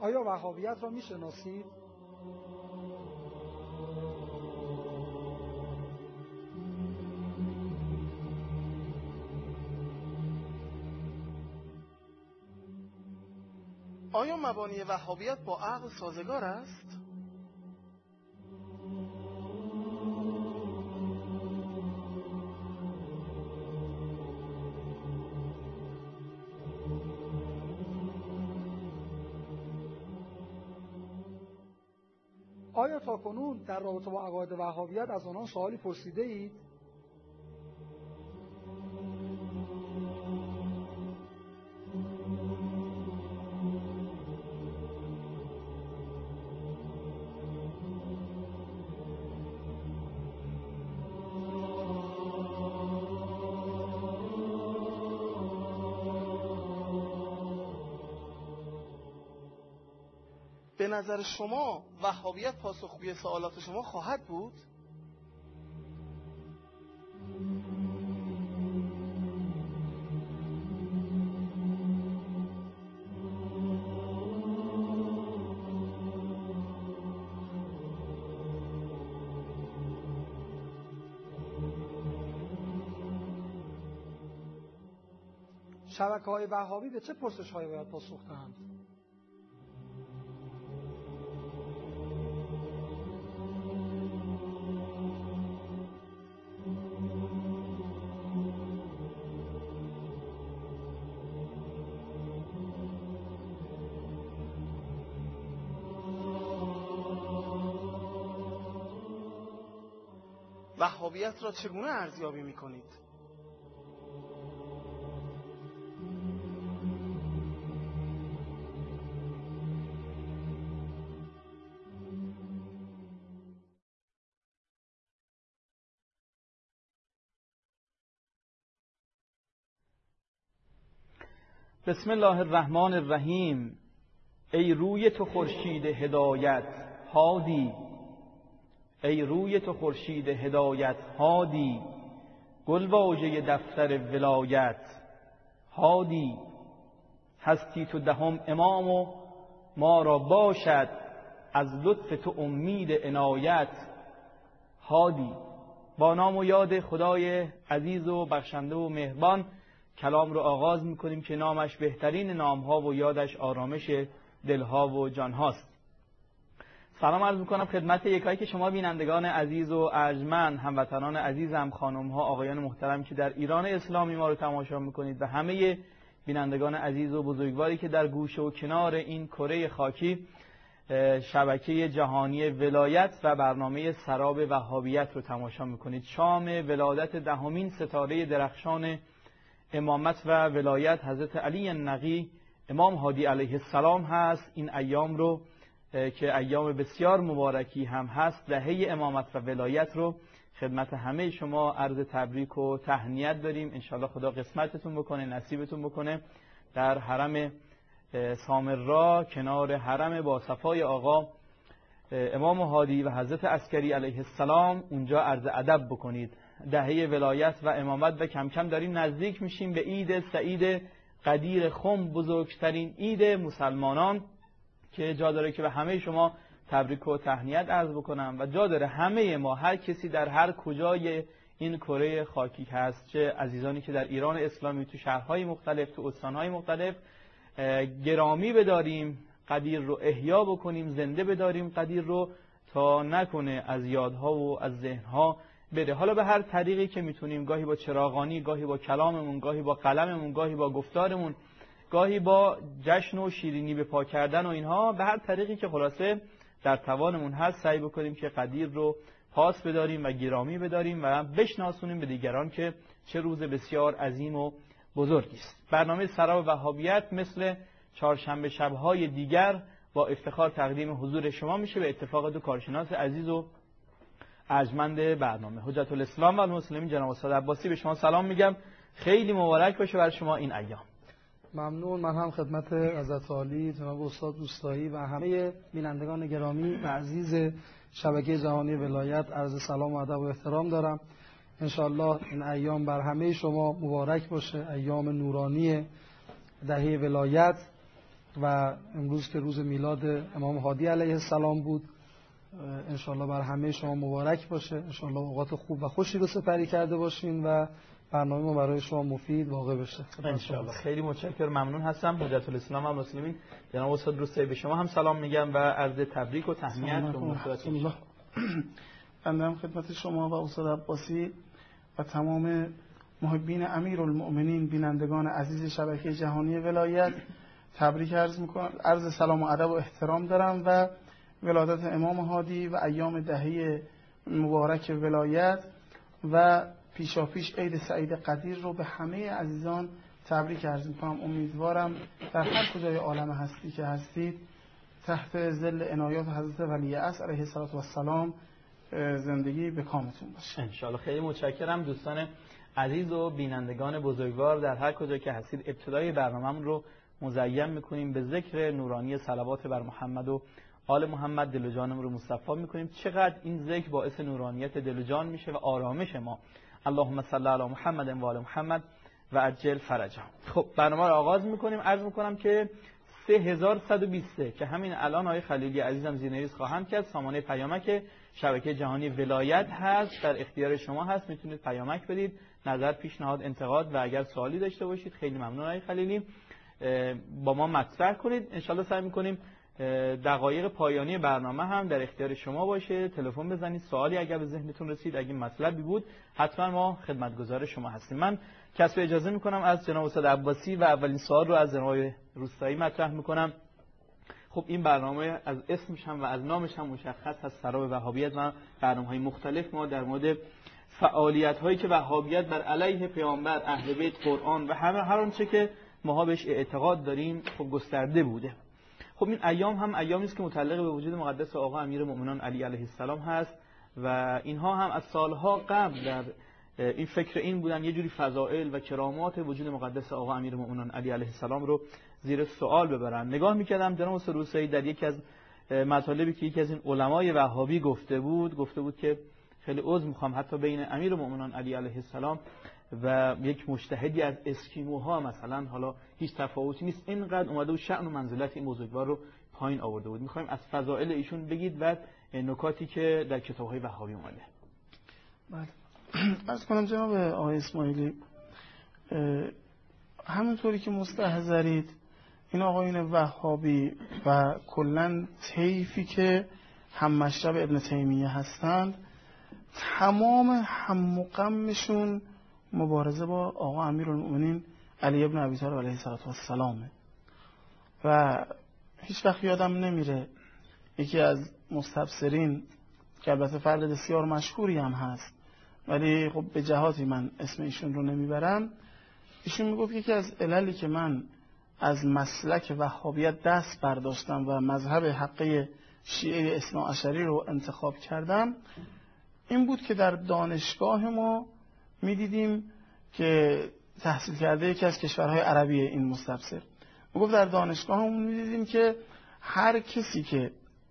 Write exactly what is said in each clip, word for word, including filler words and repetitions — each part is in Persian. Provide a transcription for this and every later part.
آیا وهابیت را میشناسید؟ آیا مبانی وهابیت با عقل سازگار است؟ آیا تاکنون در رابطه با عقاید وهابیت از آنان سوالی پرسیده اید؟ به نظر شما وهابیت پاسخگوی سوالات شما خواهد بود؟ شبکه‌های وهابی به چه پرسش‌هایی باید پاسخ دهند؟ وهابیت را چگونه ارزیابی می‌کنید؟ بسم الله الرحمن الرحیم. ای روی تو خورشید هدایت هادی، ای روی تو خورشید هدایت هادی، گل واژه دفتر ولایت هادی. هستی تو دهم امام و ما را باشد، از لطف تو امید عنایت هادی. با نام و یاد خدای عزیز و بخشنده و مهربان کلام رو آغاز میکنیم که نامش بهترین نامها و یادش آرامش دلها و جانهاست. سلام عرض میکنم خدمت یکایی که شما بینندگان عزیز و ارجمند، هموطنان عزیزم، خانمها، آقایان محترم که در ایران اسلامی ما رو تماشا میکنید و همه بینندگان عزیز و بزرگواری که در گوشه و کنار این کره خاکی شبکه جهانی ولایت و برنامه سراب وهابیت رو تماشا میکنید. شام ولادت دهمین ستاره درخشان امامت و ولایت حضرت علی النقی امام هادی علیه السلام هست. این ایام رو که ایام بسیار مبارکی هم هست، دهه امامت و ولایت رو خدمت همه شما عرض تبریک و تهنیت داریم. انشالله خدا قسمتتون بکنه، نصیبتون بکنه در حرم سامرا کنار حرم با صفای آقا امام هادی و حضرت عسکری علیه السلام اونجا عرض ادب بکنید. دهه ولایت و امامت و کم کم داریم نزدیک میشیم به عید سعید قدیر خم، بزرگترین عید مسلمانان که جا داره که به همه شما تبریک و تهنیت عرض بکنم و جا داره همه ما، هر کسی در هر کجای این کره خاکی هست، چه عزیزانی که در ایران اسلامی تو شهرهای مختلف، تو استانهای مختلف، گرامی بداریم قدیر رو، احیا بکنیم، زنده بداریم قدیر رو تا نکنه از یادها و از ذهنها بره. حالا به هر طریقی که میتونیم، گاهی با چراغانی، گاهی با کلاممون، گاهی با قلممون، گاهی با گفتارمون، گاهی با جشن و شیرینی به پا کردن و اینها، به هر طریقی که خلاصه در توانمون هست سعی بکنیم که قدیر رو پاس بداریم و گرامی بداریم و بشناسونیم به دیگران که چه روز بسیار عظیم و بزرگی است. برنامه سراب وهابیت مثل چهارشنبه شب‌های دیگر با افتخار تقدیم حضور شما میشه به اتفاق دو کارشناس عزیز و ارجمند برنامه، حجت الاسلام و المسلمین جناب استاد عباسی. به شما سلام میگم، خیلی مبارک باشه برای شما این ایام. ممنون. من هم خدمت حضرت عالی جناب استاد دوستایی و همه بینندگان گرامی و عزیز شبکه جهانی ولایت عرض سلام و ادب و احترام دارم. انشاءالله این ایام بر همه شما مبارک باشه، ایام نورانی دهه ولایت و امروز که روز میلاد امام هادی علیه السلام بود، انشالله بر همه شما مبارک باشه. انشالله اوقات خوب و خوشی رو سپری کرده باشین و برنامه ما برای شما مفید واقع بشه انشالله. خیلی متشکرم، ممنون هستم. حجت الاسلام و مسلمین جناب استاد روستایی به شما هم سلام میگم و عرض تبریک و تهنیت به مناسبت. بنده هم خدمت شما و استاد عباسی و تمام محبین امیرالمؤمنین بینندگان عزیز شبکه جهانی ولایت تبریک عرض میکنم، عرض سلام و ادب و احترام دارم و ولادت امام هادی و ایام دهه مبارک ولایت و پیشاپیش عید سعید قدیر رو به همه عزیزان تبریک عرض میکنم. امیدوارم در هر کجای عالم هستی که هستید تحت ظل عنایات حضرت ولی عصر علیه السلام زندگی به کامتون باشه انشالله. خیلی متشکرم دوستان عزیز و بینندگان بزرگوار، در هر کجا که هستید ابتدای برنامه‌مون رو مزین میکنیم به ذکر نورانی صلوات بر محمد و آل محمد. دل و جانمون رو مصفا میکنیم. چقدر این ذکر باعث نورانیت دل و جان میشه و آرامش ما. اللهم صل علی محمد و آل محمد و عجل فرجهم. خب برنامه رو آغاز میکنیم. عرض میکنم که سه هزار و صد و بیست که همین الان آقای خلیلی عزیزم زیرنویس خواهند کرد، سامانه پیامک شبکه جهانی ولایت هست، در اختیار شما هست، میتونید پیامک بدید، نظر، پیشنهاد، انتقاد و اگر سوالی داشته باشید خیلی ممنون آقای خلیلی با ما مطرح کنید. انشالله سعی میکنیم دقایق پایانی برنامه هم در اختیار شما باشه. تلفن بزنید، سوالی اگر به ذهنتون رسید، اگه مطلبی بود حتما ما خدمتگزار شما هستیم. من کسب اجازه میکنم از جناب استاد عباسی و اولین سوال رو از جناب روستایی مطرح میکنم. خب این برنامه از اسمش هم و از نامش هم مشخص هست، سراب وهابیت و برنامه‌های مختلف ما در مورد فعالیت‌هایی که وهابیت بر علیه پیامبر، اهل بیت، قرآن و همه هر آنچه که ما بهش اعتقاد داریم خب گسترده بوده. خب این ایام هم ایامی است که متعلق به وجود مقدس آقا امیرالمؤمنین علی علیه السلام هست و اینها هم از سالها قبل در این فکر این بودن یه جوری فضائل و کرامات وجود مقدس آقا امیرالمؤمنین علی علیه السلام رو زیر سوال ببرن. نگاه می‌کردم جناب استاد روستایی در یکی از مطالبی که یکی از این علمای وهابی گفته بود گفته بود که خیلی عذر می‌خوام حتی بین امیرالمؤمنین علی علیه السلام و یک مجتهدی از اسکیموها مثلا حالا هیچ تفاوتی نیست، اینقدر اومده و شأن و منزلت این بزرگوار رو پایین آورده بود. می‌خوایم از فضائل ایشون بگید و نکاتی که در کتاب‌های وهابی اومده. بله. عرض کنم جناب آقای اسماعیلی، همونطوری که مستحضرید این آقایون وهابی و کلاً طیفی که هم مشرب ابن تیمیه هستند تمام هم و غمشون مبارزه با آقا امیرالمؤمنین علی ابن ابی طالب علیه السلام و هیچ وقت یادم نمیره یکی از مستبصرین که البته فرد بسیار مشهوری هم هست ولی خب به جهاتی من اسم ایشون رو نمیبرم، ایشون میگفت یکی از عللی که من از مسلک وهابیت دست برداشتم و مذهب حقه شیعه اثنا عشری رو انتخاب کردم این بود که در دانشگاه ما میدیدیم که تحصیل کرده یکی از کشورهای عربی این مستبصر میگفت در دانشگاهمون میدیدیم که هر کسی که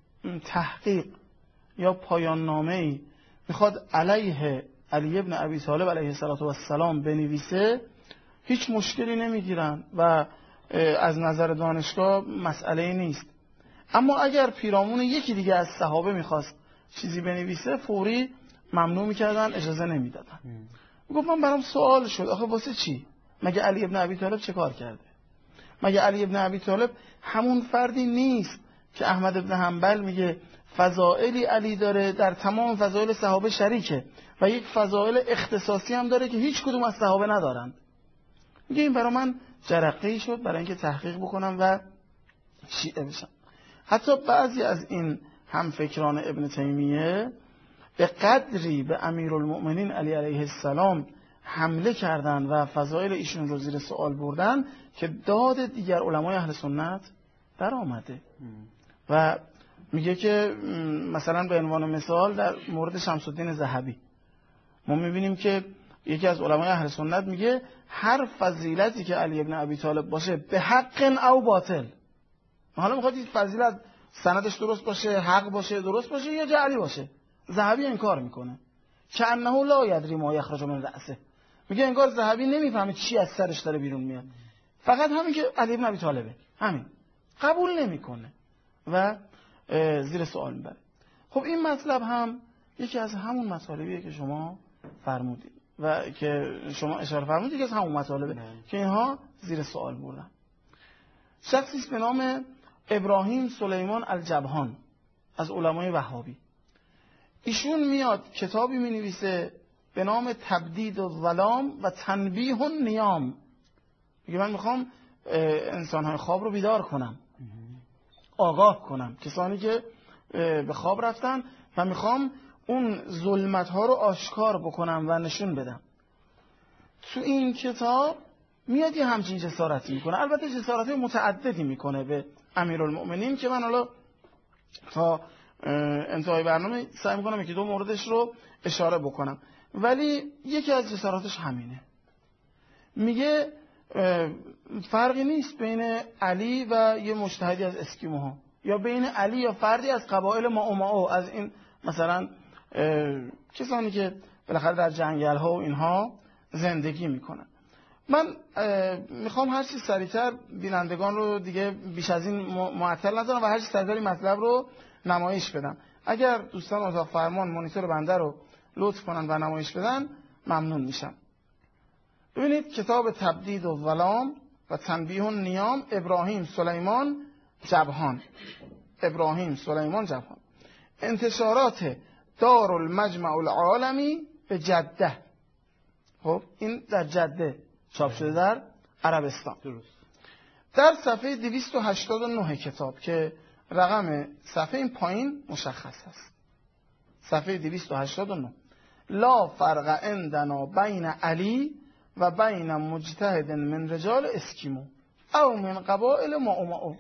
تحقیق یا پایان نامه‌ای میخواد علیه علی ابن ابی طالب علیه السلام بنویسه هیچ مشکلی نمیگیرن و از نظر دانشگاه مسئله نیست، اما اگر پیرامون یکی دیگه از صحابه میخواست چیزی بنویسه فوری ممنوع میکردن، اجازه نمیدادن. میگفت من برام سوال شد آخه واسه چی؟ مگه علی ابن ابی طالب چه کار کرده؟ مگه علی ابن ابی طالب همون فردی نیست که احمد ابن حنبل میگه فضائلی علی داره در تمام فضائل صحابه شریکه و یک فضائل اختصاصی هم داره که هیچ کدوم از صحابه ندارند. میگه این برای من جرقه‌ای شد برای اینکه تحقیق بکنم و شیعه بشم. حتی بعضی از این همفکران ابن تیمیه به قدری به امیرالمؤمنین علی علیه السلام حمله کردن و فضائل ایشون رو زیر سوال بردن که داد دیگر علمای اهل سنت در آمده و میگه که مثلا به عنوان مثال در مورد شمس الدین ذهبی ما میبینیم که یکی از علمای اهل سنت میگه هر فضیلتی که علی ابن ابی طالب باشه به حق او باطل، حالا میخواد این فضیلت سندش درست باشه، حق باشه، درست باشه یا جعلی باشه، ذهبی انکار میکنه که انه لا یدری ما یخرج من رأسه، میگه انگار ذهبی نمیفهمه چی از سرش داره بیرون میاد، فقط همین که علی ابن ابی طالبه، همین قبول نمیکنه و زیر سوال میبره. خب این مطلب هم یکی از همون مطالبیه که شما فرمودید و که شما اشاره فرمودید که از همون مطالبه نه. که اینها زیر سوال بردن. شخصی به نام ابراهیم سلیمان الجبهان از علمای وهابی، ایشون میاد کتابی می نویسه به نام تبدید الظلام و تنبیه النیام. میگه من میخوام انسانهای خواب رو بیدار کنم، آگاه کنم، کسانی که به خواب رفتن، و میخوام اون ظلمت ها رو آشکار بکنم و نشون بدم. تو این کتاب میاد یه همچین جسارتی میکنه. البته جسارت متعددی میکنه به امیرالمؤمنین که من حالا تا انتهای برنامه سعی میکنم که دو موردش رو اشاره بکنم، ولی یکی از جساراتش همینه. میگه فرقی نیست بین علی و یه مجتهدی از اسکیموها، یا بین علی یا فردی از قبایل ماوماو، از این مثلا کسانی که بالاخره در جنگل ها و اینها زندگی میکنن. من میخوام هر چی سریعتر بینندگان رو دیگه بیش از این معطل نذارم و هر چی سریعتر این مطلب رو نمایش بدم. اگر دوستان اتاق فرمان مانیتور بنده رو لطف کنن و نمایش بدن ممنون میشم. ببینید کتاب تبدید الظلام و تنبیه النیام، ابراهیم سلیمان جبهان. ابراهیم سلیمان جبهان، انتشارات دارالمجمع العالمی به جده. خب این در جده چاپ شده در عربستان. درست. در صفحه دویست و هشتاد و نه کتاب که رقم صفحه این پایین مشخص است، صفحه دویست و هشتاد و نه، لا فرق عندنا بین علی و بین مجتهد من رجال اسکیمو او من قبائل ماوماو.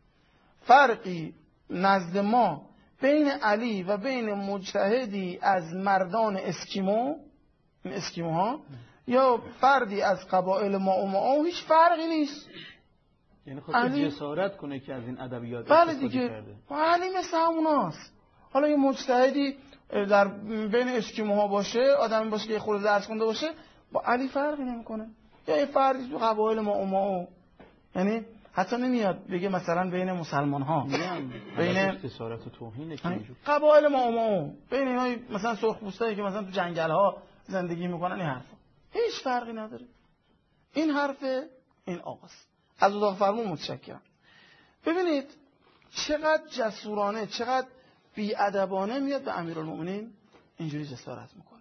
فرقی نزد ما بین علی و بین مجتهدی از مردان اسکیمو، این اسکیموها، یا فردی از قبایل ماوماو هیچ فرقی نیست. یعنی خواهد جسارت کنه که از این ادبیات بله دیگه کرده. علی مثل هموناست. حالا یه مجتهدی در بین اسکیموها باشه، آدمی باشه که خود درس خونده باشه، با علی فرقی نمیکنه. یا یه فردی تو قبایل ماوماو، یعنی حتی نمیاد بگه مثلا بین مسلمان ها، بین استثارت و توهینه که قبایل ماوماو، بین اینا مثلا سرخپوستایی که مثلا تو جنگل ها زندگی میکنن، این حرفا هیچ فرقی نداره. این حرف این آقاست. از اتاق فرمان متشکرم. ببینید چقدر جسورانه، چقدر بی‌ادبانه میاد به امیرالمؤمنین اینجوری جسارت میکنه.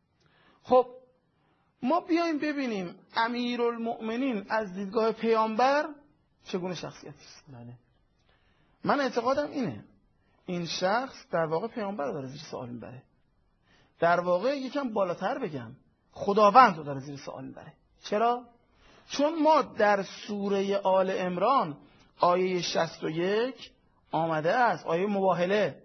خب ما بیایم ببینیم امیرالمؤمنین از دیدگاه پیامبر چگونه شخصیتی است. بله. من اعتقادم اینه این شخص در واقع پیامبر رو داره زیر سوال میبره. در واقع یکم بالاتر بگم خداوند رو داره زیر سوال میبره. چرا؟ چون ما در سوره آل عمران آیه شصت و یک آمده است، آیه مباهله،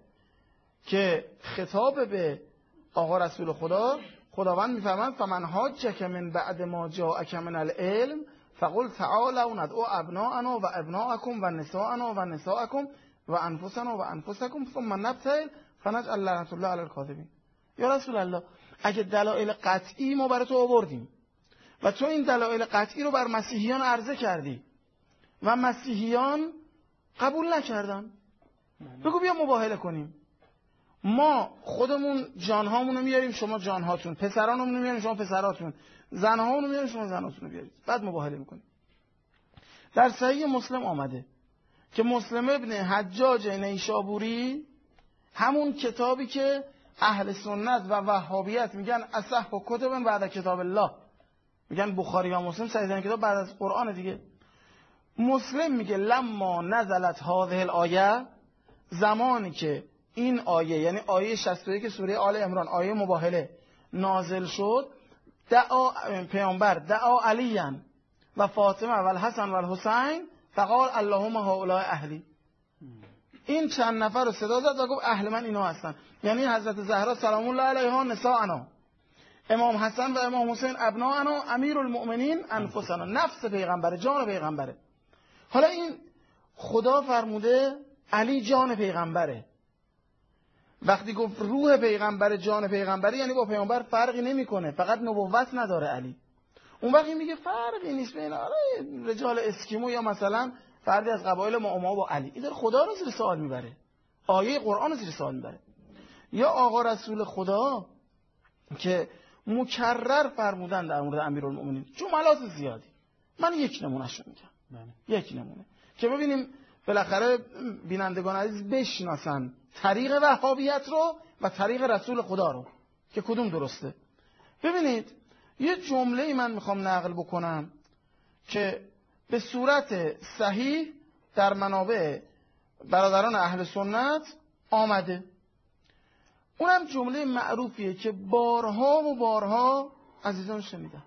که خطاب به آقا رسول خدا، خداوند میفرماید فمن حاجک من بعد ما جاءک من العلم فقل تعالوا ندعو ابناءنا و ابناءکم و نساءنا و نساءکم و انفسنا و انفسکم ثم نبتهل فنجعل لعنة الله علی الکاذبین. یا رسول الله، اگه دلایل قطعی ما برای تو آوردیم و تو این دلایل قطعی رو بر مسیحیان عرضه کردی و مسیحیان قبول نکردن، بگو بیا مباهله کنیم. ما خودمون جانهامون رو میاریم، شما جانهاتون، پسرانمون رو میاریم، شما پسراتون، زنهامون رو میاریم، شما زنهاتون رو بیارید، بعد مباهله میکنیم. در صحیح مسلم آمده که مسلم ابن حجاج نیشابوری، همون کتابی که اهل سنت و وهابیت میگن اصح و کتب بعد کتاب الله، میگن بخاری و مسلم صحیح کتاب بعد از قرآن دیگه، مسلم میگه لما نزلت هذه الآیه، زمانی که این آیه یعنی آیه شصت و یک سوره آل عمران، آیه مباهله نازل شد، دعا پیامبر دعا علیاً و فاطمه و الحسن و الحسین فقال اللهم هؤلاء اهلی. این چند نفر رو صدا زد و گفت اهل من اینا هستن، یعنی حضرت زهرا سلام الله علیها نساءنا، امام حسن و امام حسین ابناءنا، امیرالمؤمنین انفسنا، نفس پیغمبره، جان پیغمبره. حالا این خدا فرموده علی جان پیغمبره. وقتی گفت روح پیغمبر جان پیغمبره یعنی با پیغمبر فرقی نمیکنه، فقط نبوت نداره علی. اون وقتی میگه فرقی نیست بین رجال اسکیمو یا مثلا فردی از قبایل معما با علی، این داره خدا رو زیر سوال میبره، آیه قرآن رو زیر سوال میبره. یا آقا رسول خدا که مکرر فرمودن در مورد امیرالمومنین جملات زیادی، من یک نمونهشو میگم، یک نمونه که ببینیم بالاخره بینندگان عزیز بشناسن طریق وهابیت رو و طریق رسول خدا رو که کدوم درسته. ببینید یه جمله‌ای من میخوام نقل بکنم که به صورت صحیح در منابع برادران اهل سنت آمده. اونم جمله معروفیه که بارها و بارها عزیزان شنیدن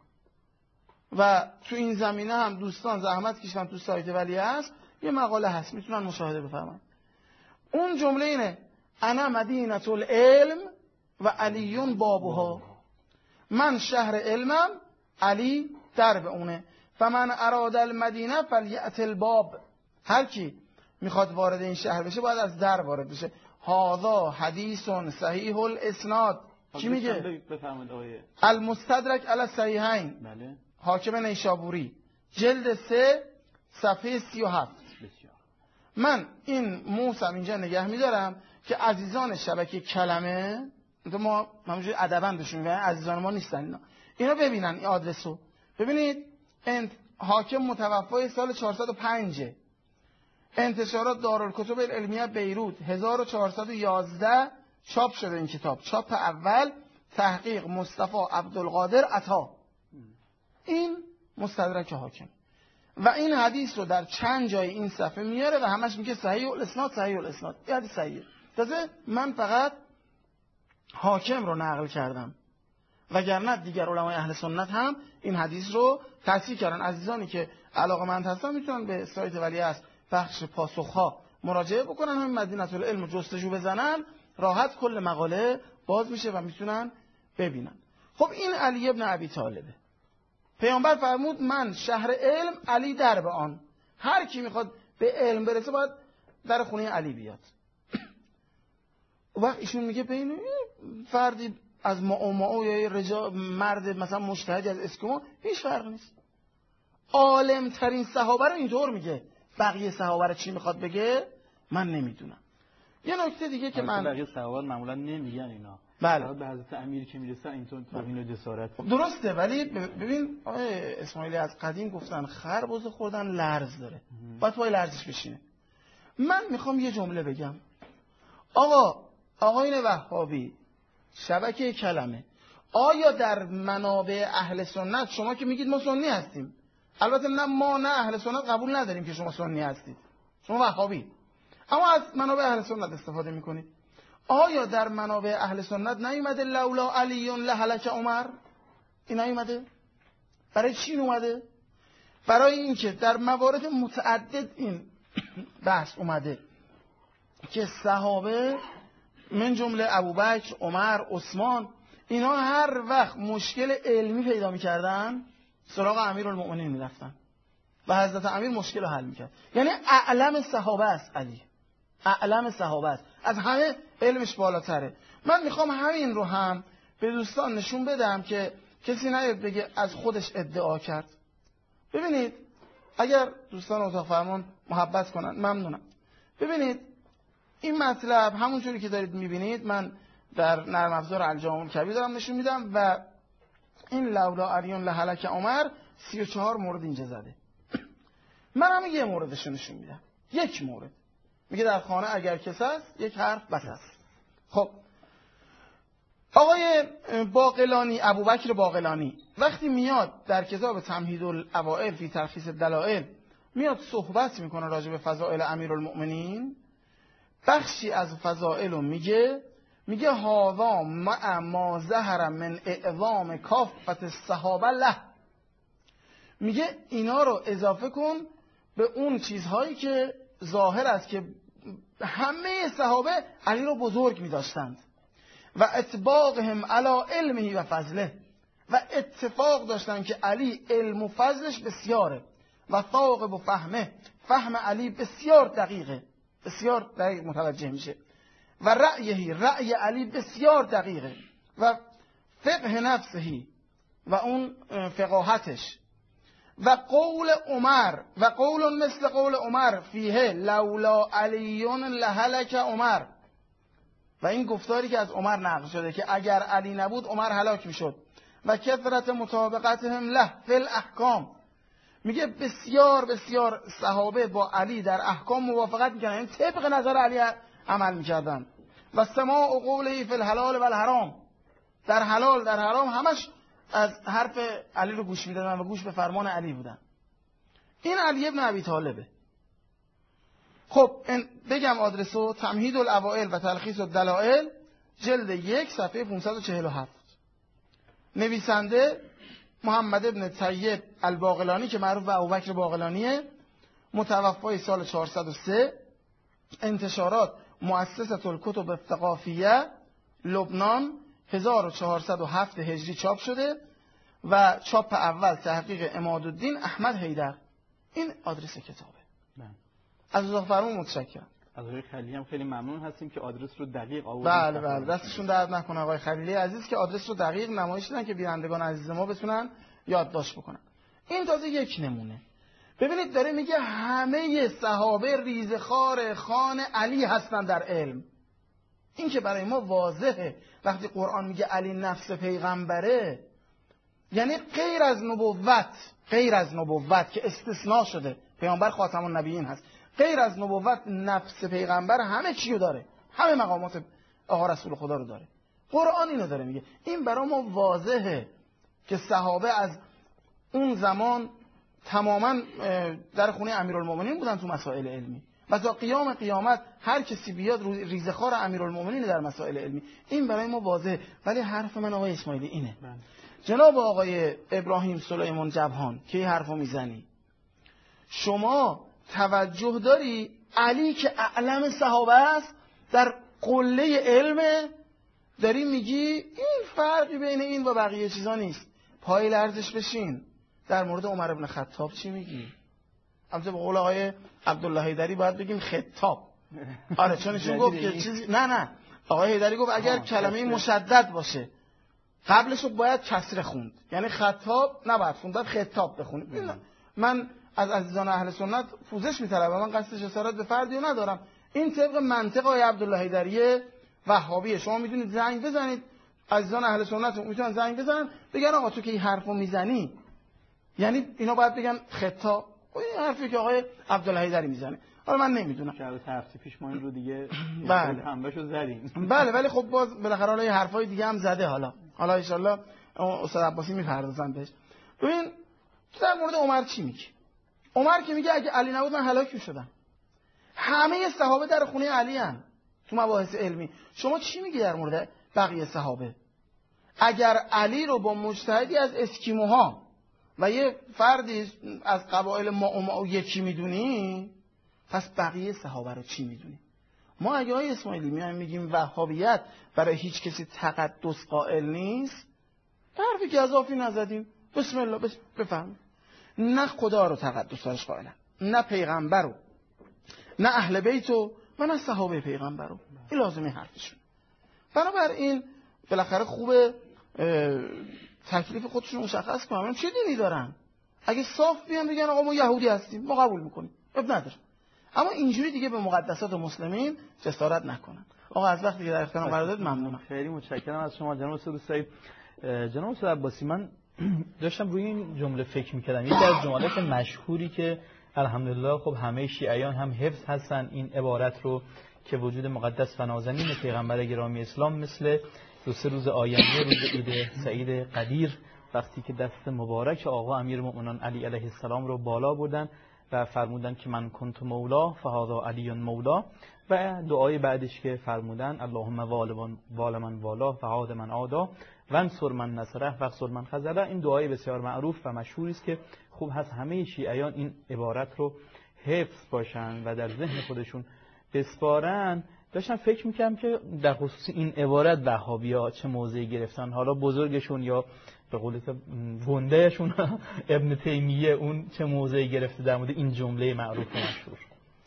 و تو این زمینه هم دوستان زحمت کشیدن، تو سایت ولی هست یه مقاله هست میتونن مشاهده بفرمایید. اون جمله اینه: انا مدینة العلم و علیون بابها، من شهر علمم، علی درب اونه. فمن اراد المدینه فلیأت الباب، هر کی میخواد وارد این شهر بشه باید از در وارد بشه. هذا حدیث صحیح الاسناد. چی میگه؟ بفرمایید آقای المستدرک علی الصحیحین، بله، حاکم نیشابوری، جلد سه صفحه سی و هفت. بسیار. من این موسم اینجا نگه میدارم که عزیزان شبکه کلمه، ما همونجوری ادبا بهشون میگن، عزیزان ما نیستن اینا، اینا ببینن این آدرسو. ببینید انت حاکم متوفای سال چهارصد و پنج، انتشارات دارالکتب العلمیه بیروت، هزار و چهارصد و یازده چاپ شده این کتاب، چاپ اول، تحقیق مصطفی عبدالقادر عطا. این مستدرک حاکم و این حدیث رو در چند جای این صفحه میاره و همش میگه صحیح الاسناد، صحیح الاسناد، یعنی صحیح. تازه من فقط حاکم رو نقل کردم، وگرنه دیگر علمای اهل سنت هم این حدیث رو تصحیح کردن. عزیزانی که علاقه‌مند هستن میتونن به سایت ولی هست بخش پاسخ‌ها مراجعه بکنن، همین مدینة العلم جستجو بزنن، راحت کل مقاله باز میشه و میتونن ببینن. خب این علی ابن ابی طالبه. پیامبر فرمود من شهر علم، علی در به آن. هر کی میخواد به علم برسه باید در خونه علی بیاد. وقت ایشون میگه بین فردی از معما یا رجا مرد مثلا مجتهدی از اسکیمو هیچ فرق نیست. عالم ترین صحابه رو اینطور میگه، بقیه صحابه رو چی میخواد بگه من نمیدونم. یه نکته دیگه که من بقیه صحابه معمولا نمیگن اینا، بله به حضرت امیر که میرسه اینطور توهین و جسارت درسته، ولی ببین آقای اسماعیلی از قدیم گفتن خربزه خوردن لرز داره، باید پای لرزش بشینه. من میخوام یه جمله بگم. آقا آقایون وهابی شبکه کلمه، آیا در منابع اهل سنت، شما که میگید ما سنی هستیم، البته نه ما نه اهل سنت قبول نداریم که شما سنی هستید، شما وهابی، اما از منابع اهل سنت استفاده میکنید، آیا در منابع اهل سنت نیومده لولا علیون لهلک عمر؟ این نیومده؟ برای چی اومده؟ برای اینکه در موارد متعدد این بحث اومده که صحابه من جمله ابوبکر، عمر، عثمان، اینا هر وقت مشکل علمی پیدا میکردن سراغ امیرالمومنین میرفتن و حضرت امیر مشکل رو حل میکرد. یعنی اعلم صحابه است علی، اعلم صحابه است، از همه علمش بالاتره. من میخوام همین رو هم به دوستان نشون بدم که کسی نیاد بگه از خودش ادعا کرد. ببینید اگر دوستان اتاق فرمان محبت کنن ممنونم. ببینید این مطلب همونجوری که دارید میبینید من در نرم افزار الجامع الکبیر دارم نشون میدم و این لولا علیون لهلک عمر سی و چهار مورد اینجا زده. من هم یه موردش نشون میدم، یک مورد میگه در خانه اگر کس است یک حرف بس است. خب آقای باقلانی، ابوبکر باقلانی وقتی میاد در کتاب تمهید الاوائل فی تلخیص الدلائل میاد صحبت میکنه راجع به فضائل امیرالمؤمنین، بخشی از فضائل رو میگه، میگه هاذا مع ما ظهر من اعظام کافت الصحابه له، میگه اینا رو اضافه کن به اون چیزهایی که ظاهر است که همه صحابه علی رو بزرگ می‌داشتند و اطباقهم علی علمه و فضله، و اتفاق داشتن که علی علم و فضلش بسیاره و ثاقب و فهمه، فهم علی بسیار دقیقه، بسیار دقیق متوجه میشه، و رأیهی، رأی علی بسیار دقیقه، و فقه نفسهی و اون فقاهتش، و قول عمر و قول مثل قول عمر فیه لولا علیون لهلک عمر، و این گفتاری که از عمر نقل شده که اگر علی نبود عمر هلاک میشد. و کثرت مطابقتهم له فی الاحکام، میگه بسیار بسیار صحابه با علی در احکام موافقت میکنن، این طبق نظر علی عمل میکردن. و سماع قوله فی الحلال و الحرام، در حلال در حرام همش از حرف علی رو گوش میدادن و گوش به فرمان علی بودن. این علی ابن ابی طالبه. خب بگم آدرسو: تمهید الاوائل و تلخیص الدلائل، جلد یک، صفحه پانصد و چهل و هفت. نویسنده محمد ابن طیب الباقلانی که معروف به ابوبکر باقلانیه، متوفای سال چهارصد و سه. انتشارات مؤسسة الکتب الثقافیه لبنان، هزار و چهارصد و هفت هجری چاپ شده و چاپ اول تحقیق عمادالدین احمد حیدر. این آدرس کتابه. از اتاق فرمان متشکرم. از آقای خلیلی هم خیلی ممنون هستیم که آدرس رو دقیق آوردن. بله بله، دستشون درد نکنه آقای خلیلی عزیز که آدرس رو دقیق نمایش دادن که بینندگان عزیز ما بتونن یادداشت بکنن. این تازه یک نمونه. ببینید داره میگه همه صحابه ریزخوار خان علی هستن در علم. این که برای ما واضحه. وقتی قرآن میگه علی نفس پیغمبره، یعنی غیر از نبوت، غیر از نبوت که استثناء شده، پیامبر خاتم النبیین هست، غیر از نبوت نفس پیغمبر همه چی رو داره، همه مقامات آقا رسول خدا رو داره. قرآن اینو داره میگه. این برای ما واضحه که صحابه از اون زمان تماما در خونه امیرالمومنین بودن تو مسائل علمی و تا قیام قیامت هر کسی بیاد ریزخوار امیرالمومنین در مسائل علمی. این برای ما واضحه. ولی حرف من آقای اسماعیلی اینه: جناب آقای ابراهیم سلیمان جبهان که این حرفو میزنی، شما توجه داری علی که اعلم صحابه است در قله علم داری میگی این فرقی بین این و بقیه چیزا نیست، پای لرزش بشین. در مورد عمر ابن خطاب چی میگی؟ البته به قول آقای عبدالله حیدری باید بگیم خطاب. آره چون ایشون گفت که چیزی نه نه آقای حیدری گفت اگر کلمه مشدد باشه قبلش رو باید کسره خوند، یعنی خطاب نباید خوند، باید خطاب بخونید. من از عزیزان اهل سنت پوزش می‌طلبم، من قصد جسارت به فردی رو ندارم. این طبق منطق آقای عبدالله حیدری وهابیه. شما میدونید زنگ بزنید، عزیزان اهل سنت میتونن زنگ بزنن بگن آقا تو که این حرفو میزنی، یعنی اینا باید بگن خطاب. این حرفی که آقای عبدالله حیدری میزنه، حالا من نمیدونم. شب هفته پیش ما این رو دیگه بله پنبهشو زدیم. بله ولی خب باز بالاخره حالا یه حرفای دیگه هم زده. حالا حالا ان شاء الله استاد عباسی میپردازن بهش. ببین در مورد عمر چی میگه؟ عمر که میگه اگه علی نبود من هلاک میشدم. همه صحابه در خونه علی ان تو مباحث علمی. شما چی میگی در مورد بقیه صحابه؟ اگر علی رو با مجتهدی از اسکیموها و یه فردی از قبایل ما یکی میدونی، پس بقیه صحابه رو چی میدونی؟ ما اگه های اسماعیلی میایم میگیم وهابیت برای هیچ کسی تقدس قائل نیست، حرفی که اضافی نزدیم. بسم الله بفهم. نه خدا رو تقدس درش قائلن، نه پیغمبر رو، نه اهل بیت رو و نه صحابه پیغمبر رو. این لازمه حرفشون. بنابراین بالاخره خوبه تکلیف خودشون مشخص کنن چه دینی دارن. اگه صاف بیان بگن آقا ما یهودی هستیم ما قبول میکنیم، اب نداره. اما اینجوری دیگه به مقدسات مسلمین جسارت نکنن. آقا از وقتی که در اختیارم قرار داد ممنونم. خیلی متشکرم از شما جناب استاد دوستایی. جناب استاد عباسی، من داشتم روی این جمله فکر میکردم. یکی از جملات مشهوری که الحمدلله خب همه شیعیان هم حفظ هستن این عبارت رو که وجود مقدس و نازنین پیغمبر گرامی اسلام مثل دو سه روز آینده، روز عید سعید قدیر، وقتی که دست مبارک آقا امیرالمؤمنین علی علیه السلام رو بالا بردن و فرمودن که من کنت مولا فهذا علی مولا، و دعای بعدش که فرمودن اللهم وال من والا فعاد من عادا و انصر من نصره و اخذل من خذله. این دعای بسیار معروف و مشهوری است که خوب هست همه شیعیان این عبارت رو حفظ باشن و در ذهن خودشون بسپارن. داشتم فکر میکنم که در خصوص این عبارت وهابی‌ها چه موضعی گرفتن، حالا بزرگشون یا به قول گندهشون ابن تیمیه اون چه موضعی گرفته در مورد این جمله معروف و مشهور.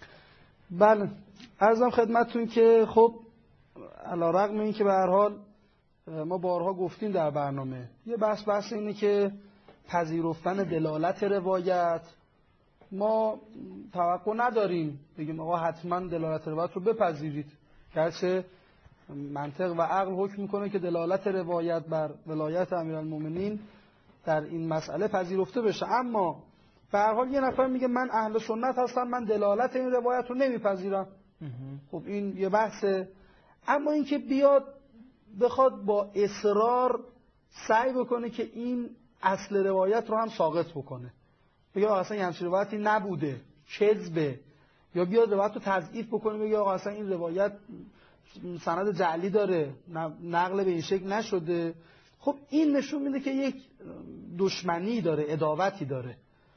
بله عرضم خدمتتون که خب علی‌رغم این که به هر حال ما بارها گفتیم در برنامه یه بحث بحث اینه که پذیرفتن دلالت روایت ما توقع نداریم بگیم آقا حتما دلالت روایت رو بپذیرید، گرچه منطق و عقل حکم میکنه که دلالت روایت بر ولایت امیرالمومنین در این مسئله پذیرفته بشه، اما به هر حال یه نفر میگه من اهل سنت هستم، من دلالت این روایت رو نمیپذیرم. خب این یه بحثه. اما اینکه بیاد بخواد با اصرار سعی بکنه که این اصل روایت رو هم ساقط بکنه، بگه اصلا یه همچین روایتی نبوده، کذبه، یا بیاد روایت رو تضعیف بکنه بگه آقا اصلا این روایت سند جعلی داره، نقل به این شکل نشده، خب این نشون میده که یک دشمنی داره، عداوتی داره.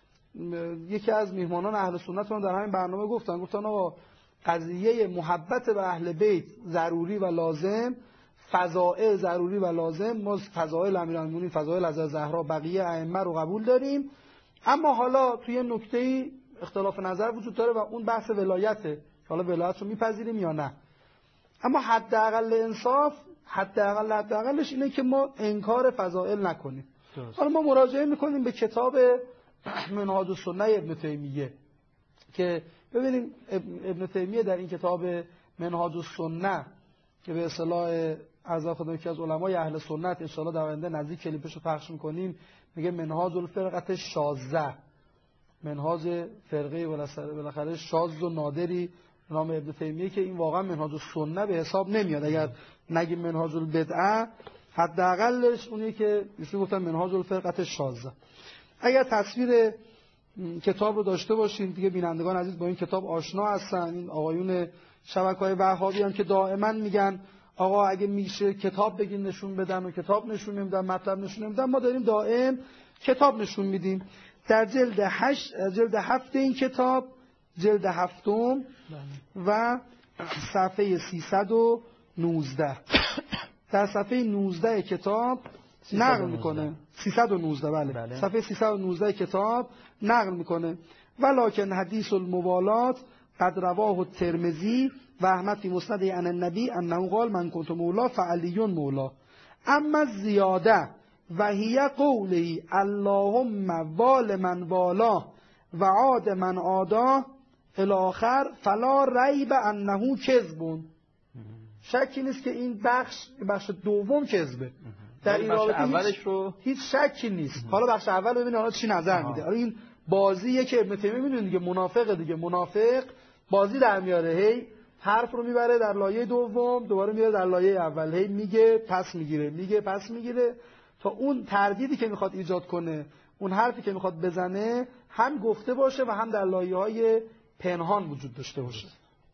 یکی از میهمانان اهل سنت رو در همین برنامه گفتن گفتن آقا قضیه محبت به اهل بیت ضروری و لازم، فضائل ضروری و لازم، ما فضائل امیرالمومنین، فضائل حضرت زهرا، بقیه ائمه رو قبول داریم، اما حالا توی نکته‌ای اختلاف نظر وجود داره و اون بحث ولایته، حالا ولایت رو میپذیریم یا نه. اما حداقل انصاف، حداقل حداقلش اینه که ما انکار فضائل نکنیم. حالا ما مراجعه میکنیم به کتاب منهاج السنه ابن تیمیه که ببینیم ابن تیمیه در این کتاب منهاج السنه که به اصطلاح از خودم که از علمای اهل سنت ان شاء الله در آینده نزدیک کلیپش رو پخش میکنیم، میگه منهاج الفرقه شاذه، منهاج فرقه بالاخره شاذ و نادری به نام ابن تیمیه که این واقعا منهاج السنه به حساب نمیاد. اگر نگیم منهاج البدعه حداقلش اونی که ایشون گفتن منهاج الفرقه شاذه. اگر تصویر کتاب رو داشته باشین دیگه، بینندگان عزیز با این کتاب آشنا هستن، این آقایون شبکه‌های وهابی هم که دائما میگن آقا اگه میشه کتاب بگین نشون بدن و کتاب نشون نمیدن، مطلب نشون نمیدن، ما داریم دائم کتاب نشون میدیم. در جلد هشت جلد هفت این کتاب، جلد هفتم و صفحه سیصد و نوزده در صفحه نوزده کتاب نقل میکنه، سیصد و نوزده بله. بله صفحه سیصد و نوزده کتاب نقل میکنه ولکن حدیث الموالات قد رواه الترمذی و احمد فی مسند عن النبی انه قال من کنت مولا فعلی مولا، اما زیاده و هی قوله اللهم وال من والا و عاد من عادا الاخر فلا ریب انه کذب. شکی نیست که این بخش بخش دوم کذبه. در این رابطه اولش رو هیچ شکی نیست. حالا بخش اول ببینید حالا چی نظر میده. حالا این بازیه که ابن تیمیه میدونه دیگه، منافق دیگه، منافق بازی در میاره، هی حرف رو میبره در لایه دوم دوباره میاره در لایه اول، هی میگه پس میگیره، میگه پس میگیره تا اون تردیدی که میخواد ایجاد کنه، اون حرفی که میخواد بزنه هم گفته باشه و هم در لایه‌های پنهان وجود داشته باشه.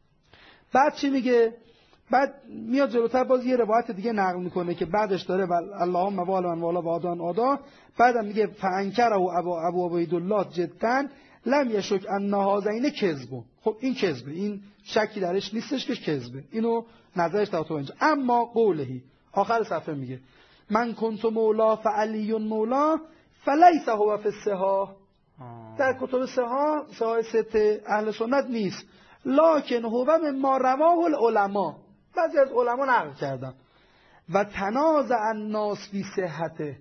بعد چی میگه؟ بعد میاد جلوتر باز یه روایت دیگه نقل میکنه که بعدش داره اللهم وال من والا و آدان آدا، بعدم میگه فانکره ابو ابو عبیدالله جدا لم یشک ان هذین کذب. خب این کذبه، این شکی درش نیستش که کذبه، اینو نظرش تا تو اینجا. اما قولهی آخر صفحه میگه من کنت مولا فعلی مولا فلیس هو فی الصحاح، در کتب صحاح صحاح ست اهل سنت نیست، لکن هو مما رواه العلماء، بعضی از علما نقل کردن و تنازع الناس فی صحته،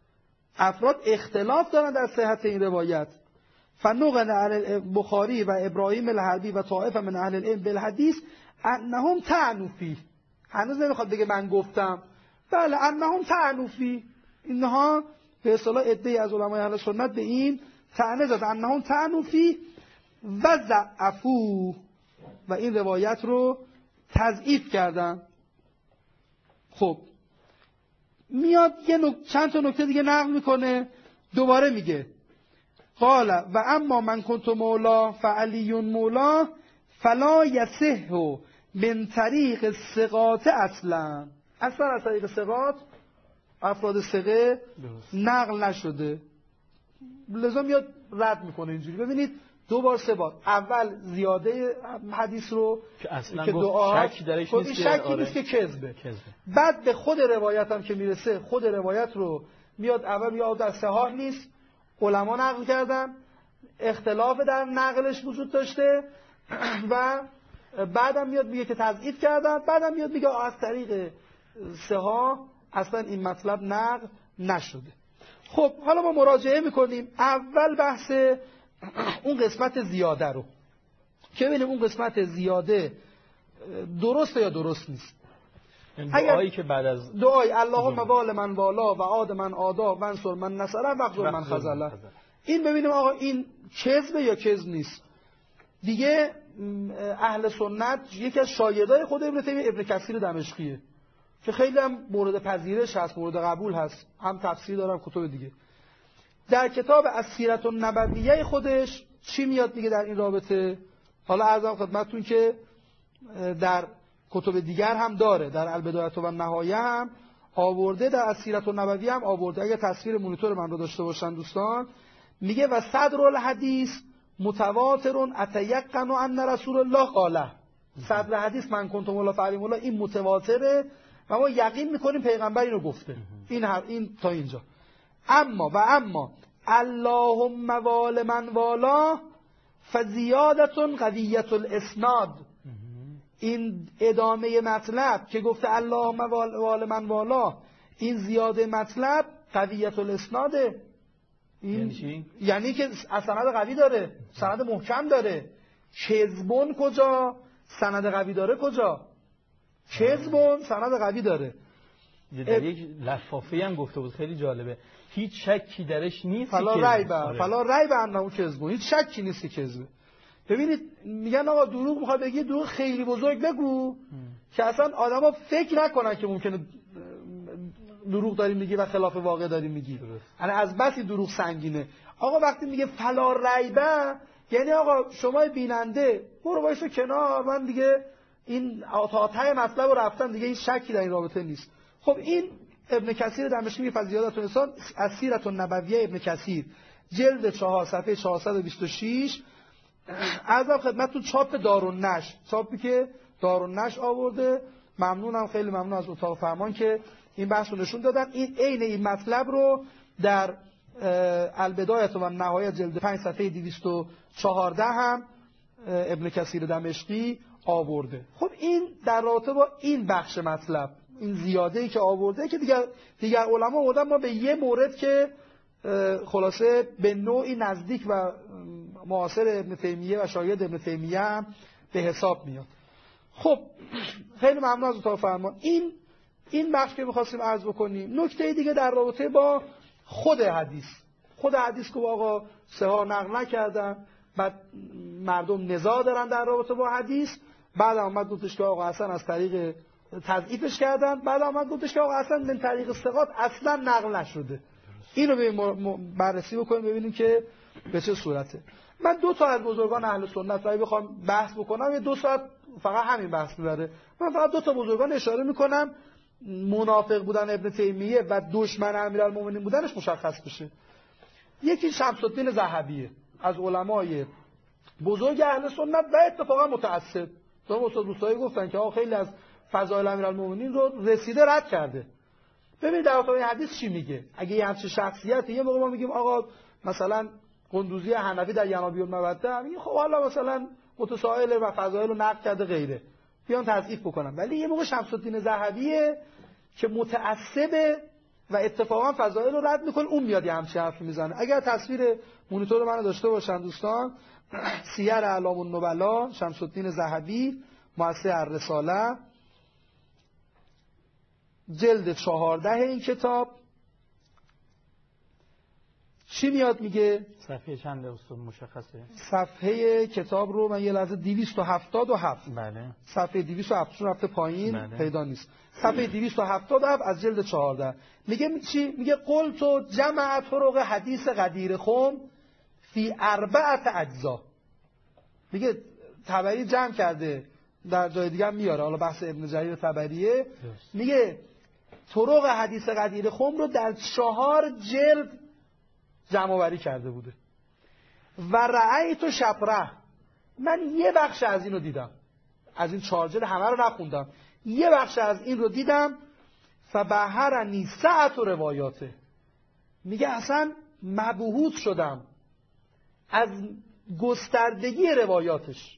افراد اختلاف دارن در صحت این روایت. فنقل علی بخاری و ابراهیم الحربی و طائفه من اهل العلم بالحدیث انهم طعنوا فیه، هنوز نمیخواد بگه من گفتم، بله انهم طعنوا فیه، اینها به اصطلاح عده‌ای از علمای اهل سنت به این طعنه زدن، انهم طعنوا فیه و ضعفوه، و این روایت رو تضعیف کردن. خب میاد یه نک... چند تا نکته دیگه نقل میکنه، دوباره میگه قال و اما من کنت مولا فعلی مولا فلا یصح من طریق ثقات اصلا، اصلا از طریق ثقات افراد ثقه نقل نشده، لذا میاد رد میکنه اینجوری. ببینید دو بار سه بار، اول زیاده حدیث رو که اصلا که دعا شک درش خود نیست، شکی آره. نیست که کذبه. بعد به خود روایت هم که میرسه، خود روایت رو میاد اول میاد در صحاح نیست، علما نقل کردن، اختلاف در نقلش وجود داشته و بعدم میاد میگه که تضعیف کردن، بعدم میاد میگه از طریق صحاح اصلا این مطلب نقل نشده. خب حالا ما مراجعه میکنیم اول بحث اون قسمت زیاده رو که ببینیم اون قسمت زیاده درسته یا درست نیست. دعایی که بعد از دعای اللهم وال من والا و عاد من عادا و انصر من نصره و اخذل من خذله، این ببینیم آقا این کذبه یا کذب نیست. دیگه اهل سنت یکی از شاگردای خود ابن تیمیه ابن کثیر دمشقیه که خیلی هم مورد پذیرش هست، مورد قبول هست، هم تفسیر دارم کتب دیگه. در کتاب السیرة النبویه خودش چی میاد میگه در این رابطه؟ حالا عرضم خدمتتون که در کتب دیگر هم داره، در البدایه و النهایه هم آورده، در السیرة النبویه هم آورده. اگه تصویر مونیتور من رو داشته باشن دوستان، میگه و صدر الحدیث متواتر اتیقن ان رسول الله قاله. صدر حدیث من کنت مولا فعلی مولا این متواتره و ما یقین میکنیم پیغمبر اینو گفته. این هر این تا اینجا. اما و اما اللهم وال من والا فزیادت قویت الاسناد، این ادامه مطلب که گفته اللهم وال من والا، این زیاده مطلب قویت الاسناده. این یعنی, یعنی که سند قوی داره، سند محکم داره. کذبون کجا؟ سند قوی داره کجا؟ کذبون سند قوی داره. در یک لفافه‌ای هم گفته بود خیلی جالبه، هیچ شکی درش نیست فلا ریبه فلا ریبه انه کذبون، هیچ شکی نیست که کذبه. ببینید میگن آقا دروغ میخواد بگی، دروغ خیلی بزرگ بگو ام. که اصلا آدما فکر نکنن که ممکنه دروغ داریم میگی و خلاف واقع داریم میگی. یعنی از بسی دروغ سنگینه. آقا وقتی میگه فلا ریبه یعنی آقا شما بیننده برو وایسو کنار، من دیگه این آتاهای مطلب رو رفتم دیگه، این شکی در این رابطه نیست. خب این ابن کثیر دمشقی میگه فضیلت الانسان از سیرة النبویه ابن کثیر جلد چهار صفحه چهارصد و بیست و شش. عرضم خدمتتون چاپ دارالنشر، چاپی که دارالنشر آورده. ممنونم، خیلی ممنون از اتاق فرمان که این بحث رو نشون دادن. این عین این مطلب رو در البدایه و النهایه جلد پنج صفحه دویست و چهارده هم ابن کثیر دمشقی آورده. خب این در رابطه با این بخش مطلب، این زیاده‌ای که آورده که دیگر دیگر علما آوردن، ما به یه مورد که خلاصه به نوعی نزدیک و معاصر ابن تیمیه و شاگرد ابن تیمیه هم به حساب میاد. خب خیلی ممنون از اتاق فرمان. این این بخش که می‌خواستیم عرض بکنیم. نکته دیگه در رابطه با خود حدیث، خود حدیث که آقا سها نقل نکردن، بعد مردم نزاع دارن در رابطه با حدیث، بعد اومد گفتش که آقا حسن از طریق تضعیفش کردن، بعد اومد گفتش که آقا حسن من طریق ثقات اصلا نقل نشده. اینو ببینیم بررسی بکنیم ببینیم که به چه صورته. من دو تا از بزرگان اهل سنت رو بخوام بحث بکنم، یه دو ساعت فقط همین بحث میبره. من فقط دو تا بزرگان اشاره میکنم، منافق بودن ابن تیمیه و دشمن امیرالمومنین بودنش مشخص بشه. یکی شمس الدین ذهبیه از علمای بزرگ اهل سنت و اتفاقا متعصب. تو استاد دوستایی گفتن که آقا خیلی از فضایل امیرالمومنین رو رسیده رد کرده. ببینید در این حدیث چی میگه. اگه یه همچین شخصیتی یه موقع ما میگیم آقا مثلا قندوزی حنفی در ینابی الموده میگه خب حالا مثلا متساهل و فضایل رو نقد کرده غیره، بیان تضعیف بکنن. ولی یه موقع شمس الدین ذهبیه که متعصبه و اتفاقا فضایل رو رد میکنه، اون میاد یه همچین حرفی میزنه. اگر تصویر مونیتور منو داشته باشن دوستان، سیر اعلام النبلا شمس الدین ذهبی مؤسس الرساله جلد چهارده این کتاب چی میاد میگه؟ صفحه چنده استاد مشخصه؟ صفحه کتاب رو من یه لحظه دویست و هفتاد و هفت. بله. صفحه دویست و هفتاد رفته پایین. بله. پیدا نیست. صفحه دویست و هفتاد و هفت از جلد چهارده میگه چی؟ میگه قلتو جمع طرق حدیث قدیر خم فی اربعت اجزا. میگه طبری جمع کرده، در جای دیگه هم میاره، حالا بحث ابن جریر طبریه. میگه طرق حدیث قدیر خم رو در چهار جلد جمع آوری کرده بوده. و رأیت شطره، من یه بخش از این رو دیدم، از این چهار جلد همه رو نخوندم، یه بخش از این رو دیدم. فبهرنی سعت و روایاته، میگه اصلا مبهوت شدم از گستردگی روایاتش.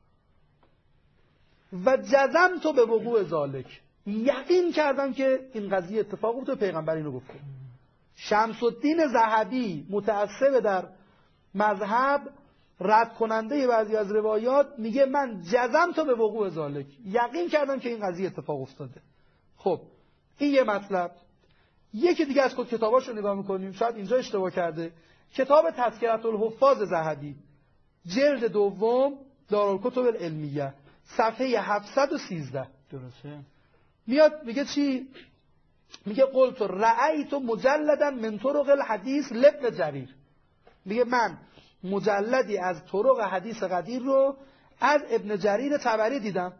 و جزم تو به وقوع ذالک، یقین کردم که این قضیه اتفاق افتاد، پیغمبر اینو گفته. شمس الدین ذهبی متعصب در مذهب، رد کننده بعضی از روایات، میگه من جزم تو به وقوع ذالک، یقین کردم که این قضیه اتفاق افتاده. خب این یه مطلب. یکی دیگه از خود کتاباشو نگاه میکنیم، شاید اینجا اشتباه کرده. کتاب تذکرة الحفاظ ذهبی جلد دوم دارالکتب العلمیه صفحه هفتصد و سیزده درسته. میاد میگه چی؟ میگه قلت رأیت مجلدا من طرق الحدیث لابن جریر. میگه من مجلدی از طرق حدیث قدیر رو از ابن جریر طبری دیدم.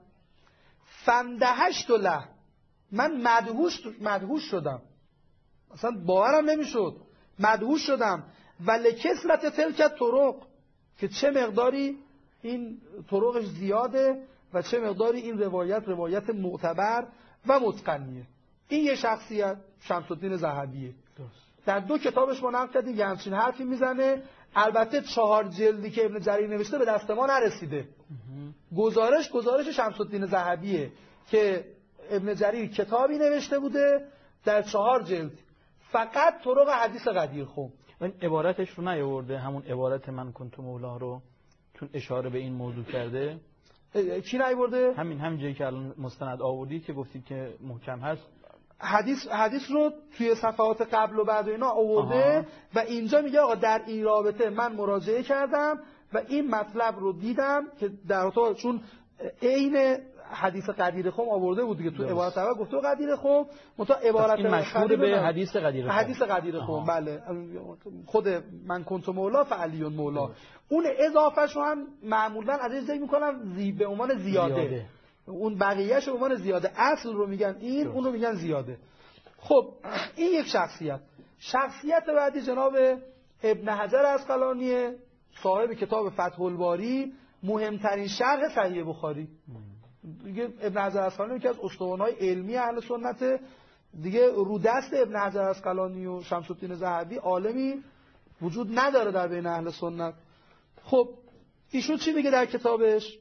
فندهشت له، من مدهوش مدهوش شدم، اصلا باورم نمیشد، مدهوش شدم. ولی کثرت تلک طرق، که چه مقداری این طرقش زیاده و چه مقداری این روایت روایت معتبر و متقنیه. این یه شخصیت شمس الدین ذهبیه. در دو کتابش ما نقل کردیم یه همچین حرفی میزنه. البته چهار جلدی که ابن جریر نوشته به دست ما نرسیده. گزارش گزارش شمس الدین ذهبیه که ابن جریر کتابی نوشته بوده در چهار جلد فقط طرق حدیث قدیر خوند. این عبارتش رو نیاورده، همون عبارت من کنت مولا رو، چون اشاره به این موضوع کرده. کی نیاورده؟ همین همین جایی که الان مستند آوردی که گفتید که محکم هست. حدیث حدیث رو توی صفحات قبل و بعد و اینا آورده. آها. و اینجا میگه آقا در این رابطه من مراجعه کردم و این مطلب رو دیدم که در تو چون عین حدیث قدیر خم آورده بود دیگه، تو عبارت اول گفته قدیر خم، متا عبارت این مشهور به حدیث قدیر خم. حدیث قدیر خم بله، خود من کنت مولا فعلی مولا. اون اضافهش رو هم معمولا ازش ذکر میکنن زی به عنوان زیاده, زیاده. اون بقیه‌اش به عنوان زیاده، اصل رو میگن این، اون رو میگن زیاده. خب این یک شخصیت. شخصیت بعدی جناب ابن حجر عسقلانی صاحب کتاب فتح الباری، مهمترین شرح صحیح بخاری. دیگه ابن حجر عسقلانی که از استوان‌های علمی اهل سنت دیگه، رو دست ابن حجر عسقلانی و شمس الدین ذهبی عالمی وجود نداره در بین اهل سنت. خب ایشون چی میگه در کتابش؟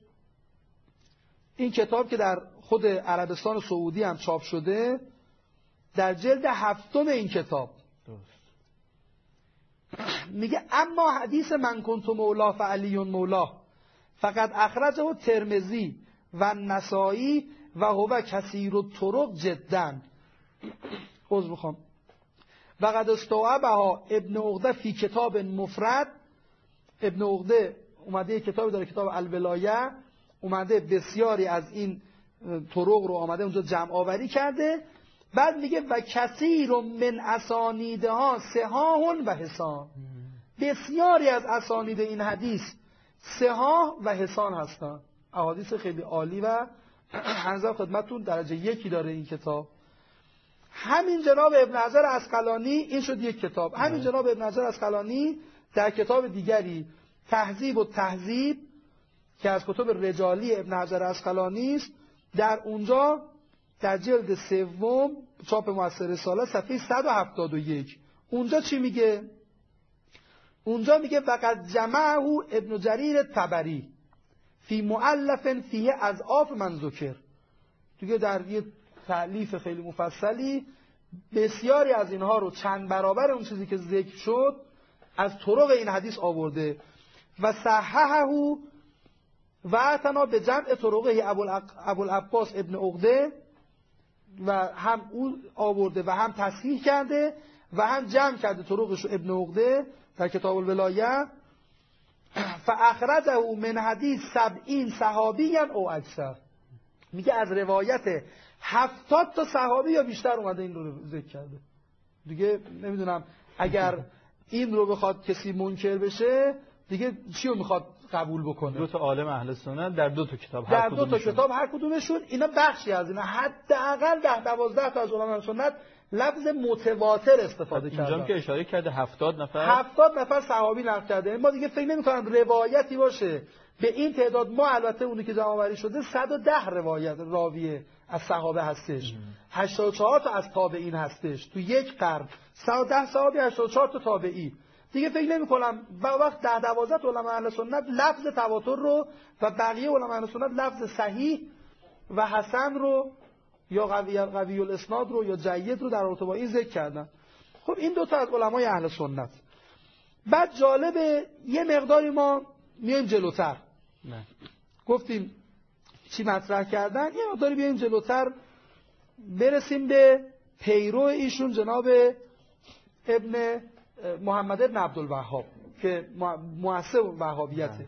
این کتاب که در خود عربستان سعودی هم چاپ شده، در جلد هفتم این کتاب میگه اما حدیث من کنت مولا فعلی مولا فقط اخرجه ترمذی و نسائی و هو کثیر الطرق جدا. عذر میخوام. و قد استوعبها ابن عقده فی کتاب مفرد. ابن عقده اومده کتابی داره، کتاب الولایه، اومده بسیاری از این طرق رو آمده اونجا جمع آوری کرده. بعد میگه و کثیر من اسانیدها صحاح و حسان. بسیاری از اسانید این حدیث صحاح و حسان هستن، احادیث خیلی عالی و حنظر خدمتون درجه یکی داره این کتاب. همین جناب ابن حجر عسقلانی، این شد یک کتاب. همین جناب ابن حجر عسقلانی در کتاب دیگری تهذیب و تهذیب که از کتب رجالی ابن حجر عسقلانی است، در اونجا در جلد سوم چاپ مؤثر رساله صفحه صد و هفتاد و یک اونجا چی میگه؟ اونجا میگه فقط جمعه ابن جریر طبری فی مؤلف فیه اضعاف من ذکر. دیگه در یه تألیف خیلی مفصلی بسیاری از اینها رو چند برابر اون چیزی که ذکر شد از طرق این حدیث آورده. و صححه و اعتنا به جمع طرقه ابوالعباس ابن عقده، و هم اون آورده و هم تصحیح کرده و هم جمع کرده طرقش ابن عقده در کتاب الولایه. فاخرجه من حدیث سبعین صحابی او اکثر. میگه از روایت هفتاد تا صحابی یا بیشتر اومده این رو ذکر کرده. دیگه نمیدونم اگر این رو بخواد کسی منکر بشه دیگه چی رو میخواد قبول بکنه؟ دو تا عالم اهل سنت در دو تا کتاب، در دو تا کتاب هر کدومشون اینا بخشی از اینا، حداقل ده دوازده تا از علمای سنت لفظ متواتر استفاده کردن. اینجا که اشاره کرده هفتاد نفر هفتاد نفر صحابی نقل کرده. ما دیگه فکر نمی‌کنم روایتی باشه به این تعداد. ما البته اونی که جمع‌آوری شده صد و ده روایت راویه از صحابه هستش، هشتاد و چهار تا از تابعین هستش تو یک قرن، صد و ده صحابی، هشتاد و چهار تا تابعی. دیگه فکر نمی‌کنم با وقت ده دوازده علماء اهل سنت لفظ تواتر رو و بقیه علماء اهل سنت لفظ صحیح و حسن رو یا قوی قوی الاسناد رو یا جید رو در رابطه با این ذکر کردن. خب این دو تا از علمای اهل سنت. بعد جالبه یه مقداری ما میایم جلوتر. نه. گفتیم چی مطرح کردن، یه مقداری بیایم جلوتر برسیم به پیرو ایشون جناب ابن محمد ابن عبدالوهاب که مؤسس وهابیته.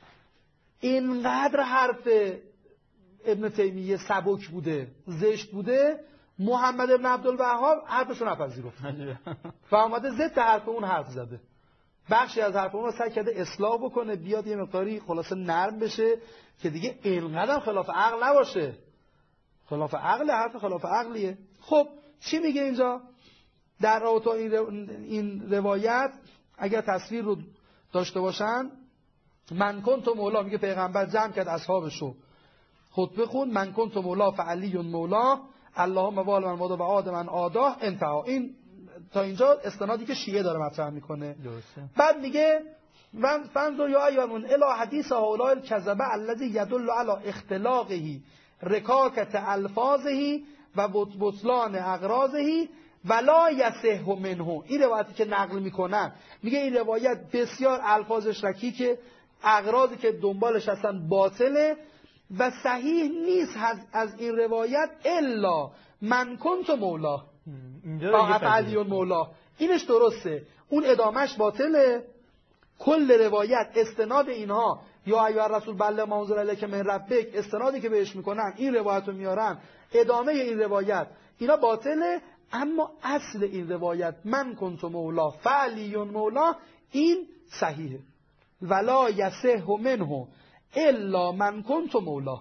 اینقدر حرف ابن تیمیه سبک بوده، زشت بوده، محمد ابن عبدالوهاب حرفشو نپذیرفت و اومده ضد حرف اون حرف زده. بخشی از حرف اون رو سعی کرده اصلاح بکنه، بیاد یه مقداری خلاصه نرم بشه که دیگه اینقدر خلاف عقل نباشه. خلاف عقل، حرف خلاف عقلیه. خب چی میگه اینجا؟ در رابطه این روایت اگر تصویر رو داشته باشن، من کنت مولا، میگه پیغمبر جمع کرد اصحابشو خطبه خون، من کنت مولا فعلی مولا اللهم وال من واد و عاد من آداه، انتها. این تا اینجا استنادی که شیعه داره مطرح میکنه. درسته. بعد میگه من فنظر یا ایامون الی حدیث هؤلاء الکذبه الذی یدل علی اختلاقه رکاکت الفاظه و بطلان اغراضه ولا یصح منه. این روایتی که نقل میکنن میگه این روایت بسیار الفاظش رکیکه، اغراضی که دنبالش هستن باطله و صحیح نیست از این روایت الا من کنت مولا طاعت علی مولا. اینش درسته، اون ادامش باطله. کل روایت استناد اینها یا ایها الرسول بلغ ما انزل الیک من ربک، استنادی که بهش میکنن این روایت رو میارن، ادامه این روایت، اینا باطله. اما اصل این روایت من کنت مولا فعلی مولا این صحیحه. ولا یصح منه الا من کنت مولا.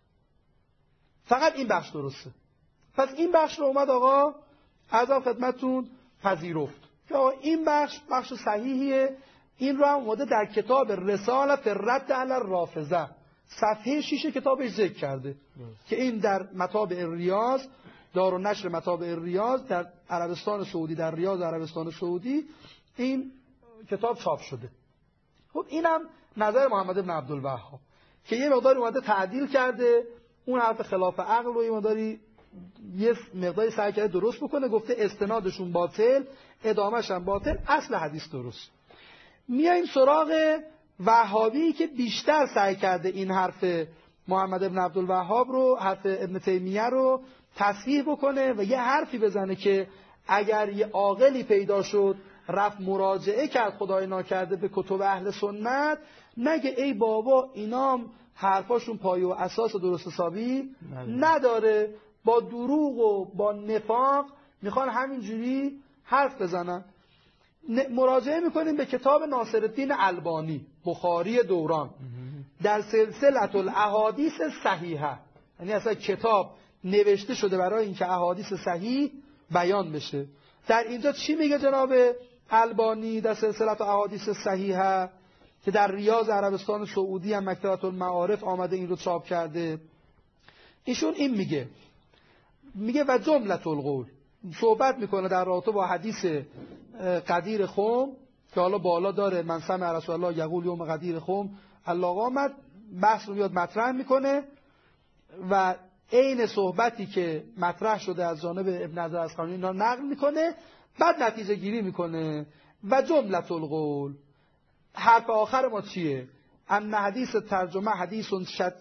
فقط این بخش درسته. پس این بخش رو اومد آقا از خدمتتون پذیرفت که آقا این بخش بخش صحیحیه. این رو هم اومده در کتاب رسالت رد علی الرافضه صفحه شش کتابش ذکر کرده که این در مطابع الریاض، دار و نشر مطابع الریاض در عربستان سعودی، در ریاض عربستان سعودی این کتاب چاپ شده. خب اینم نظر محمد بن عبدالوهاب که یه مقداری اومده تعدیل کرده، اون حرف خلاف عقل رو یه مقداری یه مقداری سعی کرده درست بکنه، گفته استنادشون باطل، ادامهش هم باطل، اصل حدیث درست. میایم سراغ وهابی که بیشتر سعی کرده این حرف محمد ابن عبدالوهاب رو، حرف ابن تیمیه رو تصحیح بکنه و یه حرفی بزنه که اگر یه عاقلی پیدا شد رفت مراجعه کرد خدای ناکرده به کتب اهل سنت، نگه ای بابا اینام حرفاشون پایه و اساس درست حسابی نداره، با دروغ و با نفاق میخوان همینجوری حرف بزنن. مراجعه میکنیم به کتاب ناصرالدین البانی بخاری دوران در سلسله الاحادیث صحیحه، یعنی اصلا کتاب نوشته شده برای اینکه احادیث صحیح بیان بشه. در اینجا چی میگه جناب البانی در سلسله احادیث صحیحه که در ریاض عربستان سعودی هم مکتبۃ المعارف آمده این رو چاپ کرده؟ ایشون این میگه میگه و جملة القول، صحبت میکنه در رابطه با حدیث قدیر خم که حالا بالا داره من سمع رسول الله یقول یوم قدیر خم الله قامت، بحث رو میاد مطرح میکنه و عین صحبتی که مطرح شده از جانب ابن حجر العسقلانی اینا نقل میکنه، بعد نتیجه گیری میکنه و جملة القول. حرف آخر ما چیه؟ ان حدیث ترجمه حدیث شت...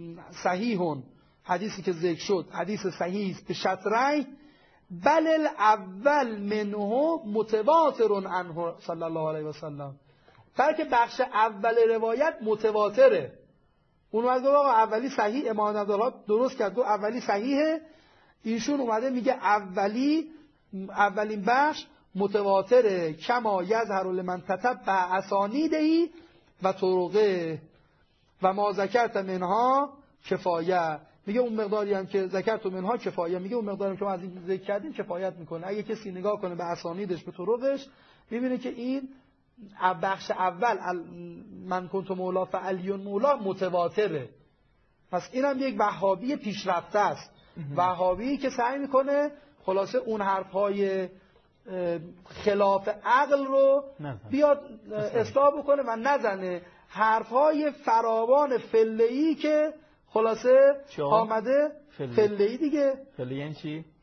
صحیح، حدیثی که ذکر شد حدیث صحیح است به شطرین، بل الاول منه متواتر عنه صلی الله علیه و سلم، بلکه بخش اول روایت متواتره. اون اومده آقا اولی صحیح، امام عبدالله درست کرد، اولی صحیحه، ایشون اومده میگه اولی اولین بخش متواتره، کما یظهر لمن تتبع اسانیدهی و طرقه و ما ذکرت منها کفایه. میگه اون مقداری هم که ذکرت منها کفایه، میگه اون مقداری که ما از این ذکر کردیم کفایت میکنه. اگه کسی نگاه کنه به اسانیدش به طرقش میبینه که این بخش اول من کنت مولا فعلی مولا متواتره. پس اینم یک وهابی پیشرفته است، وهابی که سعی میکنه خلاصه اون حرفهای خلاف عقل رو بیاد اصلاح بکنه و نزنه حرفهای فراوان فله‌ای که خلاصه آمده. فله‌ای دیگه، فله‌ای یعنی چی؟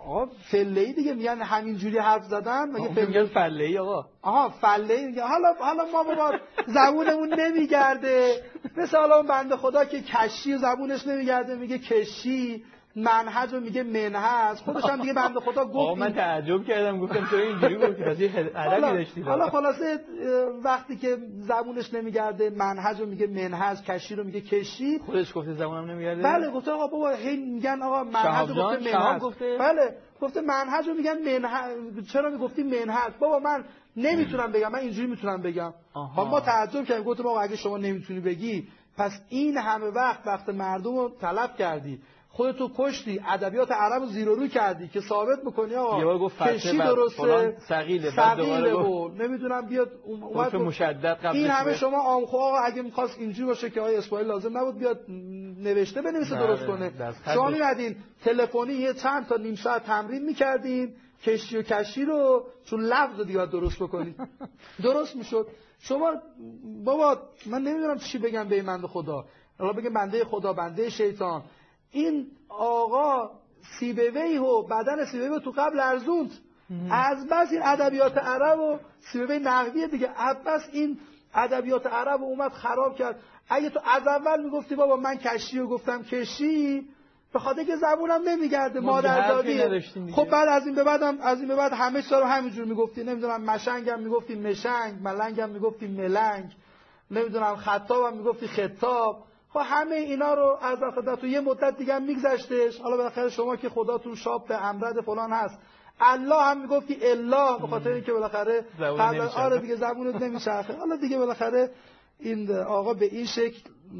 آقا فله‌ای دیگه میگن همینجوری حرف زدن مگه فکر میگن فله‌ای آقا آها فله‌ای میگه حالا حالا ما بابا زبونمون نمیگرده مثل حالا اون بنده خدا که کشی زبونش نمیگرده میگه کشی منهج رو میگه منهج خودش هم دیگه بنده خدا گفت آقا من تعجب کردم گفتم تو اینجوری گفتی پس یه عربی داشتی حالا خلاصه وقتی که زبونش نمیگرده منهج رو میگه منهج کشی رو میگه کشی خودش گفته زبونم نمیگرده بله گفته آقا بابا هی میگن آقا منهج رو گفته منهج گفته بله گفته منهج رو میگن منهج چرا میگفتی منهج بابا من نمیتونم بگم من اینجوری میتونم بگم ما تعجب کردیم گفتم آقا اگه شما نمیتونی بگی پس این همه وقت وقت مردم رو طلب کردی خودتو کشتی ادبیات عرب رو زیر و رو کردی که ثابت میکنی آقا کشی درسته ثقیله بعد دوباره گفت نمیدونم بیاد اومد مشدد قبل این همه شما آمخو آقا اگه می‌خواست اینجوری باشه که آقا اسماعیل لازم نبود بیاد نوشته بنویسه درست کنه شما می‌مدین تلفنی یه چند تا نیم ساعت تمرین می‌کردین کشی و کشی رو چون لفظ دیگه درست بکنی درست میشد شما بابا من نمیدونم چی بگم به این بنده خدا حالا بگم بنده خدا بنده شیطان این آقا سیبوی و بدن سیبوی تو قبل ارزوند از بس این ادبیات عرب و سیبوی نقدیه دیگه از بس این ادبیات عرب اومد خراب کرد اگه تو از اول میگفتی بابا من کشی و گفتم کشی به خاطر که زبونم نمیگرده مادرزادی خب بعد از این به بعدم از این به بعد همه چیزا رو همینجور میگفتی نمیدونم مشنگم میگفتی مشنگ ملنگم میگفتی ملنگ نمیدونم خطابم میگفتی خطاب خب همه اینا رو از خدا تو یه مدت دیگه هم میگذشتش حالا بالاخره شما که خداتون شاب به امرد فلان هست الله هم میگفتی اله به خاطر اینکه بالاخره قبل آره دیگه زبونت نمیچرخه حالا دیگه بالاخره این آقا به این شکل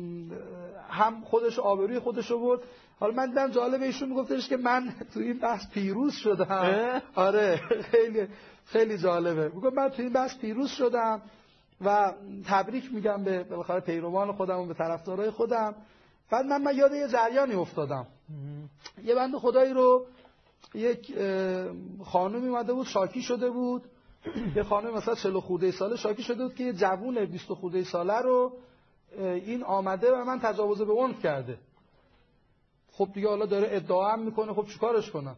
هم خودش آبروی خودش رو برد حالا من دیدم جالبه ایشون میگفتش که من تو این بحث پیروز شدم آره خیلی خیلی جالبه میگم من تو این بحث پیروز شدم و تبریک میگم به بالاخره پیروان خودم و به طرفدارای خودم بعد من من یاد یه جریانی افتادم یه بنده خدایی رو یک خانومی اومده بود شاکی شده بود یه خانم مثلا چهل خورده ساله شاکی شده بود که یه جوون بیست خورده ساله رو این آمده و من تجاوز به عنف کرده خب دیگه حالا داره ادعا هم میکنه خب چیکارش کنم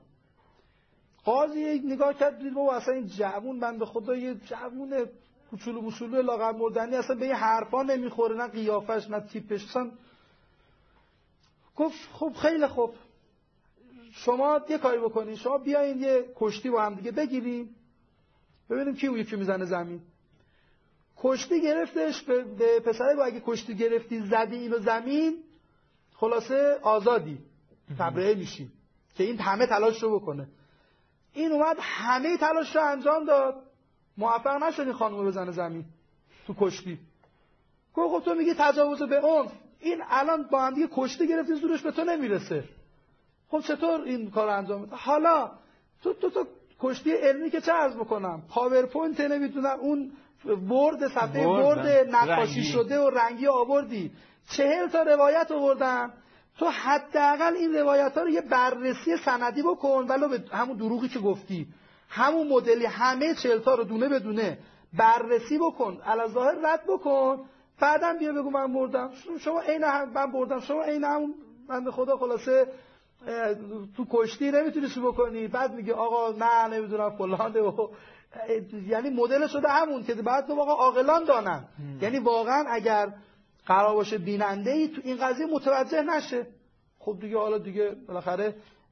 قاضی نگاه کرد دید بابا اصلا این جوون بنده خدا یه جوون کوچولو موچولو لاغر مردنی اصلا به این حرفا نمیخوره نه قیافش نه تیپش اصلا گفت خب خیلی خوب شما یه کاری بکنین شما بیاین یه کشتی با هم دیگه بگیریم ببینیم کی اون یکی میزنه زمین کشتی گرفتش به, به پسره گفت اگه کشتی گرفتی زدی اینو زمین خلاصه آزادی تبرئه میشی که این همه تلاش رو بکنه این اومد همه تلاش رو انجام داد موفق نشد این خانومو بزنه زمین تو کشتی گفت خب تو میگی تجاوز به عنف این الان با هم دیگه کشتی گرفتی زورش به تو نمیرسه خب چطور این کار انجام بده حالا تو تو تو کشتی علمی که چه عرض بکنم پاورپوینت نمیدونم اون برد صفحه برد نقاشی شده و رنگی آوردی چهل تا روایت آوردن تو حداقل این روایت ها رو یه بررسی سندی بکن ولو به همون دروغی که گفتی همون مدلی همه چهل تا رو دونه به دونه بررسی بکن علاوه رد بکن بعدم بیا بگو من بردم شما عین هم من بردم شما عین همون بنده خدا خلاصه تو کشتی نمیتونی چی بکنی بعد میگه آقا نه نمیدونم فلانه و یعنی مدل شده همون که بعد تو آقا عاقلان دانن یعنی واقعا اگر قرار باشه بیننده ای تو این قضیه متوجه نشه خب دیگه حالا دیگه بالاخره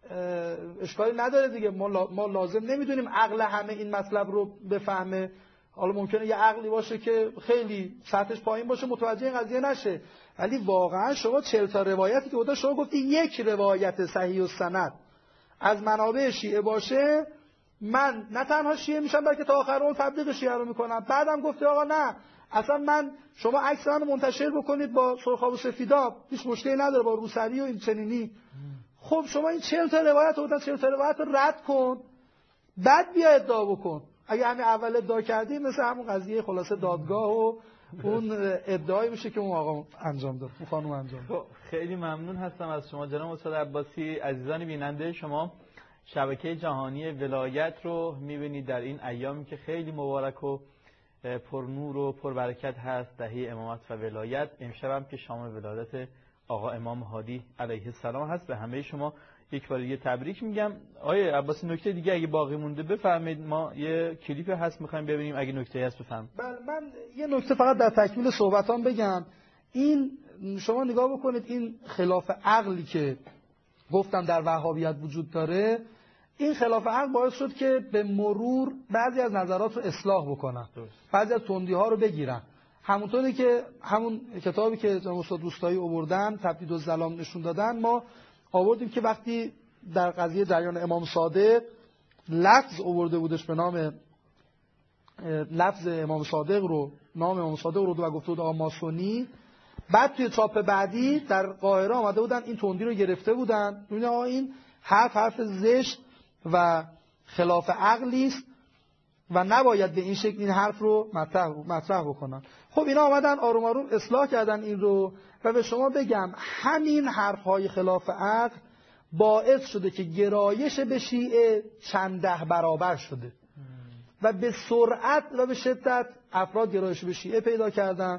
اشکالی نداره دیگه ما ما لازم نمیدونیم عقل همه این مطلب رو بفهمه حالا ممکنه یه عقلی باشه که خیلی سطحش پایین باشه متوجه این قضیه نشه ولی واقعا شما چهل تا روایتی که بوده شما گفتی یک روایت صحیح و سند از منابع شیعه باشه من نه تنها شیعه میشم بلکه تا آخر اون تبلیغ شیعه رو میکنم بعدم گفتی آقا نه اصلا من شما عکس منو منتشر بکنید با سرخاب و سفیداب هیچ مشکلی نداره با روسری و این چنینی خب شما این چهل تا روایت بودن چهل تا روایت رو رد کن بعد بیا ادعا بکن اگه همین اول ادعا کردی مثل همون قضیه خلاصه دادگاه و اون ادعایی میشه که اون آقا انجام داد اون خانم انجام داد خیلی ممنون هستم از شما جناب استاد عباسی عزیزان بیننده شما شبکه جهانی ولایت رو میبینید در این ایامی که خیلی مبارک و پرنور و پربرکت هست دهه امامت و ولایت امشب هم که شام ولادت آقا امام هادی علیه السلام هست به همه شما یک بار دیگه تبریک میگم. آیه عباس نکته دیگه اگه باقی مونده بفرمایید، ما یه کلیپ هست میخوایم ببینیم، اگه نکته هست بفرمایید. بله من یه نکته فقط در تکمیل صحبتام بگم. این شما نگاه بکنید، این خلاف عقلی که گفتم در وهابیت وجود داره، این خلاف عقل باعث شد که به مرور بعضی از نظرات رو اصلاح بکنن، بعضی از تندی ها رو بگیرن. همونطوری که همون کتابی که جناب استاد دوستایی آوردن، تبدید الظلام نشون دادن، ما آوردیم که وقتی در قضیه جریان امام صادق لفظ آورده بودش به نام لفظ امام صادق رو، نام امام صادق رو و گفته بود آقا ماسونی، بعد توی چاپ بعدی در قاهره آمده بودن این تندی رو گرفته بودن، ببینید آقا این حرف حرف زشت و خلاف عقلی است و نباید به این شکل این حرف رو مطرح مطرح بکنن. خب اینا آمدن آروم آروم اصلاح کردن این رو و به شما بگم همین حرف‌های خلاف عقل باعث شده که گرایش به شیعه چند ده برابر شده و به سرعت و به شدت افراد گرایش به شیعه پیدا کردن.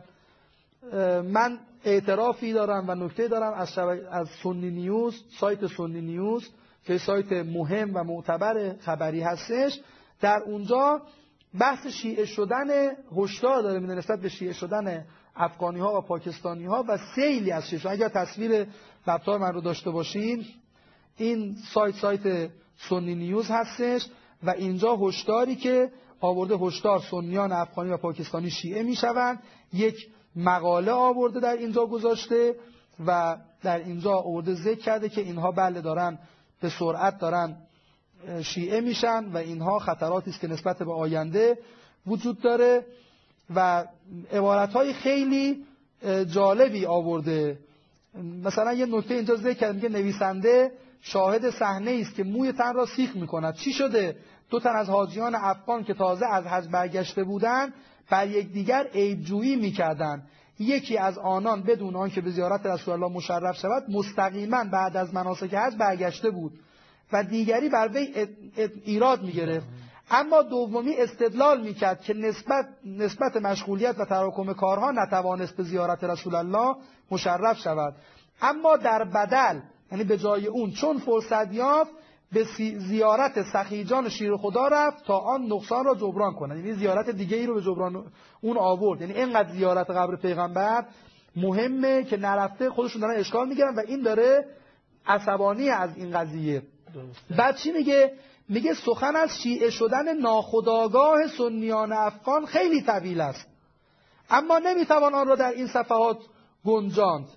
من اعترافی دارم و نکته دارم از شبک... از سنی نیوز، سایت سنی نیوز که سایت مهم و معتبر خبری هستش، در اونجا بحث شیعه شدن هشدار داره میده نسبت به شیعه شدن افغانی ها و پاکستانی ها و سیلی از شیعه. اگر تصویر لپتاپ من رو داشته باشین، این سایت سایت سنی نیوز هستش و اینجا هشداری که آورده، هشدار سنیان افغانی و پاکستانی شیعه میشوند، یک مقاله آورده در اینجا گذاشته و در اینجا آورده ذکر کرده که اینها بله دارن به سرعت دارن شیعه میشن و اینها خطراتی است که نسبت به آینده وجود داره و عبارت‌های خیلی جالبی آورده. مثلا یه نکته اینجا ذکر کرده، میگه نویسنده شاهد صحنه است که موی تن را سیخ میکند. چی شده؟ دو تن از حاجیان افغان که تازه از حج برگشته بودند بر یکدیگر عیب‌جویی میکردند. یکی از آنان بدون آنکه به زیارت رسول الله مشرف شود مستقیما بعد از مناسک حج برگشته بود و دیگری بر وی ایراد میگرفت، اما دومی استدلال میکرد که نسبت نسبت مشغولیت و تراکم کارها نتوانست به زیارت رسول الله مشرف شود، اما در بدل، یعنی به جای اون چون فرصت یافت به زیارت سخیجان شیر خدا رفت تا آن نقصان را جبران کند. یعنی زیارت دیگه ای رو به جبران اون آورد. یعنی اینقدر زیارت قبر پیغمبر مهمه که نرفته خودشون دارن اشکال میگیرن و این داره عصبانی از این قضیه. بعد چی میگه؟ میگه سخن از شیعه شدن ناخودآگاه سنیان افغان خیلی طویل است، اما نمیتوان آن را در این صفحات گنجاند،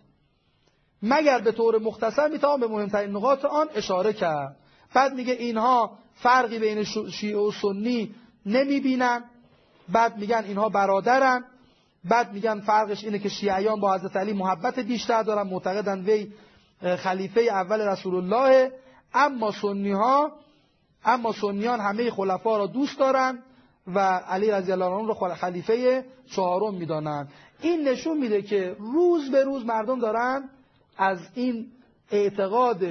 مگر به طور مختصر میتوان به مهمترین نقاط آن اشاره کرد. بعد میگه اینها فرقی بین شیعه و سنی نمیبینن، بعد میگن اینها برادرن، بعد میگن فرقش اینه که شیعیان با حضرت علی محبت بیشتر دارن، معتقدن وی خلیفه اول رسول الله، اما سنی ها اما سنیان همه خلفا را دوست دارن و علی رضی الله عنه را خلیفه چهارم میدانن. این نشون میده که روز به روز مردم دارن از این اعتقاد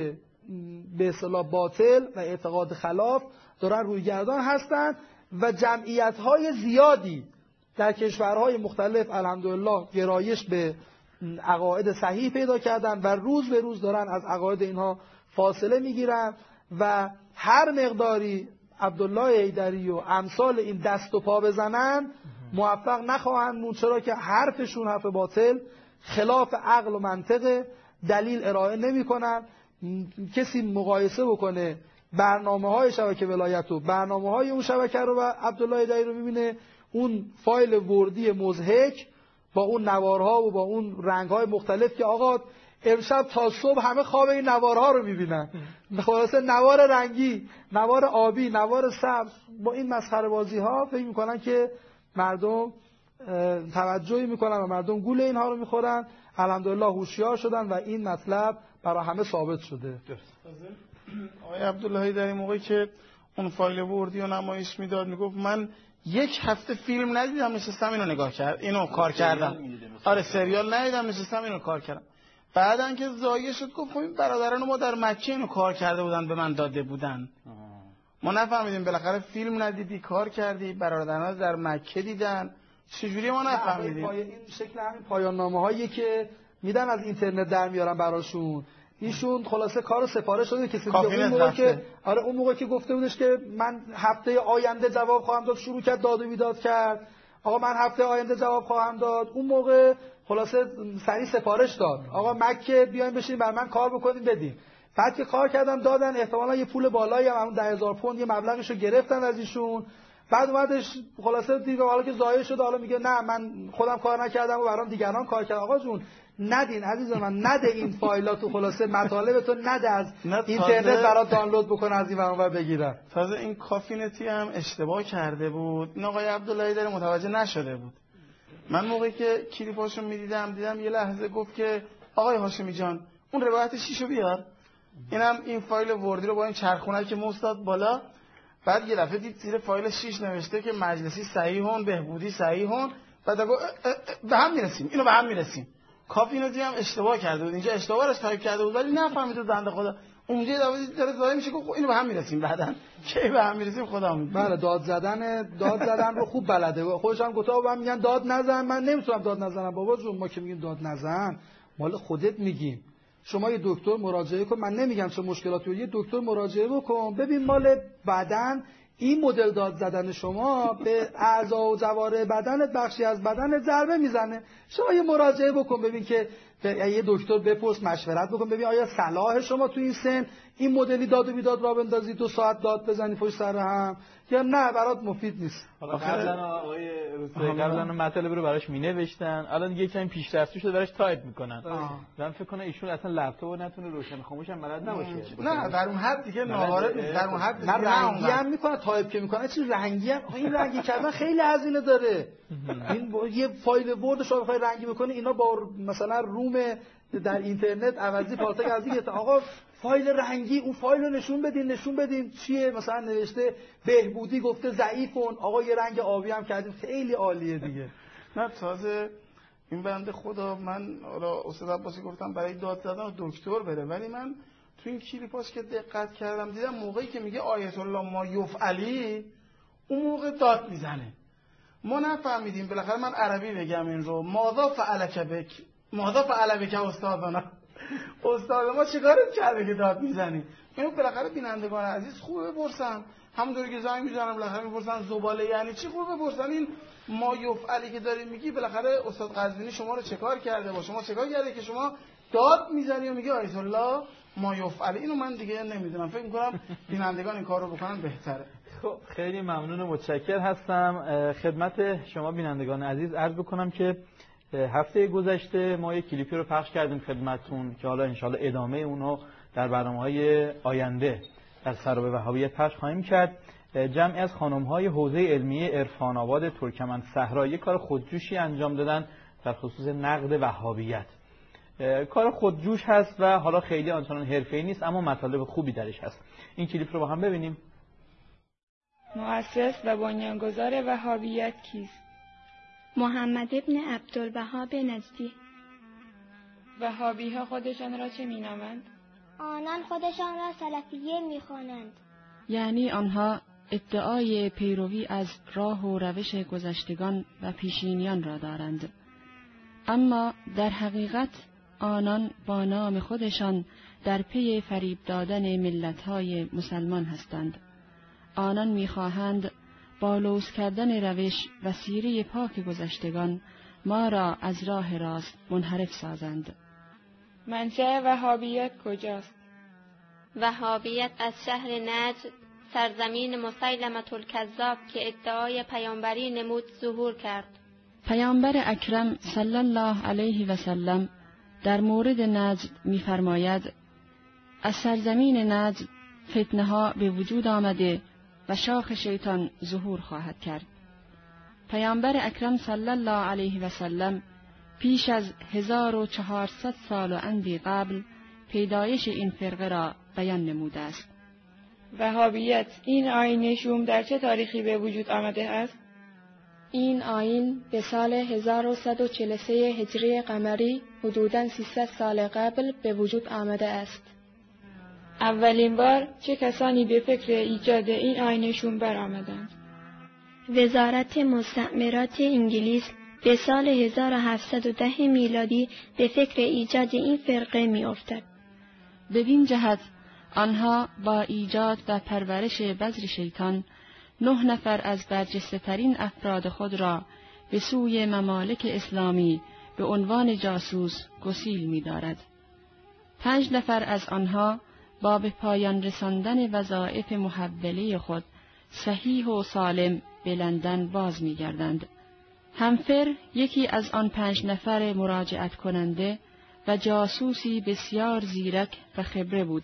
به اصطلاح باطل و اعتقاد خلاف دارن روی گردان هستند و جمعیت‌های زیادی در کشورهای مختلف الحمدلله گرایش به عقاید صحیح پیدا کردن و روز به روز دارن از عقاید اینها فاصله میگیرن و هر مقداری عبدالله حیدری و امثال این دست و پا بزنن موفق نخواهند بود، چرا که حرفشون حرف باطل، خلاف عقل و منطق، دلیل ارائه نمی کنن. کسی مقایسه بکنه برنامه های شبکه ولایت و برنامه های اون شبکه رو و عبدالله حیدری رو میبینه اون فایل وردی مضحک با اون نوارها و با اون رنگ‌های مختلف که آقا امشب تا صبح همه خواب این نوارها رو میبینن، خلاصه نوار رنگی، نوار آبی، نوار سبز، با این مسخره بازی ها فکر میکنن که مردم توجهی میکنن و مردم گول اینها رو میخورن. الحمدلله هوشیار شدن و این مطلب برای همه ثابت شده. آقای عبدالله حیدری موقعی که اون فایل وردی و نمایش میداد میگفت من یک هفته فیلم ندیدم نشستم اینو نگاه کرد اینو کار کردم، آره سریال ندیدم نشستم اینو کار کردم. بعدن که زایه شد گفت این برادران ما در مکه اینو کار کرده بودن به من داده بودن، ما نفهمیدیم. بالاخره فیلم ندیدی کار کردی، برادران در مکه دیدن، چجوری ما نفهمیدیم؟ این شکل همین پایان نامه هایی که میدن از اینترنت در میارن براشون، ایشون خلاصه کارو سفارش داده کسی دیگه. اون موقع که آره اون موقع که گفته بودش که من هفته آینده جواب خواهم داد، شروع کرد داد و بیداد کرد. آقا من هفته آینده جواب خواهم داد. اون موقع خلاصه سریع سفارش داد، آقا مکه بیاین بشین بر من کار بکنین بدین. بعد که کار کردن دادن، احتمالاً یه پول بالایی هم همون ده هزار پوند یه مبلغشو گرفتن از ایشون. بعد اومدش خلاصه دیگه حالا که ضایع شده حالا میگه نه من خودم کار نکردم و برام دیگران کار کردن. آقا جون ندین عزیز من، نده این فایلاتو، خلاصه مطالبتو نده از اینترنت برات دانلود بکن از این ور بگیرن. تازه این کافینتی هم اشتباه کرده بود، این آقای عبداللهی داره متوجه نشده بود. من موقعی که کلیپاشو میدیدم دیدم یه لحظه گفت که آقای هاشمی جان اون روایت شیشو بیار. اینم این فایل وردی رو با این چرخونه که مستاد بالا، بعد یه دفعه دید زیر فایل شیش نوشته که مجلسی صحیحون، بهبودی صحیحون. بعد گفت به هم میرسیم، اینو به هم میرسیم. کافینتی هم اشتباه کرده بود، اینجا اشتباه راش تایپ کرده بود ولی نفهمید تو بنده خدا. اونجا داره داره میشه گفت اینو به هم میرسیم، بعدن کی به هم میرسیم خدا میدونه. بله داد زدن داد زدن رو خوب بلده. خودش هم گفت آقا میگن داد نزن، من نمیتونم داد نزنم. بابا جون ما که میگیم داد نزن مال خودت میگیم. شما یه دکتر مراجعه کن، من نمیگم چه مشکلاتی، یه دکتر مراجعه بکن ببین مال بدن این مدل داد زدن شما به اعضا و جوارح بدنت، بخشی از بدنت ضربه میزنه. شما یه مراجعه بکن ببین که یه دکتر بپرس مشورت بکن ببین آیا صلاح شما تو این سن این مدلی داد و بیداد را بندازی دو ساعت داد بزنی پشت سر هم یا نه برات مفید نیست. حالا قبلا آقای روسایی قبلا مطالب رو براش مینوشتن، الان دیگه کمی پیشرفته شده براش تایپ میکنن. من فکر کنم ایشون اصلا لپتاپ نتونه روشن خاموش هم بلد نباشه. نه در اون حد دیگه ناوارد نیست، در اون حد نه رنگی هم میکنه، تایپ که میکنه چی رنگی هم این رنگی کردن خیلی هزینه داره. این یه فایل ورد شما بخوای رنگی بکنی اینا با مثلا روم در اینترنت عوضی پالتک از دیگه آقا فایل رنگی اون فایل رو نشون بدین نشون بدین چیه، مثلا نوشته بهبودی گفته ضعیفون، آقا یه رنگ آبی هم کردیم خیلی عالیه دیگه. نه تازه این بنده خدا، من حالا استاد عباسی گفتم برای داد زدن دکتر بره، ولی من تو این کلیپاش که دقت کردم دیدم موقعی که میگه آیت الله ما یفعلی اون موقع داد میزنه. ما نفهمیدیم، بالاخره من عربی بگم این رو، ماذا فعلک بک ماذا فعل بک استادانا، استاد ما چیکارت کرده که داد میزنی؟ اینو بالاخره بینندگان عزیز خوبه بپرسن، همونطوری که زنگ میزنن بالاخره میپرسن زباله یعنی چی، خوبه بپرسن. این ما یفعلی که داری میگی بالاخره استاد قزوینی شما رو چیکار کرده، با شما چیکار کرده که شما داد میزنی و میگی آیت الله ما یفعلی؟ اینو من دیگه نمیدونم، فکر میکنم بینندگان این کارو بکنن بهتره. خب خیلی ممنون و متشکر هستم. خدمت شما بینندگان عزیز عرض بکنم که هفته گذشته ما یک کلیپی رو پخش کردیم خدمتتون که حالا انشالله ادامه اونو در برنامه‌های آینده در سراب وهابیت پخش خواهیم کرد. جمعی از خانم‌های حوزه علمیه عرفان آباد ترکمن صحرا یک کار خودجوشی انجام دادن در خصوص نقد وهابیت. کار خودجوش هست و حالا خیلی آنچنان حرفه‌ای نیست اما مطالب خوبی درش هست. این کلیپ رو با هم ببینیم. مؤسس و بنیانگذار وهابیت کیست؟ محمد ابن عبدالوهاب نجدی. وهابی ها خودشان را چه می نامند؟ آنان خودشان را سلفیه می خوانند. یعنی آنها ادعای پیروی از راه و روش گذشتگان و پیشینیان را دارند، اما در حقیقت آنان با نام خودشان در پی فریب دادن ملت‌های مسلمان هستند. آنان می‌خواهند با لوث کردن روش و سیره پاک گذشتگان ما را از راه راست منحرف سازند. منشأ وهابیت کجاست؟ وهابیت از شهر نجد، سرزمین مسیلمة الکذاب که ادعای پیامبری نمود ظهور کرد. پیامبر اکرم صلی الله علیه و سلم در مورد نجد می‌فرماید از سرزمین نجد فتنه ها به وجود آمده و شاخ شیطان ظهور خواهد کرد. پیامبر اکرم صلی الله علیه و سلم پیش از هزار و چهارصد سال و اندی قبل پیدایش این فرقه را بیان نموده است. وهابیت این آیین شوم در چه تاریخی به وجود آمده است؟ این آیین به سال هزار و صد و چهل و سه هجری قمری حدوداً سیصد سال قبل به وجود آمده است. اولین بار چه کسانی به فکر ایجاد این آیین شوم برآمدند؟ وزارت مستعمرات انگلیس به سال هزار و هفتصد و ده میلادی به فکر ایجاد این فرقه می افتد. بدین جهت آنها با ایجاد و پرورش بذر شیطان نه نفر از برجسته ترین افراد خود را به سوی ممالک اسلامی به عنوان جاسوس گسیل می دارد. پنج نفر از آنها با به پایان رساندن وظایف محوله خود صحیح و سالم به لندن باز می گردند. همفر یکی از آن پنج نفر مراجعت کننده و جاسوسی بسیار زیرک و خبره بود.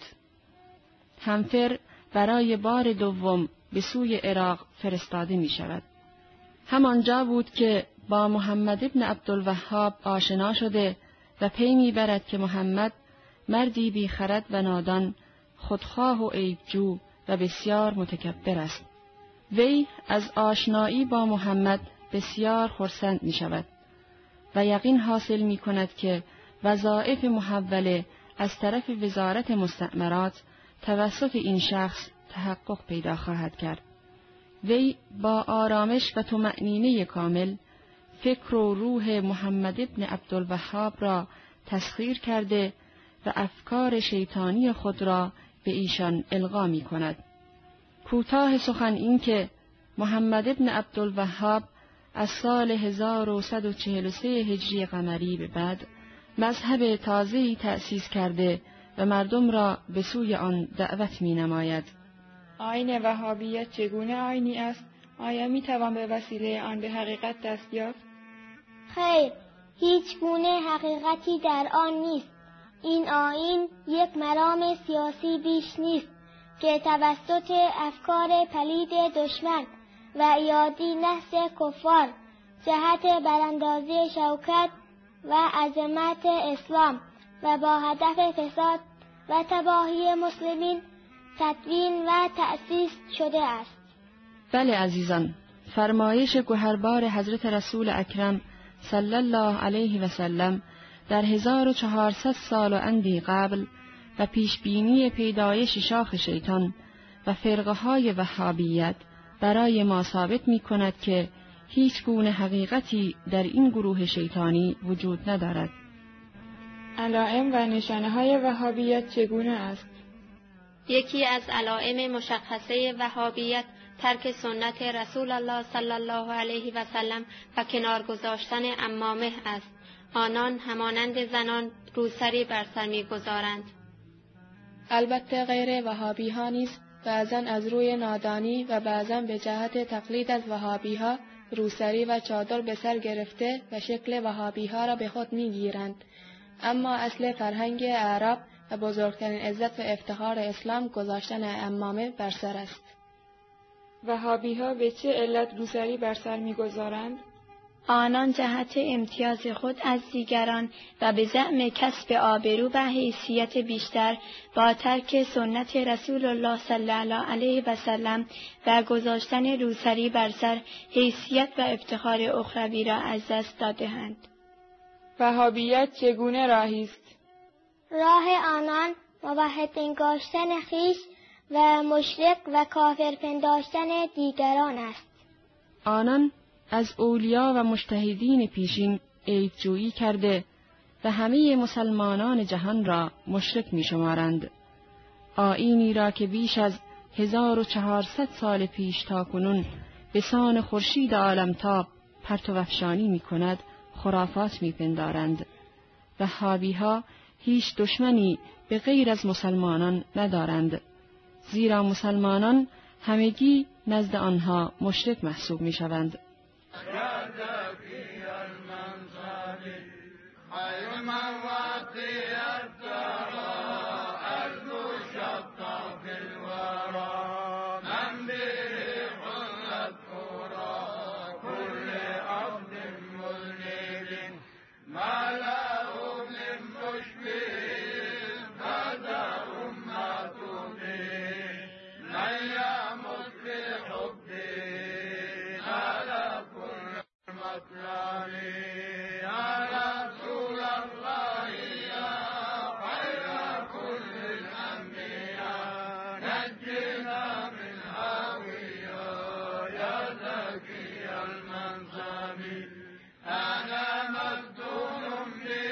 همفر برای بار دوم به سوی عراق فرستاده می شود. همانجا بود که با محمد ابن عبدالوهاب آشنا شده و پی می برد که محمد مردی بی خرد و نادان، خودخواه و عیبجو و بسیار متکبر است. وی از آشنایی با محمد بسیار خرسند می شود و یقین حاصل می کند که وظایف محوله از طرف وزارت مستعمرات توسط این شخص تحقق پیدا خواهد کرد. وی با آرامش و طمأنینه کامل فکر و روح محمد ابن عبدالوهاب را تسخیر کرده و افکار شیطانی خود را به ایشان القا می کند. کوتاه سخن این که محمد ابن عبدالوهاب از سال هزار و صد و چهل و سه هجری قمری به بعد مذهب تازه‌ای تأسیس کرده و مردم را به سوی آن دعوت می نماید. آیین وهابیت چگونه آیینی است؟ آیا می توان به وسیله آن به حقیقت دست یافت؟ خیر، هیچ گونه حقیقتی در آن نیست. این آیین یک مرام سیاسی بیش نیست که توسط افکار پلید دشمن و ایادی نحس کفار جهت براندازی شوکت و عظمت اسلام و با هدف فساد و تباهی مسلمین تدوین و تأسیس شده است. بله عزیزان، فرمایش گوهربار حضرت رسول اکرم صلی الله علیه و سلم در هزار و چهارصد سال و اندی قبل و پیشبینی پیدایش شاخ شیطان و فرقه های وهابیت برای ما ثابت می کند که هیچ گونه حقیقتی در این گروه شیطانی وجود ندارد. علائم و نشانه های وهابیت چگونه است؟ یکی از علائم مشخصه وهابیت ترک سنت رسول الله صلی الله علیه و سلم و کنار گذاشتن عمامه است. آنان همانند زنان روسری بر سر می‌گذارند. البته غیر وهابی ها نیز بعضاً از روی نادانی و بعضاً به جهت تقلید از وهابی ها روسری و چادر به سر گرفته و شکل وهابی ها را به خود می‌گیرند. اما اصل فرهنگ اعراب و بزرگترین عزت و افتخار اسلام گذاشتن عمامه بر سر است. وهابی ها به چه علت روسری بر سر می‌گذارند؟ آنان جهت امتیاز خود از دیگران و به زعم کسب آبرو و حیثیت بیشتر با ترک سنت رسول الله صلی الله علیه و سلم و گذاشتن روسری بر سر حیثیت و افتخار اخروی را از دست داده‌اند. وهابیت چگونه راهی است؟ راه آنان موحد انگاشتن خویش و مشرک و کافر پنداشتن دیگران است. آنان از اولیا و مجتهدین پیشین عیبجویی کرده و همه مسلمانان جهان را مشرک می شمارند. آیینی را که بیش از هزار و چهارصد سال پیش تا کنون به سان خورشید عالمتاب پرتو افشانی می کند خرافات می پندارند. وهابی ها هیچ دشمنی به غیر از مسلمانان ندارند، زیرا مسلمانان همگی نزد آنها مشرک محسوب می شوند. أنا مفتون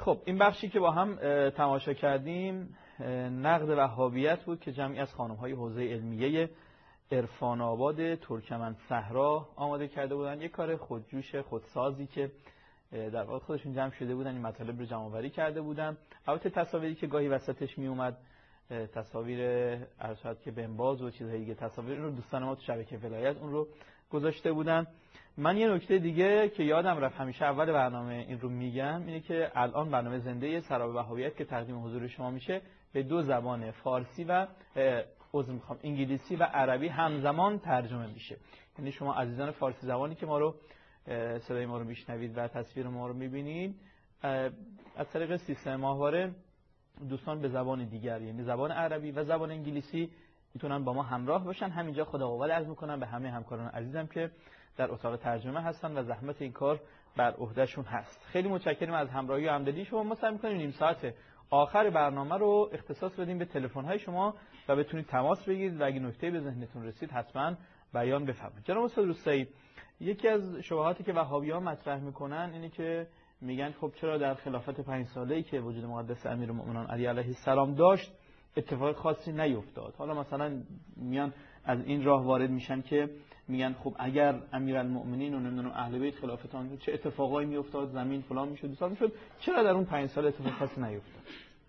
خب این بخشی که با هم تماشا کردیم نقد وهابیت بود که جمعی از خانم‌های حوزه علمیه عرفان آباد ترکمن صحرا آماده کرده بودن. یک کار خودجوش خودسازی که در واقع خودشون جمع شده بودن، این مطالب رو جمع آوری کرده بودن. البته تصاویری که گاهی وسطش می اومد، تصاویر ارشاد که بنباز و چیزهای دیگه، تصاویر رو دوستان ما تو شبکه ولایت اون رو گذاشته بودن. من یه نکته دیگه که یادم رفت همیشه اول برنامه این رو میگم، اینه که الان برنامه زنده سراب وهابیت که تقدیم حضور شما میشه به دو زبان، فارسی و عذر میخوام انگلیسی و عربی همزمان ترجمه میشه. یعنی شما عزیزان فارسی زبانی که ما رو صدای ما رو میشنوید و تصویر ما رو میبینید، از طریق سیستم ماهواره دوستان به زبان دیگر، یعنی زبان عربی و زبان انگلیسی، میتونن با ما همراه باشن. همینجا خداوند عرض میکنم به همه همکاران عزیزم که در اتاق ترجمه هستن و زحمت این کار بر عهدهشون هست. خیلی متشکرم از همراهی و همدلی شما. ما سعی می‌کنیم نیم ساعت آخر برنامه رو اختصاص بدیم به تلفن‌های شما و بتونید تماس بگیرید و اگه نکته‌ای به ذهنتون رسید حتما بیان بفرمایید. جناب استاد روستایی، یکی از شبهاتی که وهابی‌ها مطرح میکنن اینه که میگن خب چرا در خلافت پنج ساله‌ای که وجود مقدس امیرالمؤمنین علی علیه السلام داشت اتفاق خاصی نیفتاد؟ حالا مثلا میان از این راه وارد میشن که میگن خب اگر امیرالمؤمنین و نمیدونم اهل بیت خلافتان چه اتفاقایی میافتاد، زمین فلان میشد بسار میشد، چرا در اون پنج سال اتفاق خاصی نیفتاد؟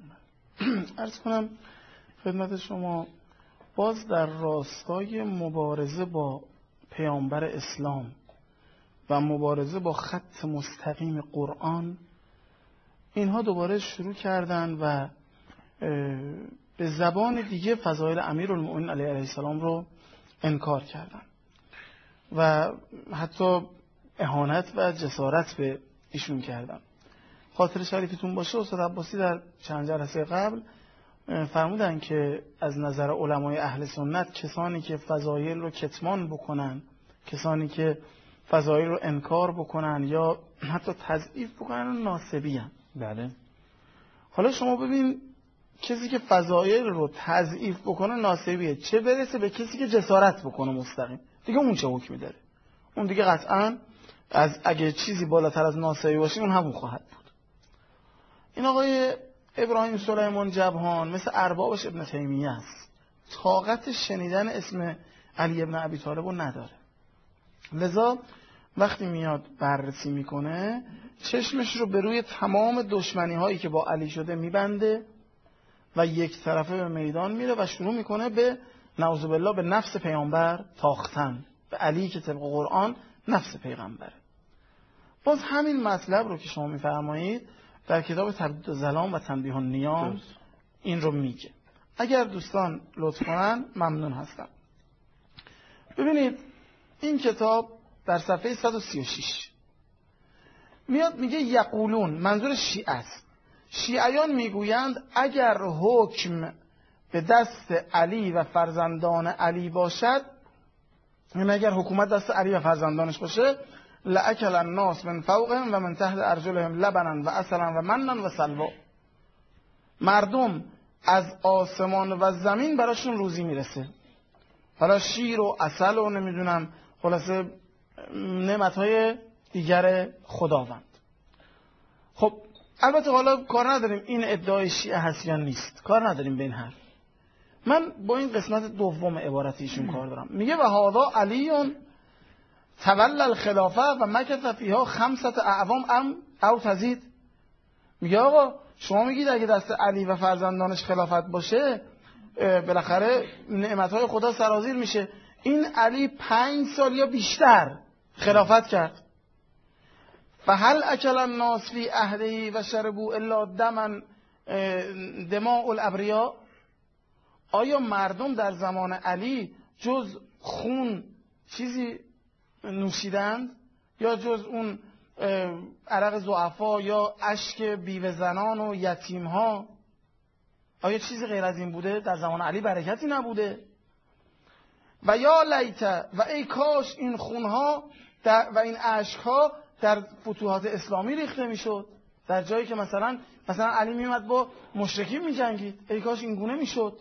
عرض کنم خدمت شما، باز در راستای مبارزه با پیامبر اسلام و مبارزه با خط مستقیم قرآن، اینها دوباره شروع کردن و به زبان دیگه فضایل امیرالمؤمنین علیه السلام رو انکار کردن و حتی اهانت و جسارت به ایشون کردن. خاطر شریفتون باشه استاد عباسی در چند جلسه قبل فرمودن که از نظر علمای اهل سنت کسانی که فضایل رو کتمان بکنن، کسانی که فضایل رو انکار بکنن یا حتی تضعیف بکنن ناسبی هستند. بله. حالا شما ببین کسی که فضایل رو تضعیف بکنه ناسبیه، چه برسه به کسی که جسارت بکنه مستقیم، دیگه اون چه حکمی داره؟ اون دیگه قطعاً از اگه چیزی بالاتر از ناسبی باشه اون همون خواهد بود. این آقای ابراهیم سلیمان جبهان مثل اربابش ابن تیمیه است، طاقت شنیدن اسم علی ابن ابی طالب رو نداره، لذا وقتی میاد بررسی میکنه چشمش رو به روی تمام دشمنی هایی که با علی شده میبنده و یک طرفه به میدان میره و شروع میکنه به نعوذ بالله به نفس پیامبر تاختن، به علی که طبق قرآن نفس پیغمبره. باز همین مطلب رو که شما میفرمایید در کتاب تبدید الظلام و تنبیه النیام این رو میگه. اگر دوستان لطف کنن ممنون هستم. ببینید این کتاب در صفحه صد و سی و شش میاد میگه یقولون، منظور شیعه است، شیعیان میگویند اگر حکم به دست علی و فرزندان علی باشد، یعنی اگر حکومت دست علی و فرزندانش باشه، لأکل الناس من فوقهم و من تحت ارجلهم لبنا و عسلا و منن و سلوا، مردم از آسمان و زمین براشون روزی میرسه، حالا شیر و عسل و نمیدونم خلاصه نعمتهای دیگر خداوند. خب البته حالا کار نداریم این ادعای شیعه هست یا نیست، کار نداریم به این حرف. من با این قسمت دوم عبارت ایشون کار دارم. میگه و هذا علیون تولى الخلافه و مکث فیها خمسة اعوام ام او تزید. میگه آقا شما میگید اگه دست علی و فرزندانش خلافت باشه بالاخره نعمتهای خدا سرازیر میشه، این علی پنج سال یا بیشتر خلافت کرد. فهل اکل الناس فی عهده و شربوا الا دما دماء الابریا، آیا مردم در زمان علی جز خون چیزی نوشیدند یا جز اون عرق ضعفا یا اشک بیوه زنان و یتیم ها؟ آیا چیزی غیر از این بوده؟ در زمان علی برکتی نبوده؟ و یا لیت و ای کاش این خونها و این اشکها در فتوحات اسلامی ریخته میشد، در جایی که مثلا مثلا علی میمد با مشرکین میجنگید، ای کاش این گونه میشد.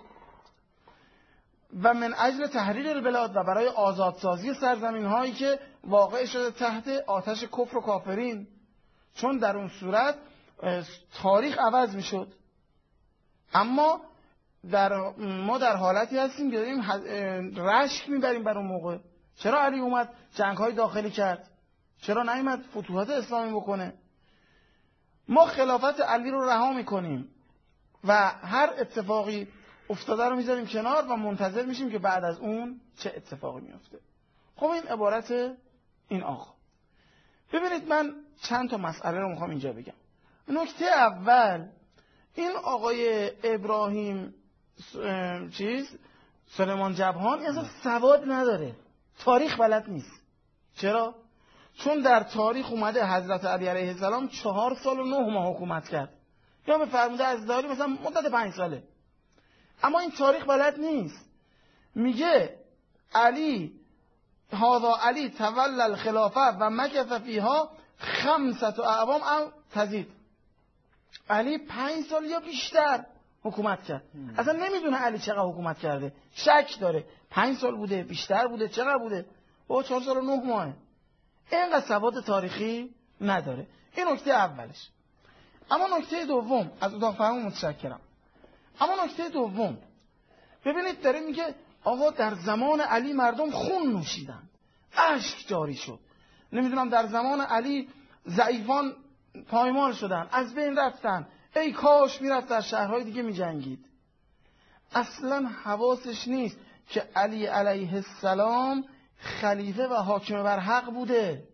و من اجل تحریر البلاد و برای آزادسازی سرزمین هایی که واقع شده تحت آتش کفر و کافرین، چون در اون صورت تاریخ عوض میشد. اما در ما در حالتی هستیم که داریم رشک میبریم بر اون موقع. چرا علی اومد جنگ‌های داخلی کرد؟ چرا نیامد فتوحات اسلامی بکنه؟ ما خلافت علی رو رها میکنیم و هر اتفاقی افتاده رو میذاریم کنار و منتظر میشیم که بعد از اون چه اتفاقی میفته. خب این عبارت این آقا. ببینید من چند تا مسئله رو میخوام اینجا بگم. نکته اول، این آقای ابراهیم چیز سلیمان جبهان اصلا سواد نداره، تاریخ بلد نیست. چرا؟ چون در تاریخ اومده حضرت علی علیه السلام چهار سال و نه ماه حکومت کرد، یا به فرموده از داری مثلا مدت پنج ساله، اما این تاریخ بلد نیست. میگه علی هذا علی تولى الخلافه و مکث فیها خمسة اعوام او تزید. علی پنج سال یا بیشتر حکومت کرد. اصلا نمیدونه علی چقدر حکومت کرده، شک داره پنج سال بوده، بیشتر بوده، چقدر بوده، با چهار سال و نه ماه. اینقدر سواد تاریخی نداره. این نکته اولش. اما نکته دوم، از اتاق فرمان متشکرم. اما نکته دوم، ببینید داره میگه آقا در زمان علی مردم خون نوشیدن، اشک جاری شد، نمیدونم در زمان علی ضعیفان پایمال شدن، از بین رفتن، ای کاش میرفت در شهرهای دیگه میجنگید. اصلا حواسش نیست که علی علیه السلام خلیفه و حاکم بر حق بوده.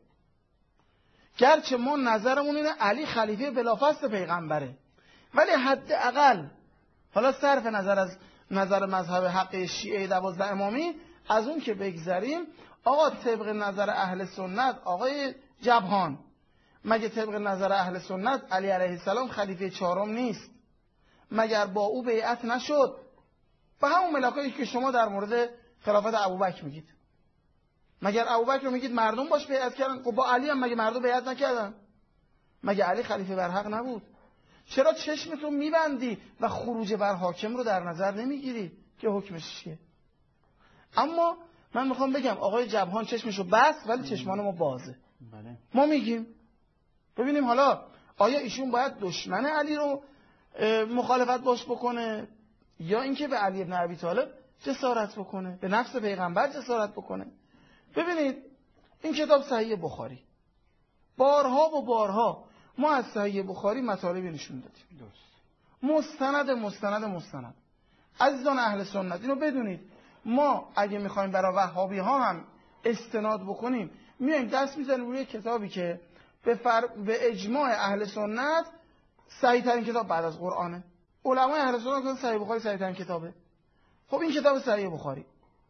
گرچه ما نظرمون اینه علی خلیفه بلافاصله پیغمبره، ولی حداقل حالا صرف نظر از نظر مذهب حق شیعه دوازده امامی، از اون که بگذریم، آقا طبق نظر اهل سنت آقای جبهان، مگه طبق نظر اهل سنت علی علیه السلام خلیفه چهارم نیست؟ مگر با او بیعت نشد؟ به همون ملاکایی که شما در مورد خلافت ابوبکر میگید، مگر ابوبکر رو میگید مردم باش بیعت کردن؟ خب با علی هم مگه مردم بیعت نکردن؟ مگه علی خلیفه بر حق نبود؟ چرا چشمتون میبندی و خروج بر حاکم رو در نظر نمیگیری که حکمش چیه؟ اما من میخوام بگم آقای جبهان چشمشو بست ولی چشمان ما بازه. ما میگیم ببینیم حالا آیا ایشون باید دشمن علی رو مخالفت باش بکنه یا اینکه به علی ابن ابی طالب جسارت بکنه، به نفس پیغمبر جسارت بکنه. ببینید این کتاب صحیح بخاری، بارها و بارها ما از صحیح بخاری مطالبی نشون دادیم، مستند مستند مستند. عزیزان اهل سنت اینو بدونید، ما اگه میخوایم برای وهابی ها هم استناد بکنیم، میایم دست میزنیم روی کتابی که به, فر... به اجماع اهل سنت صحیح ترین کتاب بعد از قرآنه. علمای اهل سنت گفتن صحیح بخاری صحیح ترین کتابه. خب این کتاب صحیح بخاری،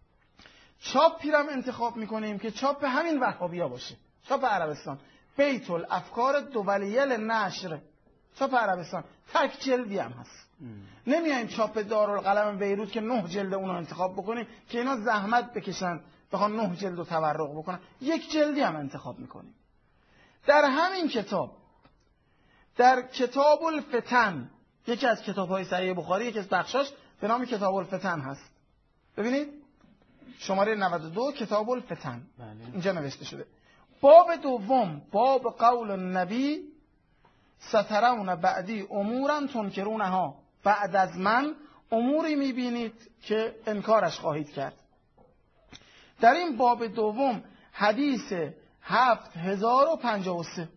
چاپی رو انتخاب میکنیم که چاپ همین وهابیا باشه، چاپ عربستان، بیت الافکار دولیه للنشر، چاپ عربستان، تک جلدی هم هست. نمیایم چاپ دارالقلم بیروت که نه جلد اون رو انتخاب بکنیم که اینا زحمت بکشن بخوان نه جلد رو تورق بکنن، یک جلدی هم انتخاب میکنیم. در همین کتاب، در کتاب الفتن، یکی از کتاب‌های صحیح بخاری، یکی از بخشاش به نام کتاب الفتن هست. ببینید شماره نود و دو کتاب الفتن، اینجا نوشته شده باب دوم، باب قول النبی سترون بعدی امورا تنکرونها، بعد از من اموری میبینید که انکارش خواهید کرد. در این باب دوم حدیث هفت هزار و پنجاه و سه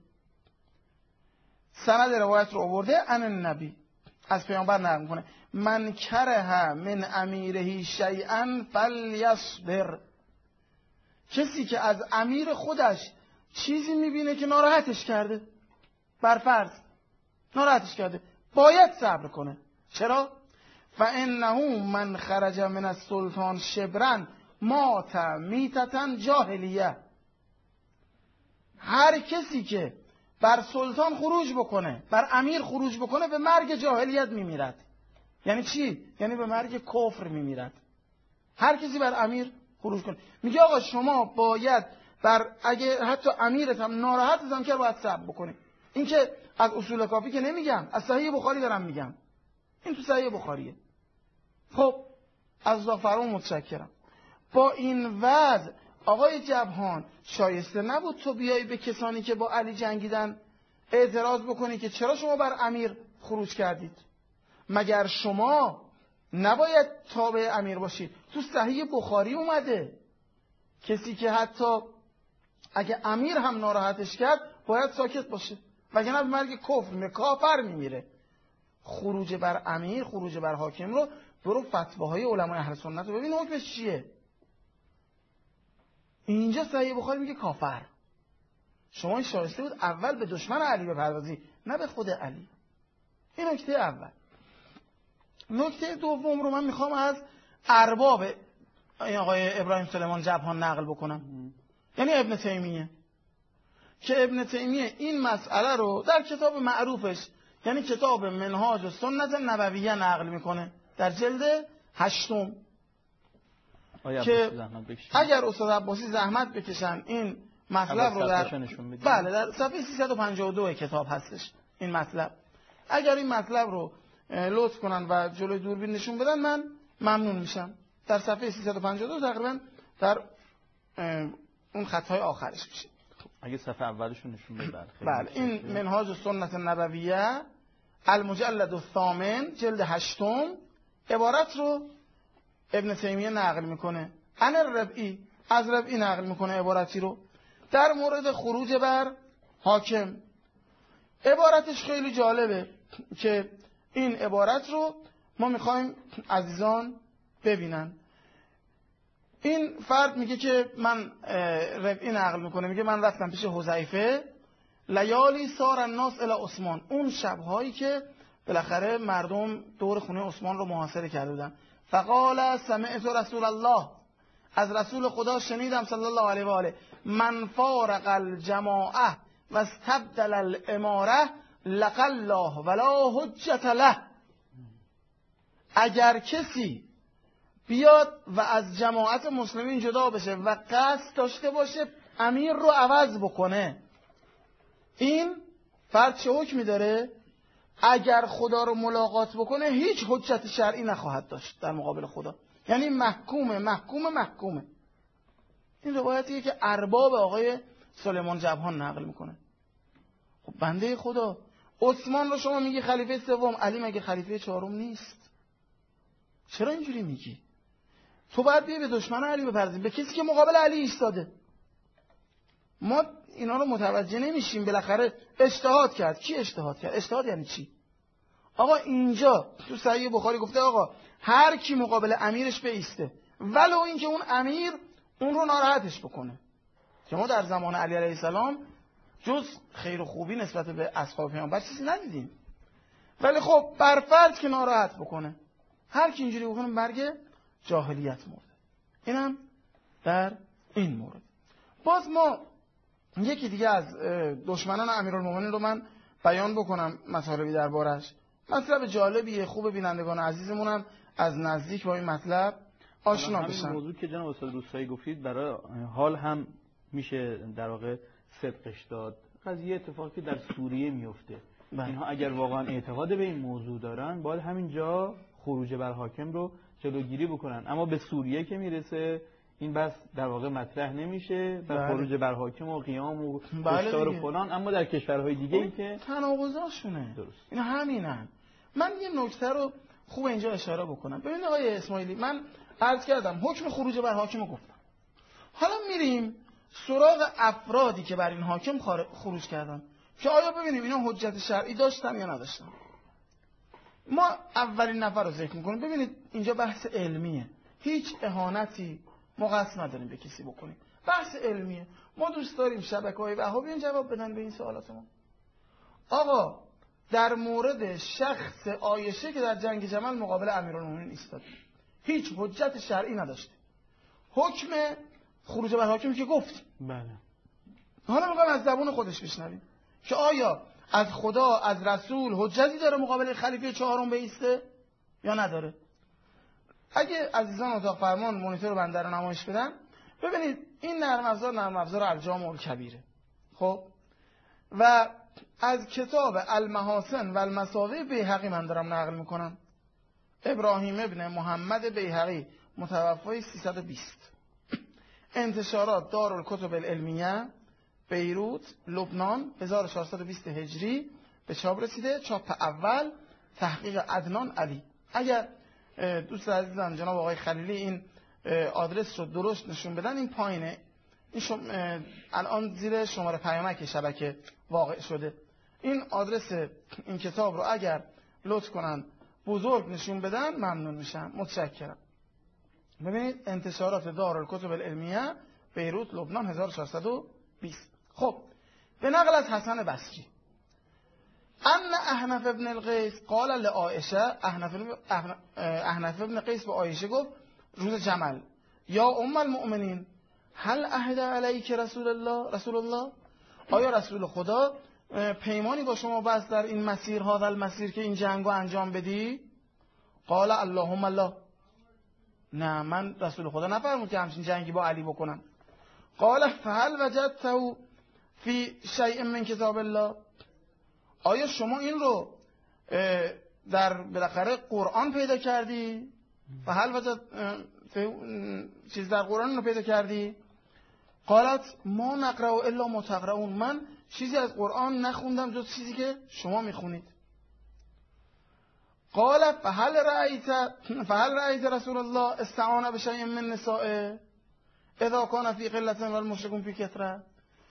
سند روایت رو آورده عن النبی، از پیامبر نقل میکنه من کره من امیره شیئا فلیصبر، کسی که از امیر خودش چیزی میبینه که ناراحتش کرده، برفرض ناراحتش کرده، باید صبر کنه. چرا؟ فانه من خرج من السلطان شبرا مات میتة جاهلیه، هر کسی که بر سلطان خروج بکنه، بر امیر خروج بکنه، به مرگ جاهلیت میمیرد. یعنی چی؟ یعنی به مرگ کفر میمیرد. هر کسی بر امیر خروج کنه. میگه آقا شما باید بر، اگه حتی امیرت هم ناراحت هم که باید صبر بکنی. این که از اصول کافی که نمیگم، از صحیح بخاری دارم میگم، این تو صحیح بخاریه. خب از فرمان متشکرم. با این وضع آقای جبهان شایسته نبود تو بیایی به کسانی که با علی جنگیدن اعتراض بکنی که چرا شما بر امیر خروج کردید؟ مگر شما نباید تابع امیر باشید؟ تو صحیح بخاری اومده کسی که حتی اگه امیر هم ناراحتش کرد باید ساکت باشه، وگرنه به مرگ کفر میره، کافر میمیره. خروج بر امیر، خروج بر حاکم رو برو فتواهای علمای اهل سنت رو ببین حکمش چیه. اینجا صحیح بخاری میگه کافر. شما این شایسته بود اول به دشمن علی بپردازی، نه به خود علی. این نکته اول. نکته دوم رو من میخوام از ارباب این آقای ابراهیم سلیمان جبهان نقل بکنم، یعنی ابن تیمیه، که ابن تیمیه این مسئله رو در کتاب معروفش، یعنی کتاب منهاج و سنت نبویه نقل میکنه در جلد هشتم، که اگر استاد عباسی زحمت بکشن این مطلب رو در بله در صفحه سیصد و پنجاه و دو کتاب هستش این مطلب، اگر این مطلب رو لطف کنن و جلوی دوربین نشون بدن من ممنون میشم. در صفحه سیصد و پنجاه و دو تقریبا در اون خطهای آخرش میشه. اگه صفحه اولش رو نشون بدن. بله این منهاج السنت النبویه المجلد الثامن جلد هشتم عبارت رو ابن تیمیه نقل میکنه. عن الربعی، از ربعی نقل میکنه عبارتی رو در مورد خروج بر حاکم. عبارتش خیلی جالبه که این عبارت رو ما میخوایم عزیزان ببینن. این فرد میگه که من ربعی نقل میکنه، میگه من رفتم پیش حذیفه لیالی سار الناس الی عثمان، اون شبهایی که بالاخره مردم دور خونه عثمان رو محاصره کرده بودن. فقال سمعت رسول الله، از رسول خدا شنیدم صلی الله علیه و آله، من فارق الجماعه و استبدل الاماره لقى الله ولا حجت له. اگر کسی بیاد و از جماعت مسلمین جدا بشه و قصد داشته باشه امیر رو عوض بکنه، این فرد چه حکمی داره؟ اگر خدا رو ملاقات بکنه هیچ حجت شرعی نخواهد داشت در مقابل خدا، یعنی محکومه محکومه محکومه. این روایتیه که ارباب آقای سلیمان جبهان نقل میکنه. خب بنده خدا، عثمان رو شما میگی خلیفه سوم، علی مگه خلیفه چهارم نیست؟ چرا اینجوری میگی؟ تو باید بیای به دشمن علی بپردازی، به کسی که مقابل علی ایستاده. ما اینا رو متوجه نمیشیم. بالاخره اجتهاد کرد. کی اجتهاد کرد؟ اجتهاد یعنی چی؟ آقا اینجا تو صحیح بخاری گفته آقا هر کی مقابل امیرش بایسته، ولو اینکه اون امیر اون رو ناراحتش بکنه، که ما در زمان علی علیه السلام جز خیر و خوبی نسبت به اصحاب پیامبر چیزی ندیدیم، ولی خب بر فرض که ناراحت بکنه، هر کی اینجوری بکنه مرگ جاهلیت مرده. اینم در این مورد. باز ما یکی دیگه از دشمنان امیرالمومنین رو من بیان بکنم مطالبی دربارش. مطلب جالبیه، خوب بینندگان عزیزمونم از نزدیک با این مطلب آشنا بشن. همین موضوع که جناب استاد روستایی گفتید برای حال هم میشه در واقع صدقش داد. قضیه اتفاقی که در سوریه میفته. بله. اینها اگر واقعا اعتقاد به این موضوع دارن باید همینجا خروج بر حاکم رو جلوگیری بکنن، اما به سوریه که میرسه این بس در واقع مطرح نمیشه و خروج بر حاکم و قیام و کشتار و فلان، اما در کشورهای دیگه ای که تناقضاشونه درست اینا همینن. من یه نکته رو خوب اینجا اشاره بکنم. ببینید آقای اسماعیلی، من عرض کردم حکم خروج بر حاکم رو گفتم، حالا میریم سراغ افرادی که بر این حاکم خروج کردن که آیا ببینیم اینا حجت شرعی داشتن یا نداشتن. ما اولین نفر رو ذکر میکنیم. ببینید اینجا بحث علمیه، هیچ اهانتی ما قصد نداریم به کسی بکنیم، بحث علمیه. ما دوست داریم شبکه‌های وهابیان جواب بدن به این سوالات ما. آقا در مورد شخص عایشه که در جنگ جمل مقابل امیرالمومنین ایستاد، هیچ حجت شرعی نداشته، حکم خروج بر حاکم که گفت. بله. حالا میخوام از زبون خودش بشنویم که آیا از خدا از رسول حجتی داره مقابل خلیفه چهارم بایسته یا نداره. اگه عزیزان اتاق فرمان مانیتور بنده رو نمایش بدن، ببینید این نرم افزار نرم افزار الجامع الکبیره. خب و از کتاب المحاسن و المساوی بیهقی من دارم نقل میکنم. ابراهیم ابن محمد بیهقی متوفای سیصد و بیست، انتشارات دارالکتب العلمیه بیروت لبنان هزار و چهارصد و بیست هجری به چاپ رسیده. چاپ اول تحقیق عدنان علی. اگر دوست عزیزم جناب آقای خلیلی این آدرس رو درست نشون بدن، این پایینه، این شم... الان زیر شماره پیامک شبکه واقع شده. این آدرس این کتاب رو اگر لطف کنن بزرگ نشون بدن ممنون میشم. متشکرم. ببینید انتشارات دارالکتب العلمیه بیروت لبنان هزار و چهارصد و بیست. خب به نقل از حسن بصری ان احنف ابن القیس قال لعائشه، احنف احنف ابن قیس به عایشه گفت روز جمل یا ام المؤمنین هل عهد علیک رسول الله رسول الله، آیا رسول خدا پیمانی با شما بست در این مسیر، هذا المسیر که این جنگو انجام بدی؟ قال اللهم الله، نه من رسول خدا نفرمود که همچین جنگی با علی بکنم. قال فهل وجدته فی شیء من کتاب الله، آیا شما این رو در بالاخره قرآن پیدا کردی؟ فهل وجد چیز در قرآن رو پیدا کردی؟ قالت ما نقرأ الا ما تقرؤون، من چیزی از قرآن نخوندم جز چیزی که شما میخونید. قال فهل رأیت فهل رأیت رسول الله استعان بشیء من نسائه اذا کان فی قلة و المشرکون فی کثرة،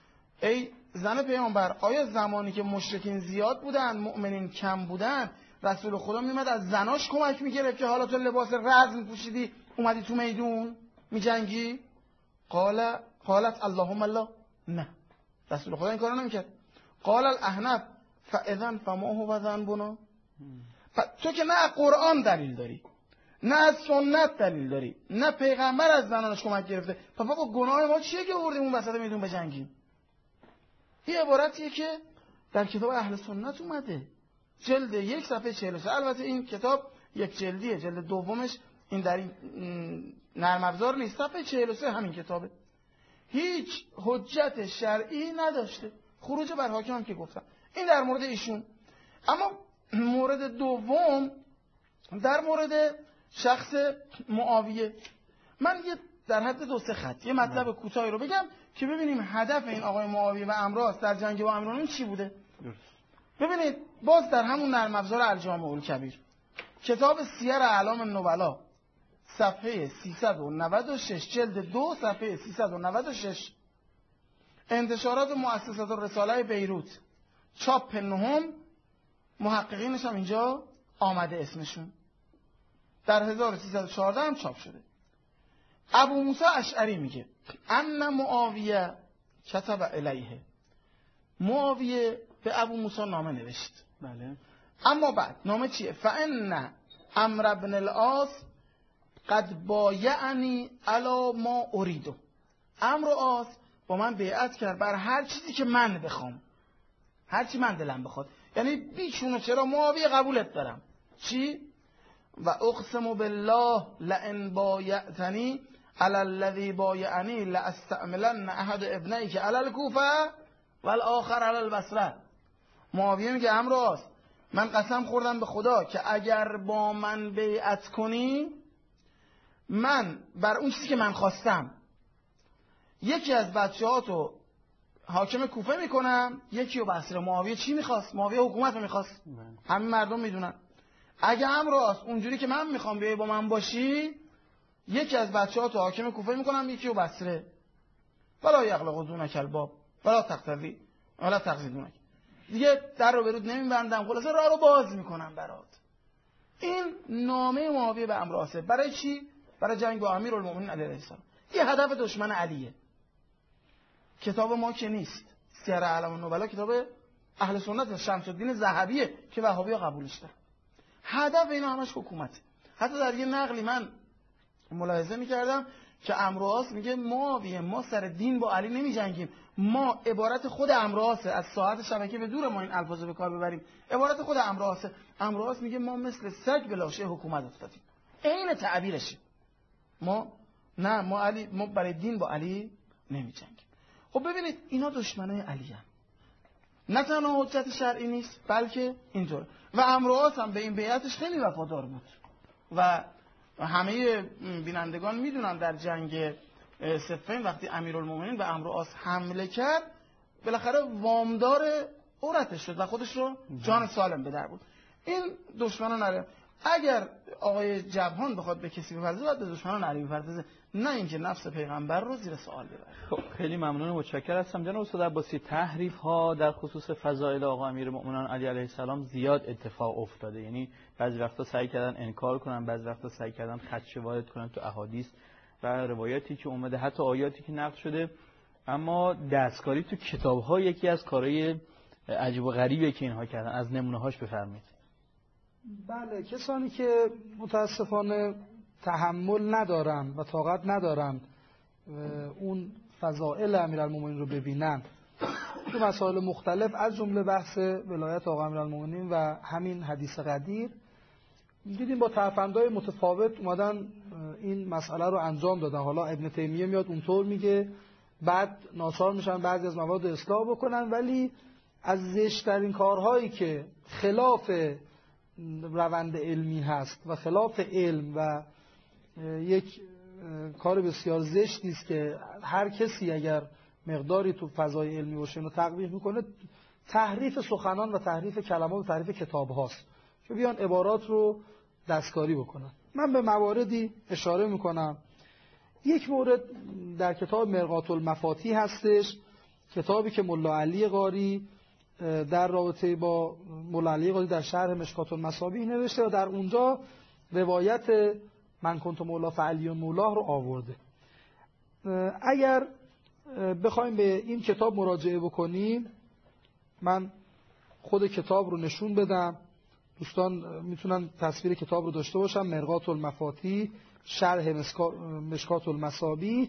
ای زن پیامبر آیا زمانی که مشرکین زیاد بودن مؤمنین کم بودن رسول خدا میمد از زناش کمک میگرفت که حالا تو لباس رزم پوشیدی اومدی تو میدون میجنگی؟ قال قالت اللهم الله، نه رسول خدا این کارو نمیکرد. قال الاحنف فاذا فما هو ذنبنا، تو که نه قرآن دلیل داری نه از سنت دلیل داری نه پیغمبر از زنانش کمک گرفته، پس بابا گناه ما چیه که آوردیم اون وسط میدون بجنگیم؟ این عبارتیه که در کتاب اهل سنت اومده، جلد یک صفحه چهل و سه. البته این کتاب یک جلدیه، جلد دومش این در این نرم افزار نیست، صفحه چهل و سه همین کتابه. هیچ حجت شرعی نداشته، خروج بر حاکم هم که گفتم. این در مورد ایشون. اما مورد دوم در مورد شخص معاویه، من یه در حد دو سه خط یه مطلب کوتاهی رو بگم که ببینیم هدف این آقای معاویه و امراض در جنگ با امیرالمومنین چی بوده. ببینید باز در همون نرم افزار الجامع الکبیر کتاب سیر اعلام النبلا صفحه سیصد و نود و شش جلد دو صفحه سیصد و نود و شش، انتشارات مؤسسات الرساله بیروت چاپ نهم، محققینش هم اینجا آمده اسمشون، در هزار و سیصد و چهارده هم چاپ شده. ابو موسی اشعری میگه ان معاویه کتب الیه، معاویه به ابو موسی نامه نوشت. بله. اما بعد نامه چیه؟ فان عمرو بن العاص قد بایعنی علی ما اریدو، عمرو عاص با من بیعت کرد بر هر چیزی که من بخوام، هر چی من دلم بخواد، یعنی بیچونه چرا معاویه قبولت دارم. چی؟ و اقسم بالله لئن بایعتنی علی الذی بایعنی لاستعملن احد ابنیک علی الکوفه والآخر علی البصره. معاویه میگه عمرو عاص من قسم خوردم به خدا که اگر با من بیعت کنی من بر اون چیزی که من خواستم یکی از بچه‌هاتو حاکم کوفه میکنم یکی رو بصره. معاویه چی میخواست؟ معاویه حکومت رو میخواست، همین مردم میدونن. اگه عمرو عاص اونجوری که من میخوام بیای با من باشی یکی از بچه‌هاتو حاکم کوفه میکنم یکی رو بصره. ولا یغلق دونک الباب ولا تقتضی ولا تقضیدونک، دیگه در رو برود نمیبندم، خلاصه راه رو باز میکنم برات. این نامه معاویه به عمرو عاص برای چی؟ برای جنگ با امیرالمومنین علیه السلام. یه هدف دشمن علیه. کتاب ما که نیست، سیر اعلام النبلا کتاب اهل سنت شمس الدین ذهبیه که وهابی‌ها قبولش دارن. هدف اینا همش حکومت. حتی در یه نقلی من ملاحظه می‌کردم که عمرو عاص میگه معاویه ما سر دین با علی نمی‌جنگیم، ما عبارت خود عمرو عاص از ساعت شبکه به دور ما این الفاظو به کار ببریم، عبارت خود عمرو عاص. عمرو عاص میگه ما مثل سگ به لاشه حکومت افتادیم، عین تعبیرشه. ما نه ما علی ما برای دین با علی نمی‌جنگیم. خب ببینید اینا دشمنای علی هم. نه تنها حجت شرعی نیست بلکه اینطور. و عمرو عاص هم به این بیعتش خیلی وفادار بود و همه بینندگان میدونن در جنگ صفین وقتی امیرالمومنین به عمرو عاص حمله کرد بالاخره وامدار عورتش شد و خودش رو جان سالم به در بود. این دشمنان نره. اگر آقای جبهان بخواد به کسی بپردازه باید به دشمنان علی بپردازه، نه اینکه نفس پیغمبر رو زیر سوال ببره. خب خیلی ممنون و متشکرم هستم جناب استاد عباسی. تحریف ها در خصوص فضائل آقا امیرالمؤمنین علی علیه السلام زیاد اتفاق افتاده، یعنی بعضی وقتا سعی کردن انکار کنن، بعضی وقتا سعی کردن خدشه وارد کنن تو احادیث و روایاتی که اومده، حتی آیاتی که نقل شده. اما دستکاری تو کتاب‌ها یکی از کارهای عجیب و غریبه که اینها کردن. از نمونه‌هاش بفرمایید. بله، کسانی که متاسفانه تحمل ندارن و طاقت ندارن اون فضائل امیرالمومنین رو ببینن تو مسائل مختلف از جمله بحث ولایت آقا امیرالمومنین و همین حدیث قدیر، دیدیم با ترفندهای متفاوت اومدن این مسئله رو انجام دادن. حالا ابن تیمیه میاد اونطور میگه، بعد ناچار میشن بعضی از مواد اصلاح بکنن، ولی از زشترین کارهایی که خلاف روند علمی هست و خلاف علم و یک کار بسیار زشتی است که هر کسی اگر مقداری تو فضای علمی باشه اینو تقبیح میکنه، تحریف سخنان و تحریف کلمات و تحریف کتاب هاست که بیان عبارات رو دستکاری بکنن. من به مواردی اشاره میکنم. یک مورد در کتاب مرقات المفاتیح هستش، کتابی که ملا علی قاری در رابطه با مولا علی قاری در شرح مشکات المصابیح نوشته و در اونجا روایت من کنت مولا فعلی مولا رو آورده. اگر بخوایم به این کتاب مراجعه بکنیم، من خود کتاب رو نشون بدم، دوستان میتونن تصویر کتاب رو داشته باشن. مرقات المفاتیح شرح مشکات المصابیح،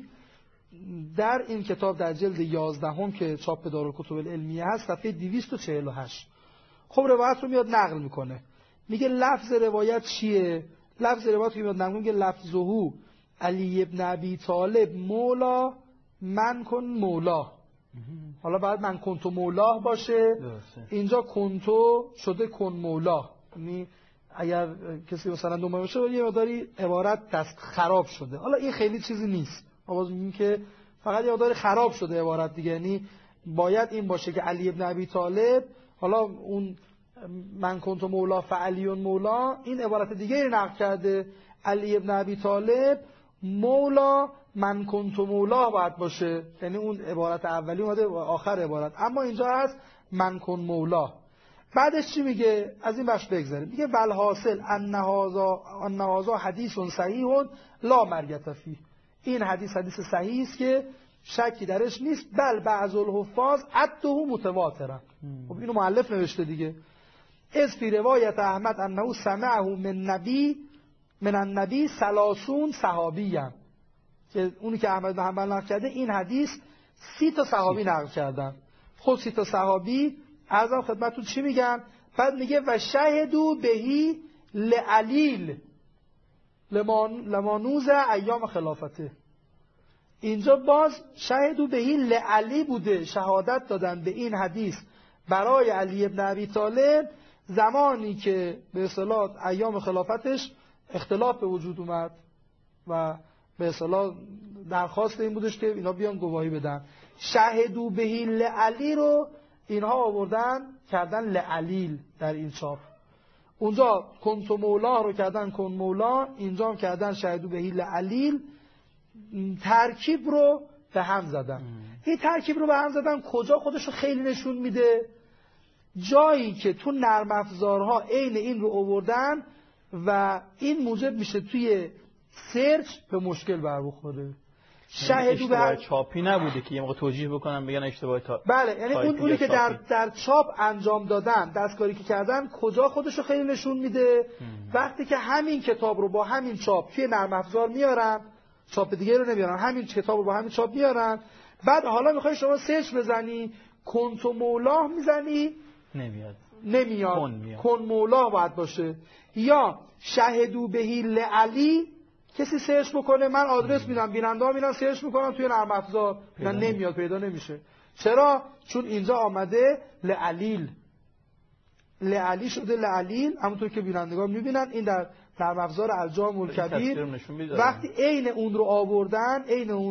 در این کتاب در جلد یازدهم که چاپ دارالکتب العلمیه هست صفحه دویست و چهل و هشت. خب روایت رو میاد نقل میکنه، میگه لفظ روایت چیه؟ لفظ روایت که میاد نقل میگه لفظهو علی ابن ابی طالب مولا من کن مولا. حالا بعد من کنتو مولا باشه، اینجا کنتو شده کن مولا. یعنی اگر کسی مثلا دومه باشه یه مقداری عبارت دست خراب شده. حالا این خیلی چیزی نیست، ما باز میگیم که فقط یه مقداری خراب شده عبارت دیگه. یعنی باید این باشه که علی ابن ابی طالب، حالا اون من کنتو مولا فعلیون مولا این عبارت دیگه نقل کرده، علی ابن ابی طالب مولا من کنتو مولا باید باشه، یعنی اون عبارت اولی اومده و آخر عبارت، اما اینجا هست من کن مولا. بعدش چی میگه؟ از این بخش بگذاریم. میگه والحاصل ان هذا ان هذا حدیث صحیح لا مرگت فیه. این حدیث حدیث صحیحی است که شکی درش نیست، بل بعض الحفاظ عده متواترا. خب اینو مؤلف نوشته دیگه. از فی روایت احمد انه سمعه من نبی من النبی ثلاثون صحابیان، که اونی که احمد بن حنبل نقل کرده این حدیث سی تا صحابی نقل کردن. خود سی تا صحابی عرضم خدمتتون چی میگن؟ بعد میگه و شهدو بهی لعلیل لمانوز ایام خلافته. اینجا باز شهدو بهی لعلی بوده، شهادت دادن به این حدیث برای علی ابن ابی طالب زمانی که به اصطلاح ایام خلافتش اختلاف به وجود اومد و به اصطلاح درخواست این بودش که اینا بیان گواهی بدن. شهدو بهی لعلی رو اینها آوردن کردن لعلیل در این چاپ. اونجا کنت مولا رو کردن کن مولا، اینجا هم کردن شهدو بهی لعلیل. ترکیب رو به هم زدن. این ترکیب رو به هم زدن کجا خودش رو خیلی نشون میده؟ جایی که تو نرم افزارها عین این رو آوردن و این موجب میشه توی سرچ به مشکل بر بخوره. شاهدو به چاپی نبوده که یه موقع توجیه بکنن بگن اشتباه تا بله، یعنی اون اونی که در در چاپ انجام دادن، دستکاری که کردن کجا خودش رو خیلی نشون میده؟ وقتی که همین کتاب رو با همین چاپ توی نرم افزار میارن، چاپ دیگه رو نمیارن، همین کتاب رو با همین چاپ میارن، بعد حالا میخوای شما سرچ بزنی کنتو مولا میزنی نمیاد نمیاد کن, میاد. کن مولا باید باشه. یا شهدو بهی لعلی کسی سرچ بکنه، من آدرس میدم، بیننده ها میرن سرچ میکنن توی نرم افزار، نه نمیاد، پیدا نمیشه. چرا؟ چون اینجا آمده لعلیل، لعلی شده لعلیل، همونطور که بینندگان میبینن. این در نرم افزار الجام الکبیر وقتی عین اون رو آوردن، عین اون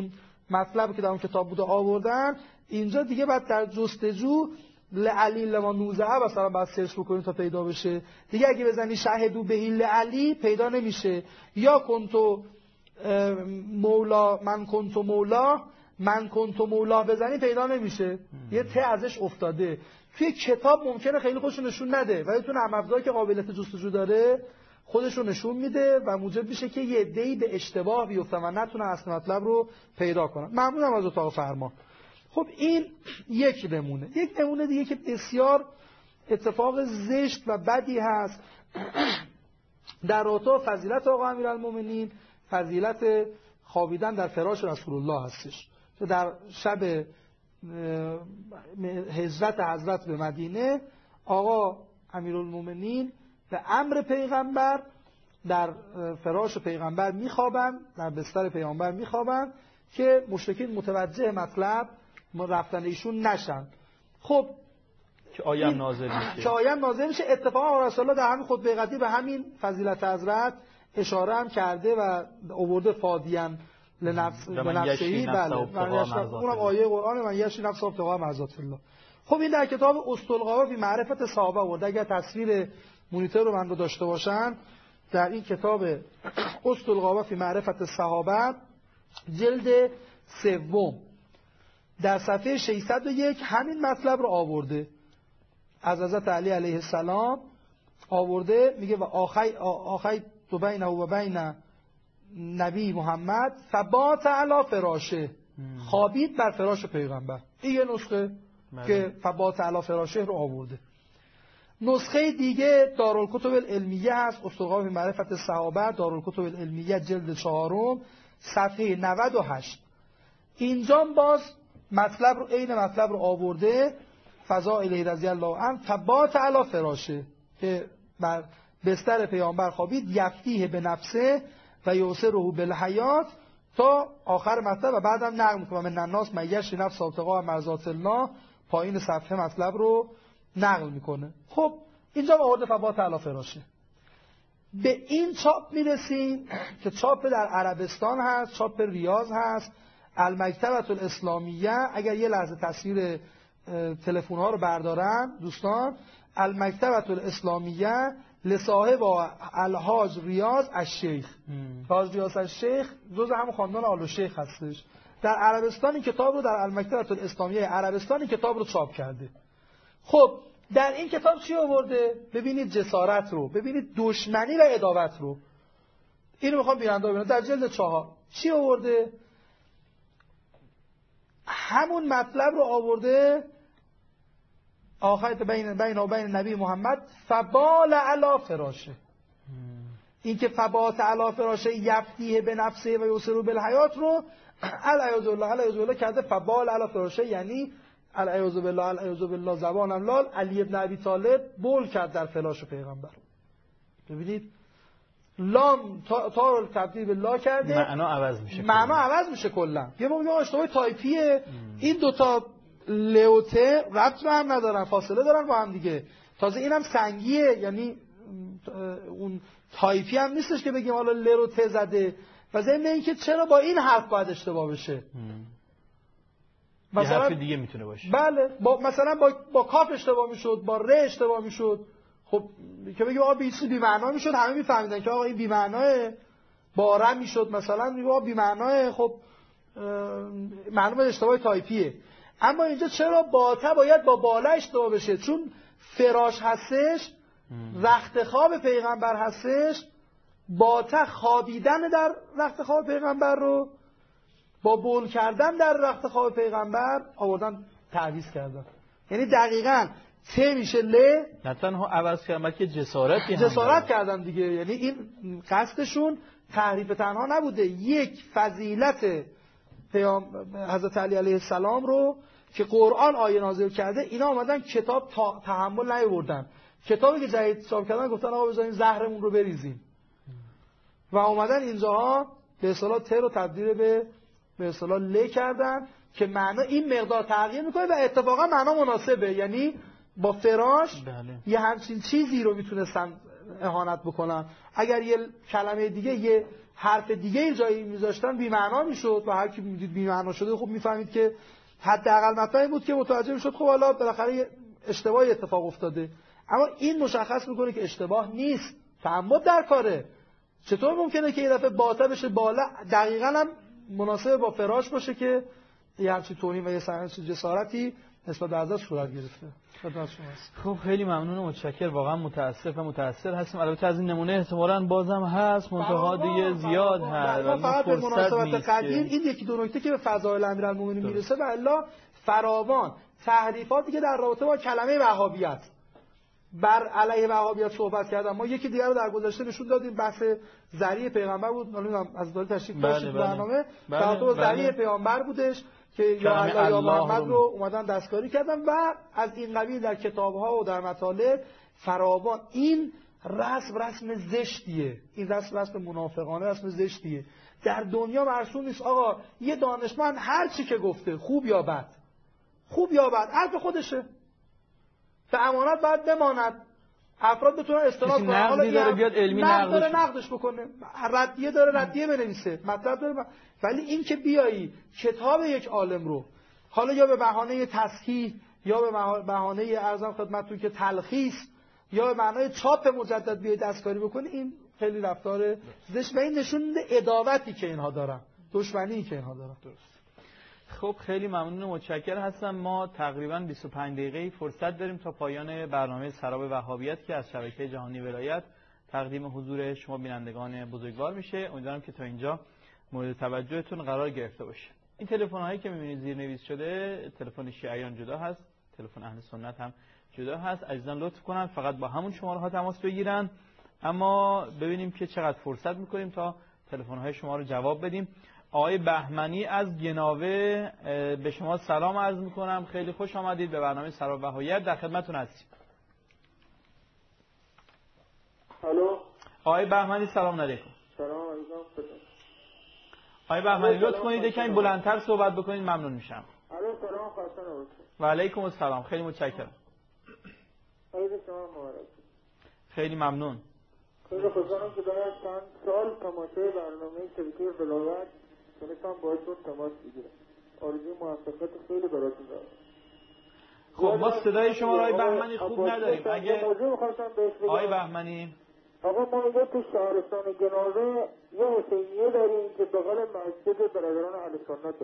مطلبی که در اون کتاب بوده آوردن. اینجا دیگه بعد در جستجو لعلی لما نوزعه مثلا بعد سرچ بکنید تا پیدا بشه. دیگه اگه بزنی شهدو به لعلی پیدا نمیشه. یا کنتو مولا من کنتو مولا من کنتو مولا بزنی پیدا نمیشه. یه ته ازش افتاده. توی کتاب ممکنه خیلی خودش نشون نده ولی تو نرم افزاری که قابلیت جستجو داره خودش رو نشون میده و موجب میشه که یه عده‌ای به اشتباه بیفتن و نتونن اصل مطلب رو پیدا کنن. ممنونم از اتاق فرمان. خب این یک نمونه. یک نمونه دیگه که بسیار اتفاق زشت و بدی هست در رابطه فضیلت آقا امیرالمومنین، فضیلت خوابیدن در فراش رسول الله هستش که در شب هجرت حضرت به مدینه آقا امیرالمومنین به امر پیغمبر در فراش پیغمبر میخوابن، در بستر پیغمبر میخوابن که مشرکین متوجه مطلب رفتن ایشون نشن. خب که آیه نازل میشه که آیه نازل میشه. اتفاقا رسول الله در همین خطبه قدی به همین فضیلت حضرت اشاره هم کرده و آورده فادیان لنفس لنفسهی. بله اونم آیه قرآن من یشی نفس ابتغاء مرضات الله. خب این در کتاب اسطوالغابه فی معرفت صحابه آورده. اگر تصویر مونیتور رو من رو داشته باشن در این کتاب اسطوالغابه فی معرفت صحابه جلد سوم در صفحه ششصد و یک همین مطلب رو آورده از حضرت علی علیه السلام آورده. میگه و آخی آخی تو بینه و بین نبی محمد فبات علی فراشه، خوابید بر فراش پیغمبر. این یه نسخه مره. که فبات علی فراشه رو آورده. نسخه دیگه دارالکتب العلمیه هست، اسطوره فی معرفت صحابه، دارالکتب العلمیه جلد چهارم صفحه نود و هشت. اینجا باز مطلب رو عین مطلب رو آورده فضائل رضی الله عنه فبات علی فراشه که بر بستر پیامبر خوابید یفتیه به نفسه و یوسره بالحیات تا آخر مطلب و بعدم نقل میکنه من الناس میش نفس ابتغاء مرضات الله. پایین صفحه مطلب رو نقل میکنه. خب اینجا آورده فبات علی فراشه. به این چاپ میرسیم که چاپ در عربستان هست، چاپ ریاض هست، المکتبة الاسلامیه. اگر یه لحظه تصویر تلفن ها رو بردارن دوستان، المکتبة الاسلامیه لصاحب الحاج ریاض الشیخ. حاج ریاض الشیخ جزء همون خاندان آل شیخ هستش. در عربستان این کتاب رو در المکتبة الاسلامیه عربستان این کتاب رو چاپ کرده. خب در این کتاب چی آورده؟ ببینید جسارت رو، ببینید دشمنی و عداوت رو. اینو میخوام بیننده ببینن. در جلد چهار چی آورده؟ همون مطلب رو آورده آخرت بین بین و بین نبی محمد فبال علی فراشه. این که فبات علی فراشه یفتیه به نفسه و یوسرو بالحیات رو العیاذ بالله العیاذ بالله کرده فبال علی فراشه، یعنی العیاذ بالله العیاذ بالله زبانم لال علی ابن ابی طالب بول کرد در فلاش پیغمبر. ببینید لام تا تا رو تبدیل به لا کرده، معنا عوض میشه، معنا عوض میشه کلا. یه موقع اشتباه تایپیه. این دوتا لئوته ربط به هم ندارن، فاصله دارن با هم دیگه. تازه اینم سنگیه، یعنی اون تایپی هم نیستش که بگیم حالا ل رو ت زده. و ضمن اینکه چرا با این حرف باید اشتباه بشه؟ مثلا حرف دیگه میتونه باشه. بله با مثلا با با کاف اشتباه میشد، با ر اشتباه میشد. خب که بگیم آقا بی بی معنا میشد، همه میفهمیدن که آقا این بی معناه. با ر میشد مثلا میگه آقا بی معناه. خب معلومه اشتباه تایپیه. اما اینجا چرا با ت باید با بالا اشتباه بشه؟ چون فراش هستش، رخت خواب پیغمبر هستش. با ت خوابیدن در رخت خواب پیغمبر رو با بول کردن در رخت خواب پیغمبر آوردن تعویض کردن. یعنی دقیقاً ت میشه ل، نه تنها عوض کردن بلکه جسارتی هم جسارت کردن دیگه. یعنی این قصدشون تحریف تنها نبوده، یک فضیلت پیام حضرت علی علیه السلام رو که قرآن آیه نازل کرده اینا اومدن کتاب تحمل نیاوردن. کتابی که جدید چاپ کردن گفتن آقا بذارین زهرمون رو بریزیم و اومدن اینجاها به اصطلاح ت رو تبدیل به به اصطلاح ل کردن که معنا این مقدار تغییر میکنه و اتفاقا معنا مناسبه. یعنی با فراش بله. یه همچین چیزی رو میتونستن اهانت بکنن. اگر یه کلمه دیگه یه حرف دیگه جایی میذاشتن بی معنا میشد و هر کی میدید بی معنا شده خب میفهمید که حداقل مطلبی بود که متوجه میشد خب حالا بالاخره اشتباهی اتفاق افتاده. اما این مشخص میکنه که اشتباه نیست، تعمد در کاره. چطور ممکنه که یه دفعه باطل بشه بالا، دقیقاً هم مناسب با فراش باشه که یه همچین توهین و یه سنج جسارتی نسبت به عزت صورت گرفته. خب خیلی ممنون و متشکر، واقعا متاسف و متاثر هستیم. البته از این نمونه احتمالاً بازم هست، منتها دیگه زیاد هست. ما فقط به مناسبت قدیر این یکی دو نکته که به فضائل امیرالمومنین میرسه و الا فراوان تحریفاتی که در رابطه با کلمه وهابیت بر علیه وهابیت صحبت کردن. ما یکی دیگر رو در گذشته نشون دادیم، بحث ذریع پیغمبر بود. نمیدونم از دال تشریف داشتید برنامه در تو ذریع پیغمبر بودش که یا الله یا محمد رو اومدن دستکاری کردن و از این قبیل در کتاب‌ها و در مطالب فراوان. این رسم رسم زشتیه، این رسم رسم منافقانه، رسم زشتیه. در دنیا مرسوم نیست آقا یه دانشمند هر چی که گفته خوب یا بد، خوب یا بد حرف خودشه، به امانت باید بماند، افراد بتونن استناد کنن. حالا داره بیاد علمی نقد داره نقدش بکنه، ردیه داره ردیه بنویسه، مطلب داره ب... ولی این که بیایی کتاب یک عالم رو حالا یا به بهانه تصحیح یا به بهانه ارزم خدمتتون که تلخیص یا به معنای چاپ مجدد بیای دستکاری بکنه، این خیلی رفتار زشت و این نشون میده عداوتی که اینها دارن، دشمنی که اینها دارن. درست. خب خیلی ممنون و متشکر هستم. ما تقریباً بیست و پنج دقیقه فرصت داریم تا پایان برنامه سراب وهابیت که از شبکه جهانی ولایت تقدیم حضور شما بینندگان بزرگوار میشه. امیدوارم که تا اینجا مورد توجهتون قرار گرفته باشه. این تلفن هایی که میبینید زیرنویس شده، تلفن شیعیان جدا هست، تلفن اهل سنت هم جدا هست. عزیزان لطف کنن فقط با همون شماره ها تماس بگیرن. اما ببینیم که چقدر فرصت میکنیم تا تلفن های شما رو جواب بدیم. آقای بهمنی از گناوه به شما سلام عرض میکنم. خیلی خوش آمدید به برنامه سراب وهابیت، در خدمتتون هستیم. الو آقای بهمنی سلام علیکم. سلام علیکم. آقای بهمنی لطف کنید یکم بلندتر صحبت بکنید ممنون میشم. الو سلام خواستن نباشید. و علیکم السلام، خیلی متشکرم. عید شما مبارک. خیلی ممنون. خیلی خوشحالم که بعد از چند سال تماشای برنامه شبکه ولایت تونستم باهاتون تماس بگیرم. آرزوی موفقیت خیلی براتون دارم. خب ما صدای شما رو آقای بهمنی خوب نداریم. اگه آقای بهمنی آقا ما اینجا تو شهرستان گناوه یه حسینیه داریم که بغل مسجد برادران اهل سنته.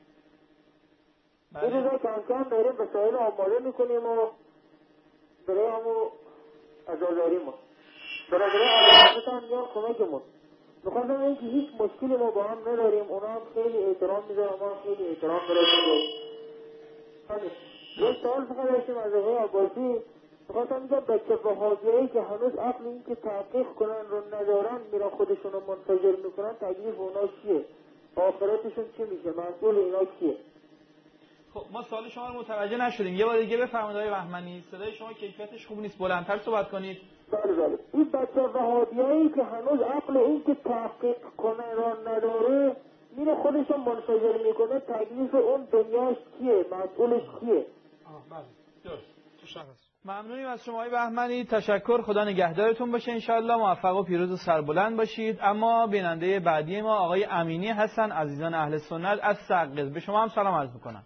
این روزا کم کم داریم به ساحل آماده میکنیم و برای همو ازاداریم ما برادران اهل سنت هم میان کمکمون. میخواستم این که هیچ مشکلی ما با هم نداریم، اونا هم خیلی احترام میذارم، ما هم خیلی احترام برسیم. همین یه سوال فقط داشتیم از آقای عباسی، میخواستم میگم بچه وهابیایی که هنوز عقل این که تحقیق کنن رو ندارن، میرن خودشون رو منفجر میکنن، تکلیف اونا چیه؟ آخرتشون چی میشه؟ مسئول اینا کیه؟ خب ما سوال شما رو متوجه نشدیم، یه بار دیگه بفرمایید آقای بهمنی. صدای شما کیفیتش خوب نیست، بلندتر صحبت کنید. بله بله. این بچه وهابیایی که هنوز عقل این که تحقیق کنن رو نداره، میره خودشون منفجر میکنه، تکلیف اون دنیاش کیه؟ مسئولش کیه؟ آه بله درست. تو شهر ممنونیم از شما آقای بهمنی، تشکر. خدا نگهدارتون باشه، انشالله موفق و پیروز و سربلند باشید. اما بیننده بعدی ما آقای امینی هستن، عزیزان اهل سنت از سقز. به شما هم سلام عرض میکنم.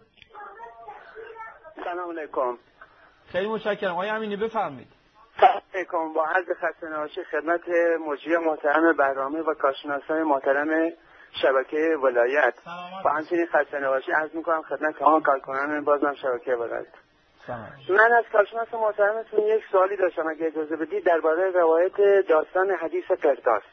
سلام علیکم. خیلی متشکرم آقای امینی، بفرمایید. سلام علیکم. با عرض خسته نباشی خدمت مجری محترم برنامه و کارشناسان محترم شبکه ولایت و همچنین خسته نباشی عرض میکنم خدمت تمام کارکنان بازم شبکه ولایت. من از کارشناس محترمتون یک سوالی داشتم اگه اجازه بدید درباره روایت داستان حدیث قرطاس.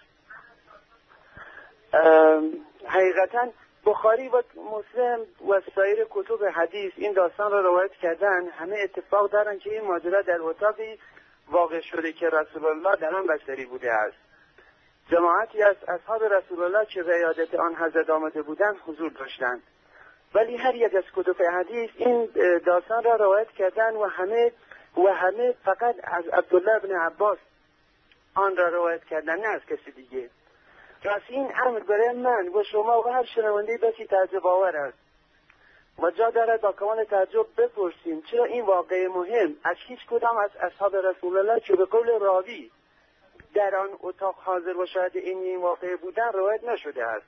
حقیقتا بخاری و مسلم و سایر کتب حدیث این داستان را روایت کردن، همه اتفاق دارن که این ماجرا در اتاقی واقع شده که رسول الله در آن بستری بوده است. جماعتی از اصحاب رسول الله که به عیادت آن حضرت آمده بودند حضور داشتند، ولی هر یک از کتب حدیث این داستان را روایت کردن و همه و همه فقط از عبدالله بن عباس آن را روایت کردن، نه از کسی دیگه. پس این امر برای من و شما و هر شنونده بسی تعجب آور است و جا دارد با کمال تعجب بپرسیم چرا این واقعه مهم از هیچ کدام از اصحاب رسول الله که به قول راوی در آن اتاق حاضر و شاهد این این واقعه بودن روایت نشده است.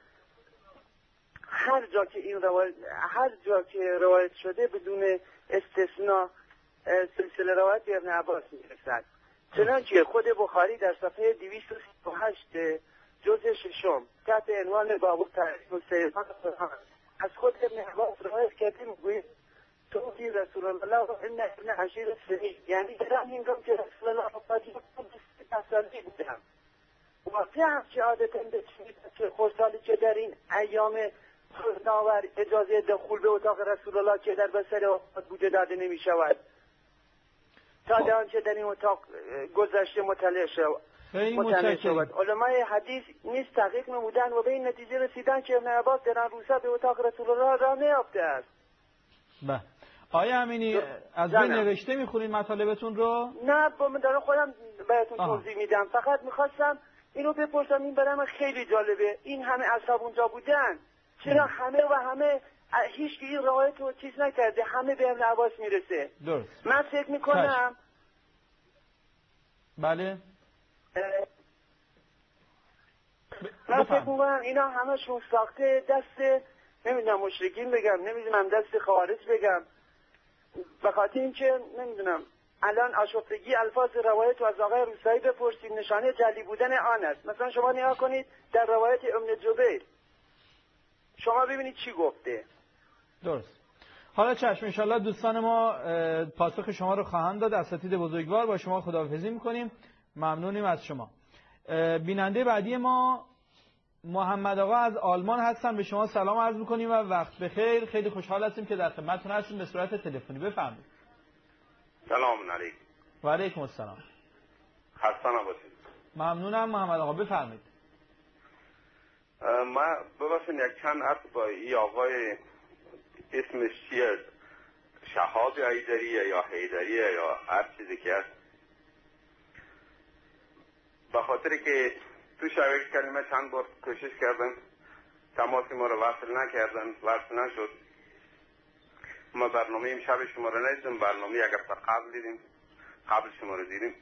هر جا که این روایت هر جا که روایت شده بدون استثناء سلسله روایت ابن عباس میرسد. چنانچه خود بخاری در صفحه دویست و سی و هشت جزء ششم تحت عنوان باب تعریف السیفان از خود ابن عباس روایت کرده میگوید توفی رسول الله و ان ابن عشیر سنی، یعنی در آن هنگام که رسول الله وفات یافت سالی بودم. واقعا چه عادتا به چه خردسالی که در این ایام خردآور اجازه دخول به اتاق رسول الله که در بسر وفات بوده داده نمی شود تا در آنچه در این اتاق گذشته مطلع شود. مطلع شود. علمای حدیث نیز تحقیق نمودن و به این نتیجه رسیدن که ابن عباس در آن روزها به اتاق رسول الله را نیافته است. بله. آیا امینی از بین نوشته میخونید مطالبتون رو؟ نه، با من دارم خودم بهتون توضیح میدم. فقط میخواستم اینو بپرسم، این برای من خیلی جالبه. این همه اصحاب اونجا بودن، چرا همه و همه هیچ که این روایت رو چیز نکرده؟ همه به ابن عباس میرسه. درست. من فکر میکنم بله من فکر میکنم اینا همشون ساخته دست نمیدونم مشرکین بگم، نمیدونم دست خوارج بگم، به خاطر اینکه نمیدونم الان آشفتگی الفاظ روایت و از آقای روسایی بپرسید نشانه جلی بودن آن است. مثلا شما نگاه کنید در روایت ابن جبیر شما ببینید چی گفته. درست. حالا چشم انشالله دوستان ما پاسخ شما رو خواهند داد. اساتید بزرگوار با شما خداحافظی میکنیم. ممنونیم از شما. بیننده بعدی ما محمد آقا از آلمان هستن. به شما سلام عرض میکنیم و وقت بخیر. خیلی خوشحال هستیم که در خدمتتون هستیم به صورت تلفنی. بفرمایید. سلام علیکم. و علیکم السلام. خسته نباشید. ممنونم محمد آقا، بفرمایید. ما ببخشید یک چند عرض با این آقای اسمش چیه، شهاب حیدریه یا حیدریه یا هر چیزی که هست، به خاطر که تو شبکه کلمه چند بار کوشش کردن تماس ما رو وصل نکردن، وصل نشد. ما برنامه امشب شما رو ندیدیم، برنامه اگر تا قبل دیدیم قبل شما رو دیدیم.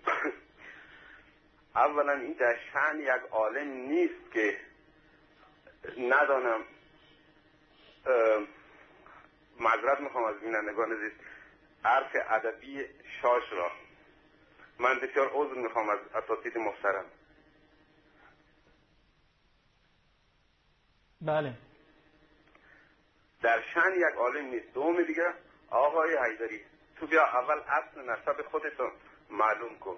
اولا این در شأن یک عالم نیست که ندانم، معذرت میخوام از بینندگان عزیز، حرف ادبی شاش را من بسیار عذر میخوام از اساتید محترم. بله. در شأن یک عالم نیست. دوم دیگه آقای حیدری تو بیا اول اصل نسب خودتو معلوم کن،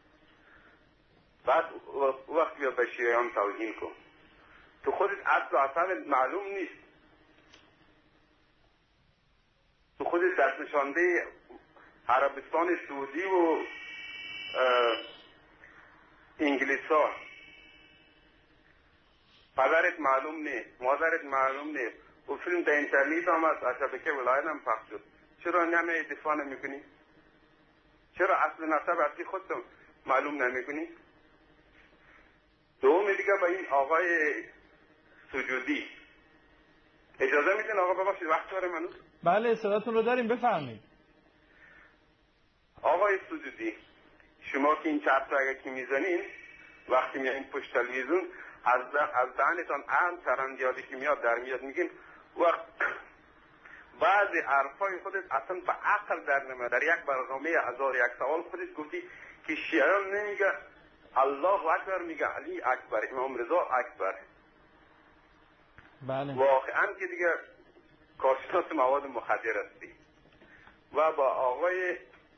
بعد وقت بیا به شیعیان توهین کن. تو خودت اصل و اصل معلوم نیست، تو خودت دست نشانده عربستان سعودی و انگلیسا، پدرت معلوم نیست، مادرت معلوم نیست. و فیلم در اینترنت هم از شبکه ولایت هم پخش شد. چرا نمی دفاع نمی کنی؟ چرا اصل نسب اصلی خودت معلوم نمی کنی؟ دوم دیگه با این آقای سجودی اجازه میدین آقا؟ ببخشید وقت داره منو؟ بله صداتون رو داریم، بفرمایید. آقای سجودی شما که این چرت اگر که میزنین وقتی میایین پشت تلویزیون از از دهنتان اهم سرندیادی که میاد در میاد میگین وقت بعضی حرفای خودت اصلا به عقل در نمیاد. در یک برنامه هزار یک سوال خودت گفتی که شیعیان نمیگه الله اکبر، میگه علی اکبر، امام رضا اکبر. بله. واقعا که دیگه کارشناس مواد مخدر هستی. و با آقای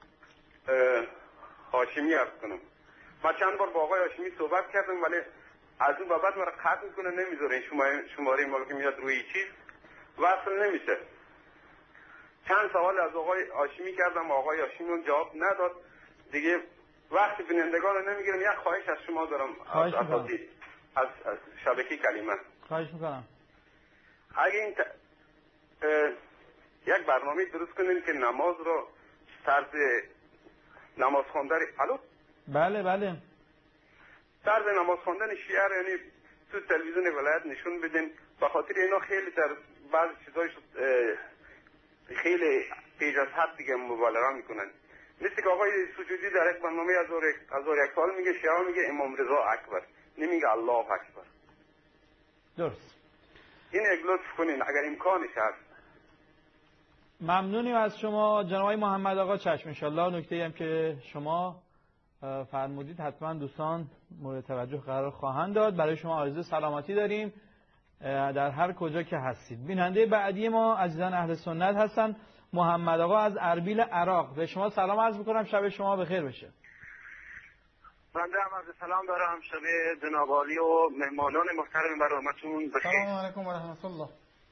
هاشمی عرض کنم، ما چند بار با آقای هاشمی صحبت کردم ولی از اون بابت مرا قطع میکنه، نمیذاره شماره ما که میاد روی چیز وصل نمیشه. چند سوال از آقای هاشمی کردم، آقای هاشمی اون جواب نداد. دیگه وقتی بینندگان رو نمیگیرم. یک خواهش از شما دارم، از اساتید از, از شبکه کلمه خواهش میکنم اگه این ت... اه... یک برنامه درست کنین که نماز رو طرز نماز خواندن الو بله بله طرز نماز خواندن شیعه رو یعنی تو تلویزیون ولایت نشون بدین. به خاطر اینا خیلی در بعض چیزای خیلی پیش از حد دیگه مبالغه میکنن. مثل که آقای سجودی در یک برنامه از هزار یک سال میگه شیعه میگه امام رضا اکبر، نمیگه الله اکبر. درست. این یک لطف کنین اگر امکانش هست. ممنونیم از شما جناب آقای محمد آقا. چشم انشالله. نکته‌ای هم که شما فرمودید حتما دوستان مورد توجه قرار خواهند داد. برای شما آرزوی سلامتی داریم در هر کجا که هستید. بیننده بعدی ما عزیزان اهل سنت هستن، محمد آقا از اربیل عراق. به شما سلام عرض می‌کنم، شب شما بخیر بشه. بنده هم عرض سلام دارم، شب جناب عالی و مهمانان محترم برامتون بخیر. سلام علیکم و رحمت الله.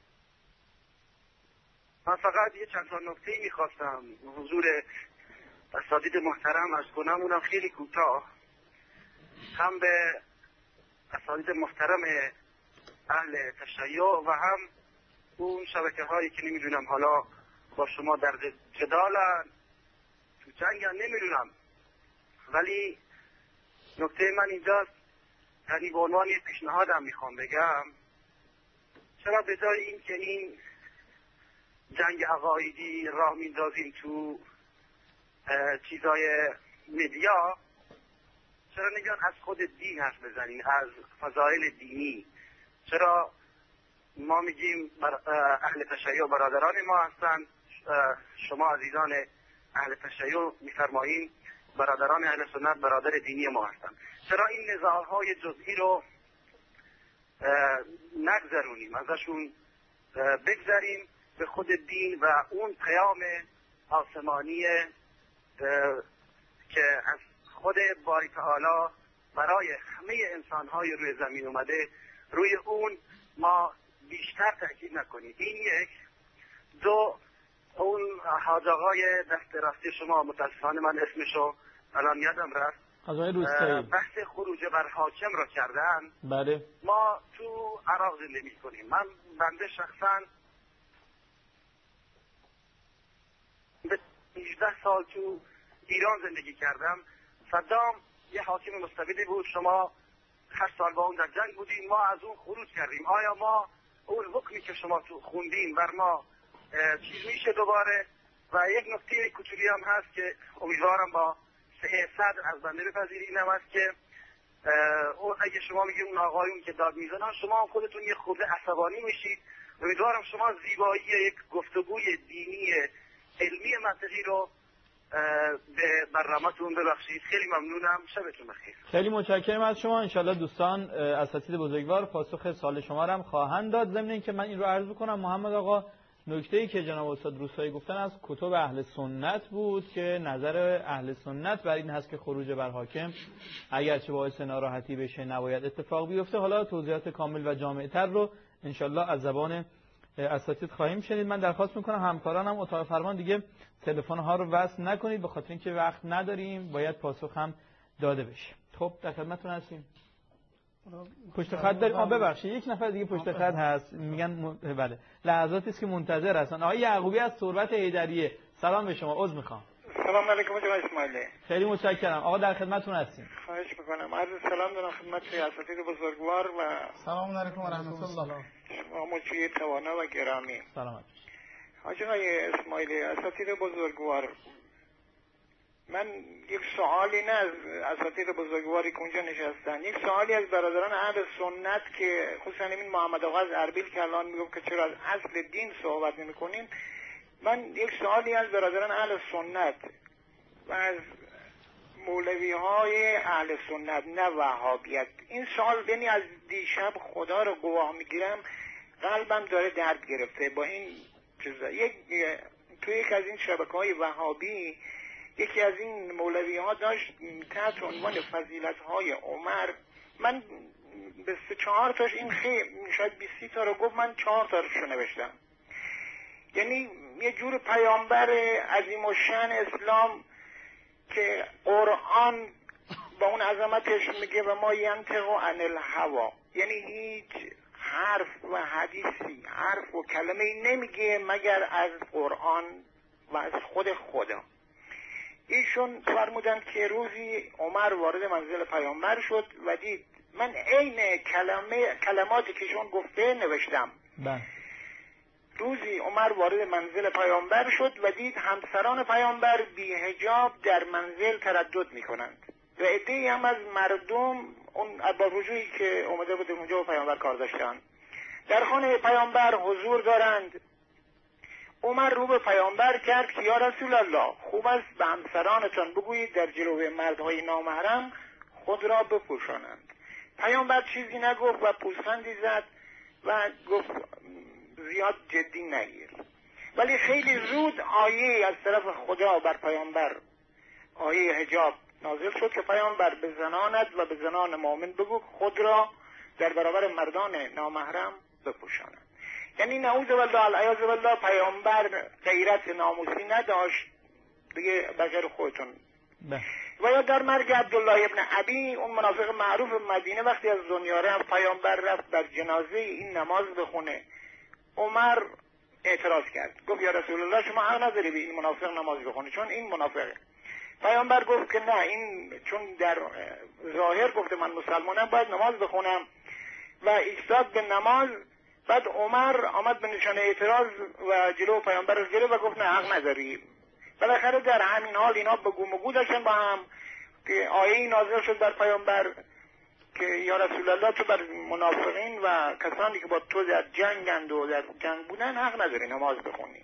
من فقط یه چند تا نکته می‌خواستم حضور اساتید محترم از کنم، اونم خیلی کوتاه. هم به اساتید محترم اهل تشیع و هم اون شبکه هایی که نمیدونم حالا با شما در جدالن، تو جنگن، نمیدونم، ولی نکته من اینجاست، یعنی به عنوان یه پیشنهادم میخوام بگم، چرا به جای این که این جنگ عقایدی راه میندازیم تو چیزای مدیا، چرا نگان از خود دین حرف بزنین، از فضایل دینی؟ چرا ما میگیم اهل تشیع برادران ما هستن، شما عزیزان اهل تشیع میفرمایین برادران اهل سنت برادر دینی ما هستن؟ چرا این نزاعهای جزئی رو نگذرونیم، ازشون بگذریم به خود دین و اون پیام آسمانی که از خود باری تعالی برای همه انسانهای روی زمین اومده، روی اون ما بیشتر تاکید نکنیم. این یک. دو، اون حاج آقای دست رفته شما، متاسفانه من اسمشو الان یادم رفت، آقای روستایی، بحث خروج بر حاکم را کردن. بله. ما تو عراق زندگی کنیم. من بنده شخصا به هجده سال تو ایران زندگی کردم. صدام یه حاکم مستبدی بود، شما هر سال با اون در جنگ بودیم، ما از اون خروج کردیم. آیا ما اون حکمی که شما تو خوندین بر ما چیز میشه دوباره؟ و یک نکته کوچولی هم هست که امیدوارم با صحه صدر از بنده بپذیرید، این هم هست که اون اگه شما میگید اون آقایون که داد میزنن، شما خودتون یه خورده عصبانی میشید. امیدوارم شما زیبایی یک گفتگوی دینی علمی منطقی رو به برنامه‌تون ببخشید. خیلی ممنونم، شبتون بخیر. خیلی متشکرم از شما. انشالله دوستان اساتید بزرگوار پاسخ سوال شما رو هم خواهند داد. ضمن اینکه من این رو عرض کنم محمد آقا، نکته‌ای که جناب استاد روستایی گفتن از کتب اهل سنت بود که نظر اهل سنت بر این هست که خروج بر حاکم اگرچه باعث ناراحتی بشه نباید اتفاق بیفته. حالا توضیحات کامل و جامع‌تر رو انشالله از زبان اساتید خواهیم شنید. من درخواست میکنم همکارانم اتاق فرمان دیگه تلفن ها رو وصل نکنید، به خاطر اینکه وقت نداریم، باید پاسخ هم داده بشه. خب در خدمتتون هستیم. پشت خط داریم. آه ببخشید یک نفر دیگه پشت خط هست، میگن م... بله لحظاتی است که منتظر هستن. آقای یعقوبی از ثروت حیدریه، سلام به شما. عذر میخوام. سلام علیکم جناب اسماعیلی. خیلی متشکرم آقا، در خدمتتون هستیم. خواهش میکنم. عرض سلام دارم خدمت اساتید بزرگوار و سلام علیکم و رحمت الله. شما مجری توانا و گرامی. سلامت. حاج آقای اسماعیلی، اساتید بزرگوار، من یک سوالی نه از اساتید بزرگواری که اونجا نشستن، یک سوالی از برادران اهل سنت که خصوصا این محمد آقا از اربیل که الان میگم که چرا از اصل دین صحبت نمی‌کنین، من یک سوالی از برادران اهل سنت و از مولوی های اهل سنت نه وهابیت، این سوال بینی از دیشب خدا رو گواه میگیرم قلبم داره درد گرفته با این چیزا. یک توی یک از این شبکه‌های وهابی یکی از این مولوی ها داشت تحت عنوان فضیلت های عمر، من به سه چهار تاش این خیلی شاید بیست تا رو گفت، من چهار تا رو نوشتم. یعنی یه جور پیامبر عظیم الشأن اسلام که قرآن با اون عظمتش میگه و ما ینطق عن الهوا، یعنی هیچ حرف و حدیثی حرف و کلمه نمیگه مگر از قرآن و از خود خدا. ایشون فرمودن که روزی عمر وارد منزل پیامبر شد و دید، من عین کلمه کلماتی که ایشون گفته نوشتم. بله. روزی عمر وارد منزل پیامبر شد و دید همسران پیامبر بی حجاب در منزل تردد میکنند و عده‌ای هم از مردم اون ارباب رجوعی که اومده بود اونجا با پیامبر کار داشتن در خانه پیامبر حضور دارند. عمر رو به پیامبر کرد که یا رسول الله، خوب است به همسرانتان بگویید در جلوی مردهای نامحرم خود را بپوشانند. پیامبر چیزی نگفت و پوزخندی زد و گفت زیاد جدی نگیر. ولی خیلی زود آیه از طرف خدا بر پیامبر، آیه حجاب نازل شد که پیامبر به زنانت و به زنان مؤمن بگو خود را در برابر مردان نامحرم بپوشانند. یعنی نعوذ بالله العیاذ بالله پیامبر غیرت ناموسی نداشت دیگه بغیر خودتون. و یا در مرگ عبدالله ابن ابی اون منافق معروف مدینه وقتی از دنیا رفت پیامبر رفت بر جنازه این نماز بخونه، عمر اعتراض کرد گفت یا رسول الله شما حق نداری به این منافق نماز بخونی چون این منافقه. پیامبر گفت که نه، این چون در ظاهر گفته من مسلمانم باید نماز بخونم و ایستاد به نماز. بعد عمر آمد به نشانه اعتراض و جلو پیامبر رو گرفت و گفت نه حق نداری. بالاخره در همین حال اینا به گم و گو داشتن با هم که آیه نازل شد بر پیامبر که یا رسول الله تو بر منافقین و کسانی که با تو در جنگند و در جنگ بودن حق نداری نماز بخونی.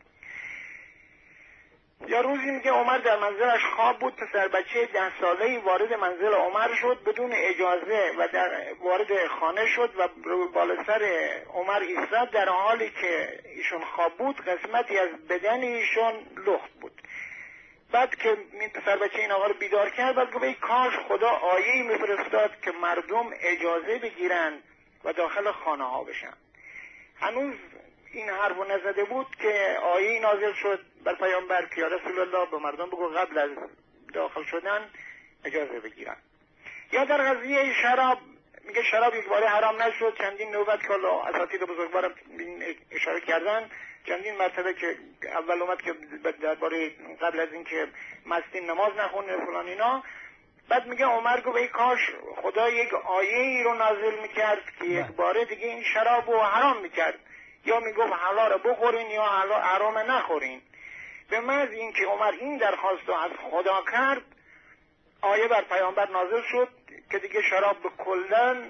یا روزی میگه عمر در منزلش خواب بود، پسر بچه ده ساله‌ای وارد منزل عمر شد بدون اجازه و در وارد خانه شد و بالا سر عمر ایستاد در حالی که ایشون خواب بود قسمتی از بدن ایشون لخت بود. بعد که این پسر بچه این آقا رو بیدار کرد بعد گفت ای کاش خدا آیه‌ای میفرستاد که مردم اجازه بگیرن و داخل خانه ها بشن. هنوز این حرفو نزده بود که آیه نازل شد بر پیامبر که یا رسول الله به مردم بگو قبل از داخل شدن اجازه بگیرن. یا در قضیه شراب میگه شراب یک باره حرام نشد، چندین نوبت که اساتید بزرگوارم اشاره کردن، چندین مرتبه که اول اومد که درباره قبل از اینکه مستی نماز نخونه فلان اینا. بعد میگه عمر گفت ای کاش خدا یک آیه ای رو نازل میکرد که یک باره دیگه این شراب رو حرام میکرد، یا میگفت حلال رو بخورین یا حرام نخورین. به محض اینکه عمر این درخواست رو از خدا کرد آیه بر پیامبر نازل شد که دیگه شراب به کلن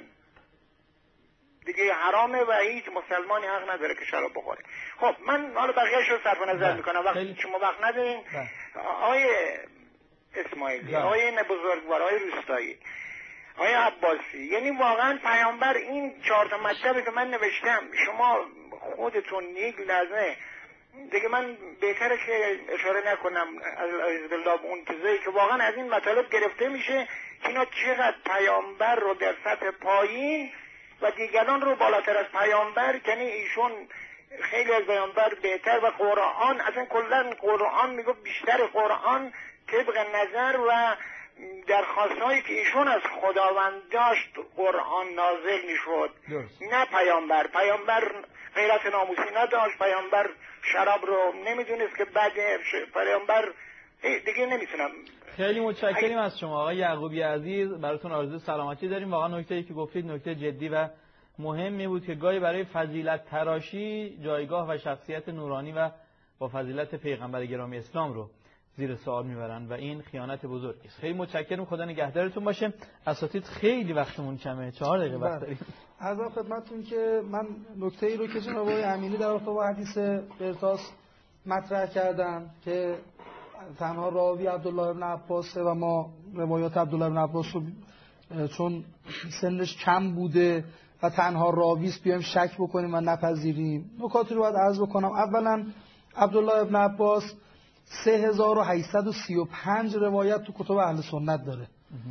دیگه حرامه و هیچ مسلمانی حق نداره که شراب بخوره. خب من حالا بقیه‌اش رو صرف نظر میکنم وقتی شما وقت ندارین. آیه اسماعیلی، آیه نبزرگوار، آیه روستایی، آیه عباسی، یعنی واقعا پیامبر این چهار تا مطلبی که من نوشتم شما خودتون یک لحظه دیگه من بهتره که اشاره نکنم از بالله اون چیزایی که واقعا از این مطالب گرفته میشه که اینا چقدر پیامبر رو در سطح پایین و دیگران رو بالاتر از پیامبر، یعنی ایشون خیلی از پیامبر بهتر و قرآن اصلا کلا قرآن میگفت بیشتر قرآن طبق نظر و درخواستهایی که ایشون از خداوند داشت قرآن نازل میشد، نه پیامبر. پیامبر غیرت ناموسی نداشت، پیامبر شراب رو نمیدونست که بده، پیامبر دیگه نمیتونم. خیلی متشکریم از شما آقای یعقوبی عزیز، براتون آرزوی سلامتی داریم. واقعا نکته‌ای که گفتید نکته جدی و مهمی بود که گاهی برای فضیلت تراشی جایگاه و شخصیت نورانی و با فضیلت پیغمبر گرامی اسلام رو زیر سوال میبرن و این خیانت بزرگی است. خیلی متشکرم، خدا نگهدارتون باشه. اساتید خیلی وقتمون کمه، چهار دقیقه وقت داریم. عرضم خدمتتون که من نکته‌ای رو که جناب آقای امینی در رابطه با حدیث قرطاس مطرح کردن که تنها راوی عبدالله ابن عباس و ما روایات عبدالله ابن عباس رو چون سنش کم بوده و تنها راویست بیایم شک بکنیم و نپذیریم. نکاتی رو باید عرض بکنم. اولا عبدالله ابن عباس سه هزار و هشتصد و سی و پنج روایت تو کتب اهل سنت داره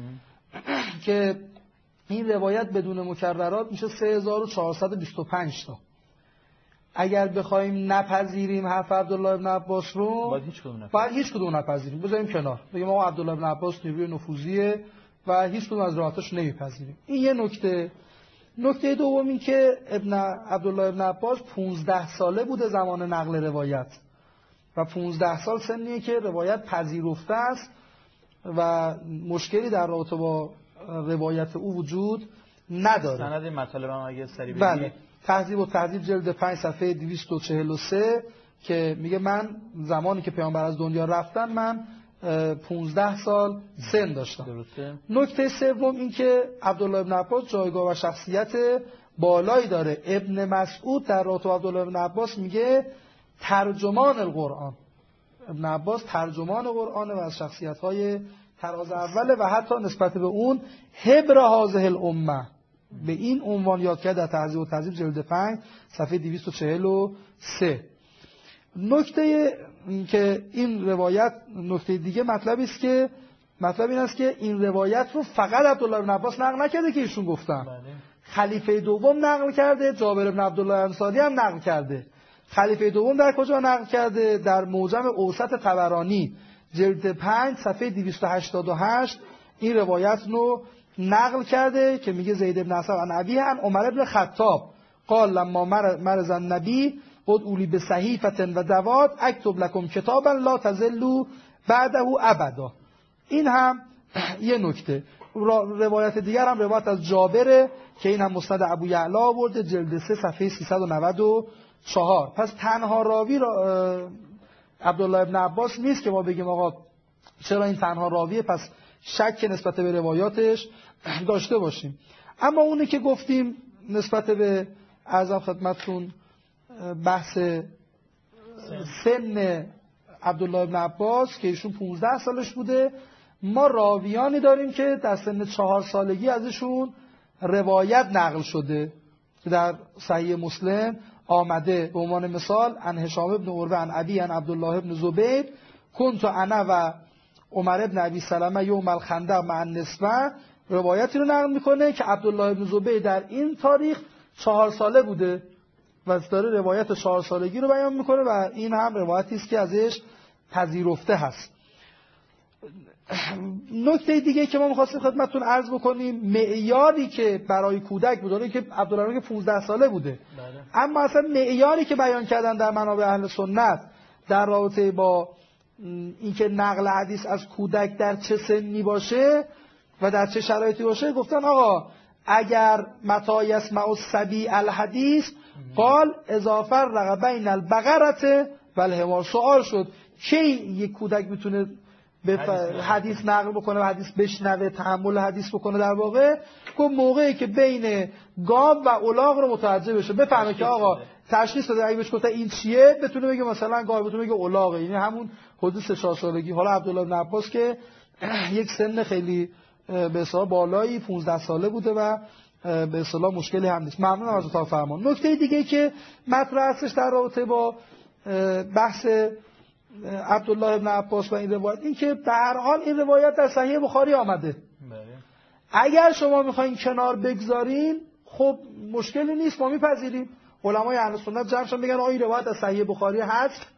که این روایت بدون مکررات میشه سه هزار و چهارصد و بیست و پنج تا. اگر بخوایم نپذیریم حرف عبدالله ابن عباس رو باید هیچ کدوم نپذیریم. باید هیچ کدوم نپذیریم، بذاریم کنار، بگیم آقا عبدالله ابن عباس نیروی نفوذیه و هیچ کدوم از روایاتش نمیپذیریم. این یه نکته. نکته دوم این که ابن عبدالله ابن عباس پانزده ساله بوده زمان نقل روایت و پانزده سال سنیه که روایت پذیرفته است و مشکلی در رابطه با روایت او وجود نداره. سند مطالب هم اگه سری بگید. بله. تهذیب و تهذیب جلد پنج صفحه دویست و چهل و سه که میگه من زمانی که پیامبر از دنیا رفتن من پونزده سال سن داشتم. نکته سوم این که عبدالله ابن عباس جایگاه و شخصیت بالایی داره. ابن مسعود در رابطه با عبدالله ابن عباس میگه ترجمان القرآن. ابن عباس ترجمان قرآن و از شخصیت‌های تراز اوله و حتی نسبت به اون حبر هذه الامه به این عنوان یاد کرد در تهذیب و تهذیب جلد پنج صفحه دویست و چهل و سه. نکته که این روایت نکته دیگه مطلبی است که مطلب این است که این روایت رو فقط عبدالله بن عباس نقل نکرده که ایشون گفتن. بله. خلیفه دوم نقل کرده، جابر بن عبدالله انصاری هم نقل کرده. خلیفه دوم در کجا نقل کرده؟ در موجم اوسط طبرانی جلد پنج صفحه دویست و هشتاد و هشت این روایت رو نقل کرده که میگه زید بن اسد عن ابی عن عمر بن خطاب قال لما مرض النبی قد اولی به صحیفه و دوات اکتب لکم کتابا لا تزلوا بعده ابدا. این هم یه نکته. روایت دیگر هم روایت از جابره که این هم مسند ابو یعلا آورده جلد سه صفحه سیصد و نود و چهار. پس تنها راوی را عبدالله ابن عباس نیست که ما بگیم آقا چرا این تنها راویه پس شک نسبت به روایاتش داشته باشیم. اما اونی که گفتیم نسبت به عرضم خدمتتون بحث سن عبدالله ابن عباس که ایشون پونزده سالش بوده، ما راویانی داریم که در سن چهار سالگی ازشون روایت نقل شده در صحیح مسلم آمده. به عنوان مثال عن هشام ابن عروه عن ابی عن عبدالله ابن زبیر کنت انا و عمر ابن ابی سلمه یوم الخندق مع النسوه، روایتی رو نقل میکنه که عبدالله ابن زبیر در این تاریخ چهار ساله بوده و داره روایت چهار سالگی رو بیان میکنه و این هم روایتی است که ازش پذیرفته هست. نکته دیگه که ما می‌خواستیم خدمتتون عرض بکنیم معیاری که برای کودک بوده که عبدالله که پانزده ساله بوده بله. اما اصلا معیاری که بیان کردن در منابع اهل سنت در رابطه با اینکه نقل حدیث از کودک در چه سنی باشه و در چه شرایطی باشه گفتن آقا اگر متى یسمع الصبی الحدیث قال اضافه رغب بین البقره و الحمار. سوال شد کی یک کودک میتونه به حدیث نقل بکنه و حدیث بشنوه تحمل حدیث بکنه؟ در واقع گفت موقعی که بین گاو و الاغ رو متوجه بشه بفهمه که آقا تشخیص بده. اگه بهش گفت این چیه بتونه بگه مثلا گاو، بتونه بگه الاغه، یعنی همون حدود سه چهار سالگی. حالا عبدالله بن عباس که یک سن خیلی به اصطلاح بالایی پانزده ساله بوده و به اصطلاح مشکلی هم نیست. ممنونم از اتاق فرمان. نکته دیگه که مطرح هستش در رابطه با بحث عبدالله ابن عباس و این روایت این که به هر حال این روایت در صحیح بخاری آمده. اگر شما میخواین کنار بگذارین خب مشکلی نیست، ما میپذیریم. علمای اهل سنت جمعشون میگن آقا این روایت از صحیح بخاری هست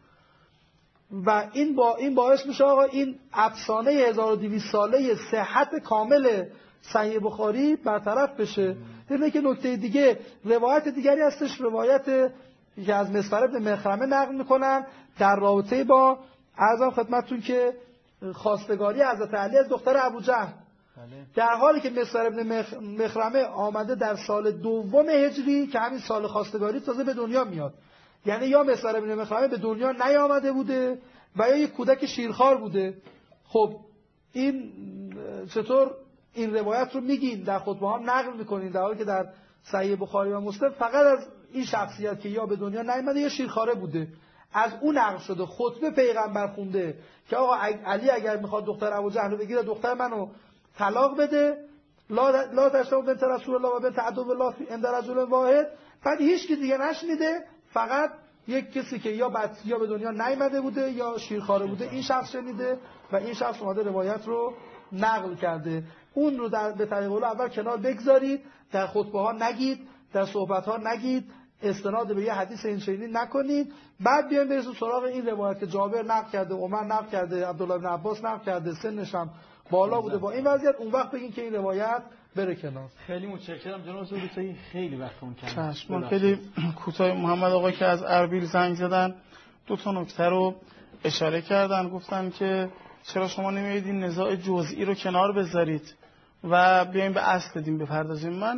و این با این باعث میشه آقا این افسانه هزار و دویست ساله صحت کامل صحیح بخاری برطرف بشه. اینه که نکته دیگه روایت دیگری هستش، روایت که از مسفر ابن مخرمه نقل میکنن در رابطه با عرضم خدمتتون که خواستگاری حضرت علی از دختر ابوجهل، در حالی که مسفر ابن مخرمه آمده در سال دوم هجری که همین سال خواستگاری تازه به دنیا میاد. یعنی یا مسفر ابن مخرمه به دنیا نیامده بوده و یا یک کودک شیرخوار بوده. خب این چطور این روایت رو میگین در خطبه ها نقل میکنین در حالی که در صحیح بخاری و مسلم فقط از این شخصیت که یا به دنیا نیامده یا شیرخواره بوده از اون نقل شده. خطبه پیغمبر خونده که آقا علی اگر میخواد دختر ابوجهل رو بگیره دختر منو طلاق بده، لا لا تشتم بنت رسول الله و بنت عدو الله عند رجل واحد. بعد هیچ کی دیگه نشنیده، فقط یک کسی که یا بد یا به دنیا نیامده بوده یا شیرخواره بوده این شخص شنیده و این شخص اومده روایت رو نقل کرده. اون رو در به طریق اول کنار بگذارید، در خطبه ها نگید، در صحبت ها نگید، استناد به یه حدیث این چنینی نکنید. بعد بیایم برسیم سراغ این روایت که جابر نقل کرده، عمر نقل کرده، عبدالله بن عباس نقل کرده، سنش هم بالا بوده با این وضعیت، اون وقت بگین که این روایت بره کنار. خیلی متشکرم جناب سودوسایی، خیلی وقتمون کردن. چشم. خیلی کوتاه محمد آقا که از اربیل زنگ زدن دو تا نکته رو اشاره کردن، گفتن که چرا شما نمی‌آیید این نزاع جزئی رو کنار بذارید و بیایم به اصل دین بپردازیم. من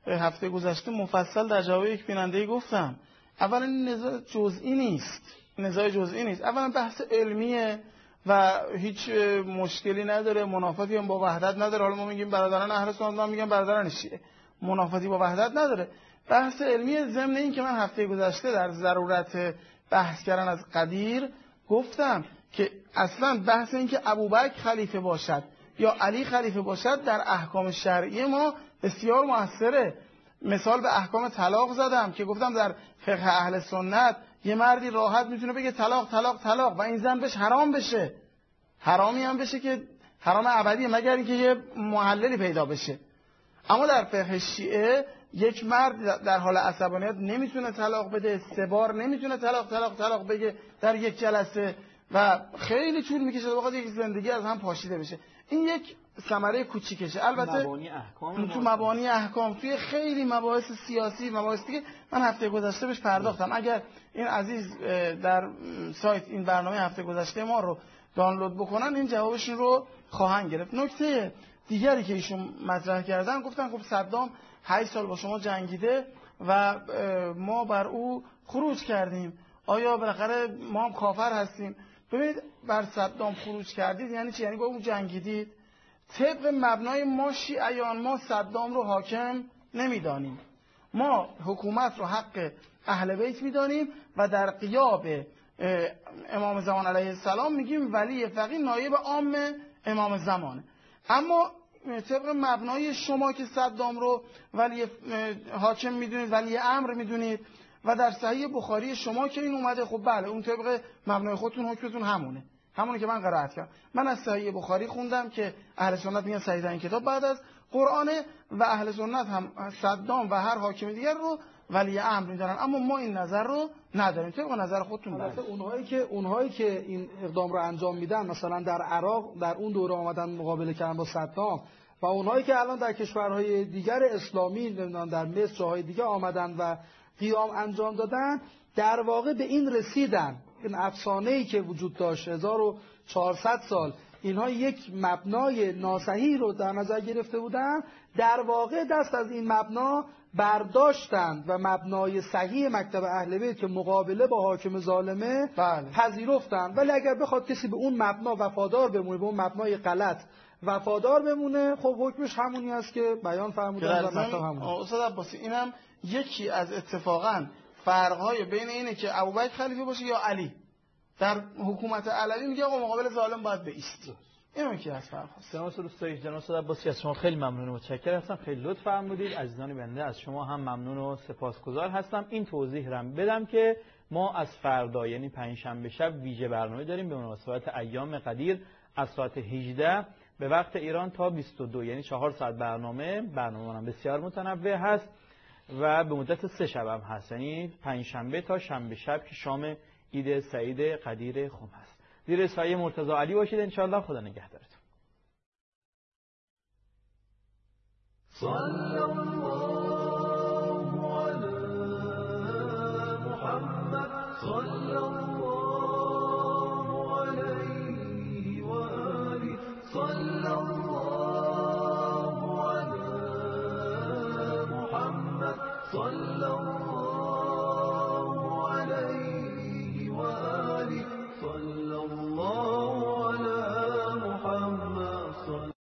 هفته گذشته مفصل در جواب یک بیننده گفتم. اولا این نزاع جزئی نیست، نزاع جزئی نیست. اولا بحث علمیه و هیچ مشکلی نداره، منافاتی هم با وحدت نداره. حالا ما میگیم برادران اهل سنت، ما میگیم برادران شیعه، منافاتی با وحدت نداره. بحث علمی ضمن این که من هفته گذشته در ضرورت بحث کردن از قدیر گفتم که اصلا بحث این که ابوبکر خلیفه باشد یا علی خلیفه باشد در احکام شرعی ما بسیار موثره. مثال به احکام طلاق زدم که گفتم در فقه اهل سنت یه مردی راحت میتونه بگه طلاق طلاق طلاق و این زن بهش حرام بشه، حرامی هم بشه که حرام ابدی، مگر اینکه یه محللی پیدا بشه. اما در فقه شیعه یک مرد در حال عصبانیت نمیتونه طلاق بده، سه بار نمیتونه طلاق طلاق طلاق بگه در یک جلسه و خیلی طول میکشه تا بخواد یک زندگی از هم پاشیده بشه. این یک ثمره کوچیکشه. البته مبانی احکام تو مبانی احکام توی خیلی مباحث سیاسی، مباحث دیگه من هفته گذشته بهش پرداختم. اگر این عزیز در سایت این برنامه هفته گذشته ما رو دانلود بکنن این جوابشون رو خواهند گرفت. نکته دیگری که ایشون مطرح کردن، گفتن خب صدام هشت سال با شما جنگیده و ما بر او خروج کردیم، آیا بالاخره ما هم کافر هستیم؟ ببینید بر صدام خروج کردید یعنی چی؟ یعنی با او جنگیدید. طبق مبنای ما شیعیان ما صدام رو حاکم نمیدانیم، ما حکومت رو حق اهل بیت میدانیم و در غیاب امام زمان علیه السلام میگیم ولی فقیه نایب عام امام زمانه. اما طبق مبنای شما که صدام رو ولی حاکم میدونید، ولی امر میدونید و در صحیح بخاری شما که این اومده، خب بله اون طبق مبنای خودتون حکمتون همونه، همونه که من قرائت کردم. من از صحیح بخاری خوندم که اهل سنت میگن صحیح ترین کتاب بعد از قرآنه و اهل سنت هم صدام و هر حاکم دیگر رو ولی امر میدارن، اما ما این نظر رو نداریم. طبق نظر خودتون البته اونهایی که اونهایی که این اقدام رو انجام میدن، مثلا در عراق در اون دوره آمدن مقابله کردن با صدام و اونهایی که الان در کشورهای دیگر اسلامی نمیدونم در مصر جاهای دیگه آمدن و قیام انجام دادن، در واقع به این رسیدن. این افسانه‌ای که وجود داشت هزار و چهارصد سال اینها یک مبنای ناصحیح رو در نظر گرفته بودن، در واقع دست از این مبنا برداشتند و مبنای صحیح مکتب اهل بیت که مقابله با حاکم ظالمه بله. پذیرفتند. ولی اگر بخواد کسی به اون مبنا وفادار بمونه، به اون مبنای غلط وفادار بمونه، خب حکمش همونی است که بیان فرمودن و مطلب همونه. استاد عباسی اینم یکی از اتفاقا فرق‌های بین اینه که ابوبکر خلیفه باشه یا علی. در حکومت علوی میگه آقا مقابل ظالم باید بایستی. این یکی از فرق‌ها. سلام دوستای جناب استاد عباسی، از شما خیلی ممنون و متشکرم هستم، خیلی لطف فرمودید. عزیزان بنده از شما هم ممنون و سپاسگزار هستم. این توضیح رو بدم که ما از فردا یعنی پنجشنبه شب ویژه برنامه داریم به مناسبت ایام قدیر از ساعت هجده به وقت ایران تا بیست و دو، یعنی چهار ساعت برنامه. برنامه هم بسیار متنوع هست و به مدت سه شب هم هست، یعنی پنجشنبه تا شنبه شب که شام عید سعید قدیر خم هست. زیر سایه مرتضی علی باشید انشاءالله. خدا نگهدارتون. صلی الله علی محمد صلی الله علیه و آله صلی الله علی محمد صلی الله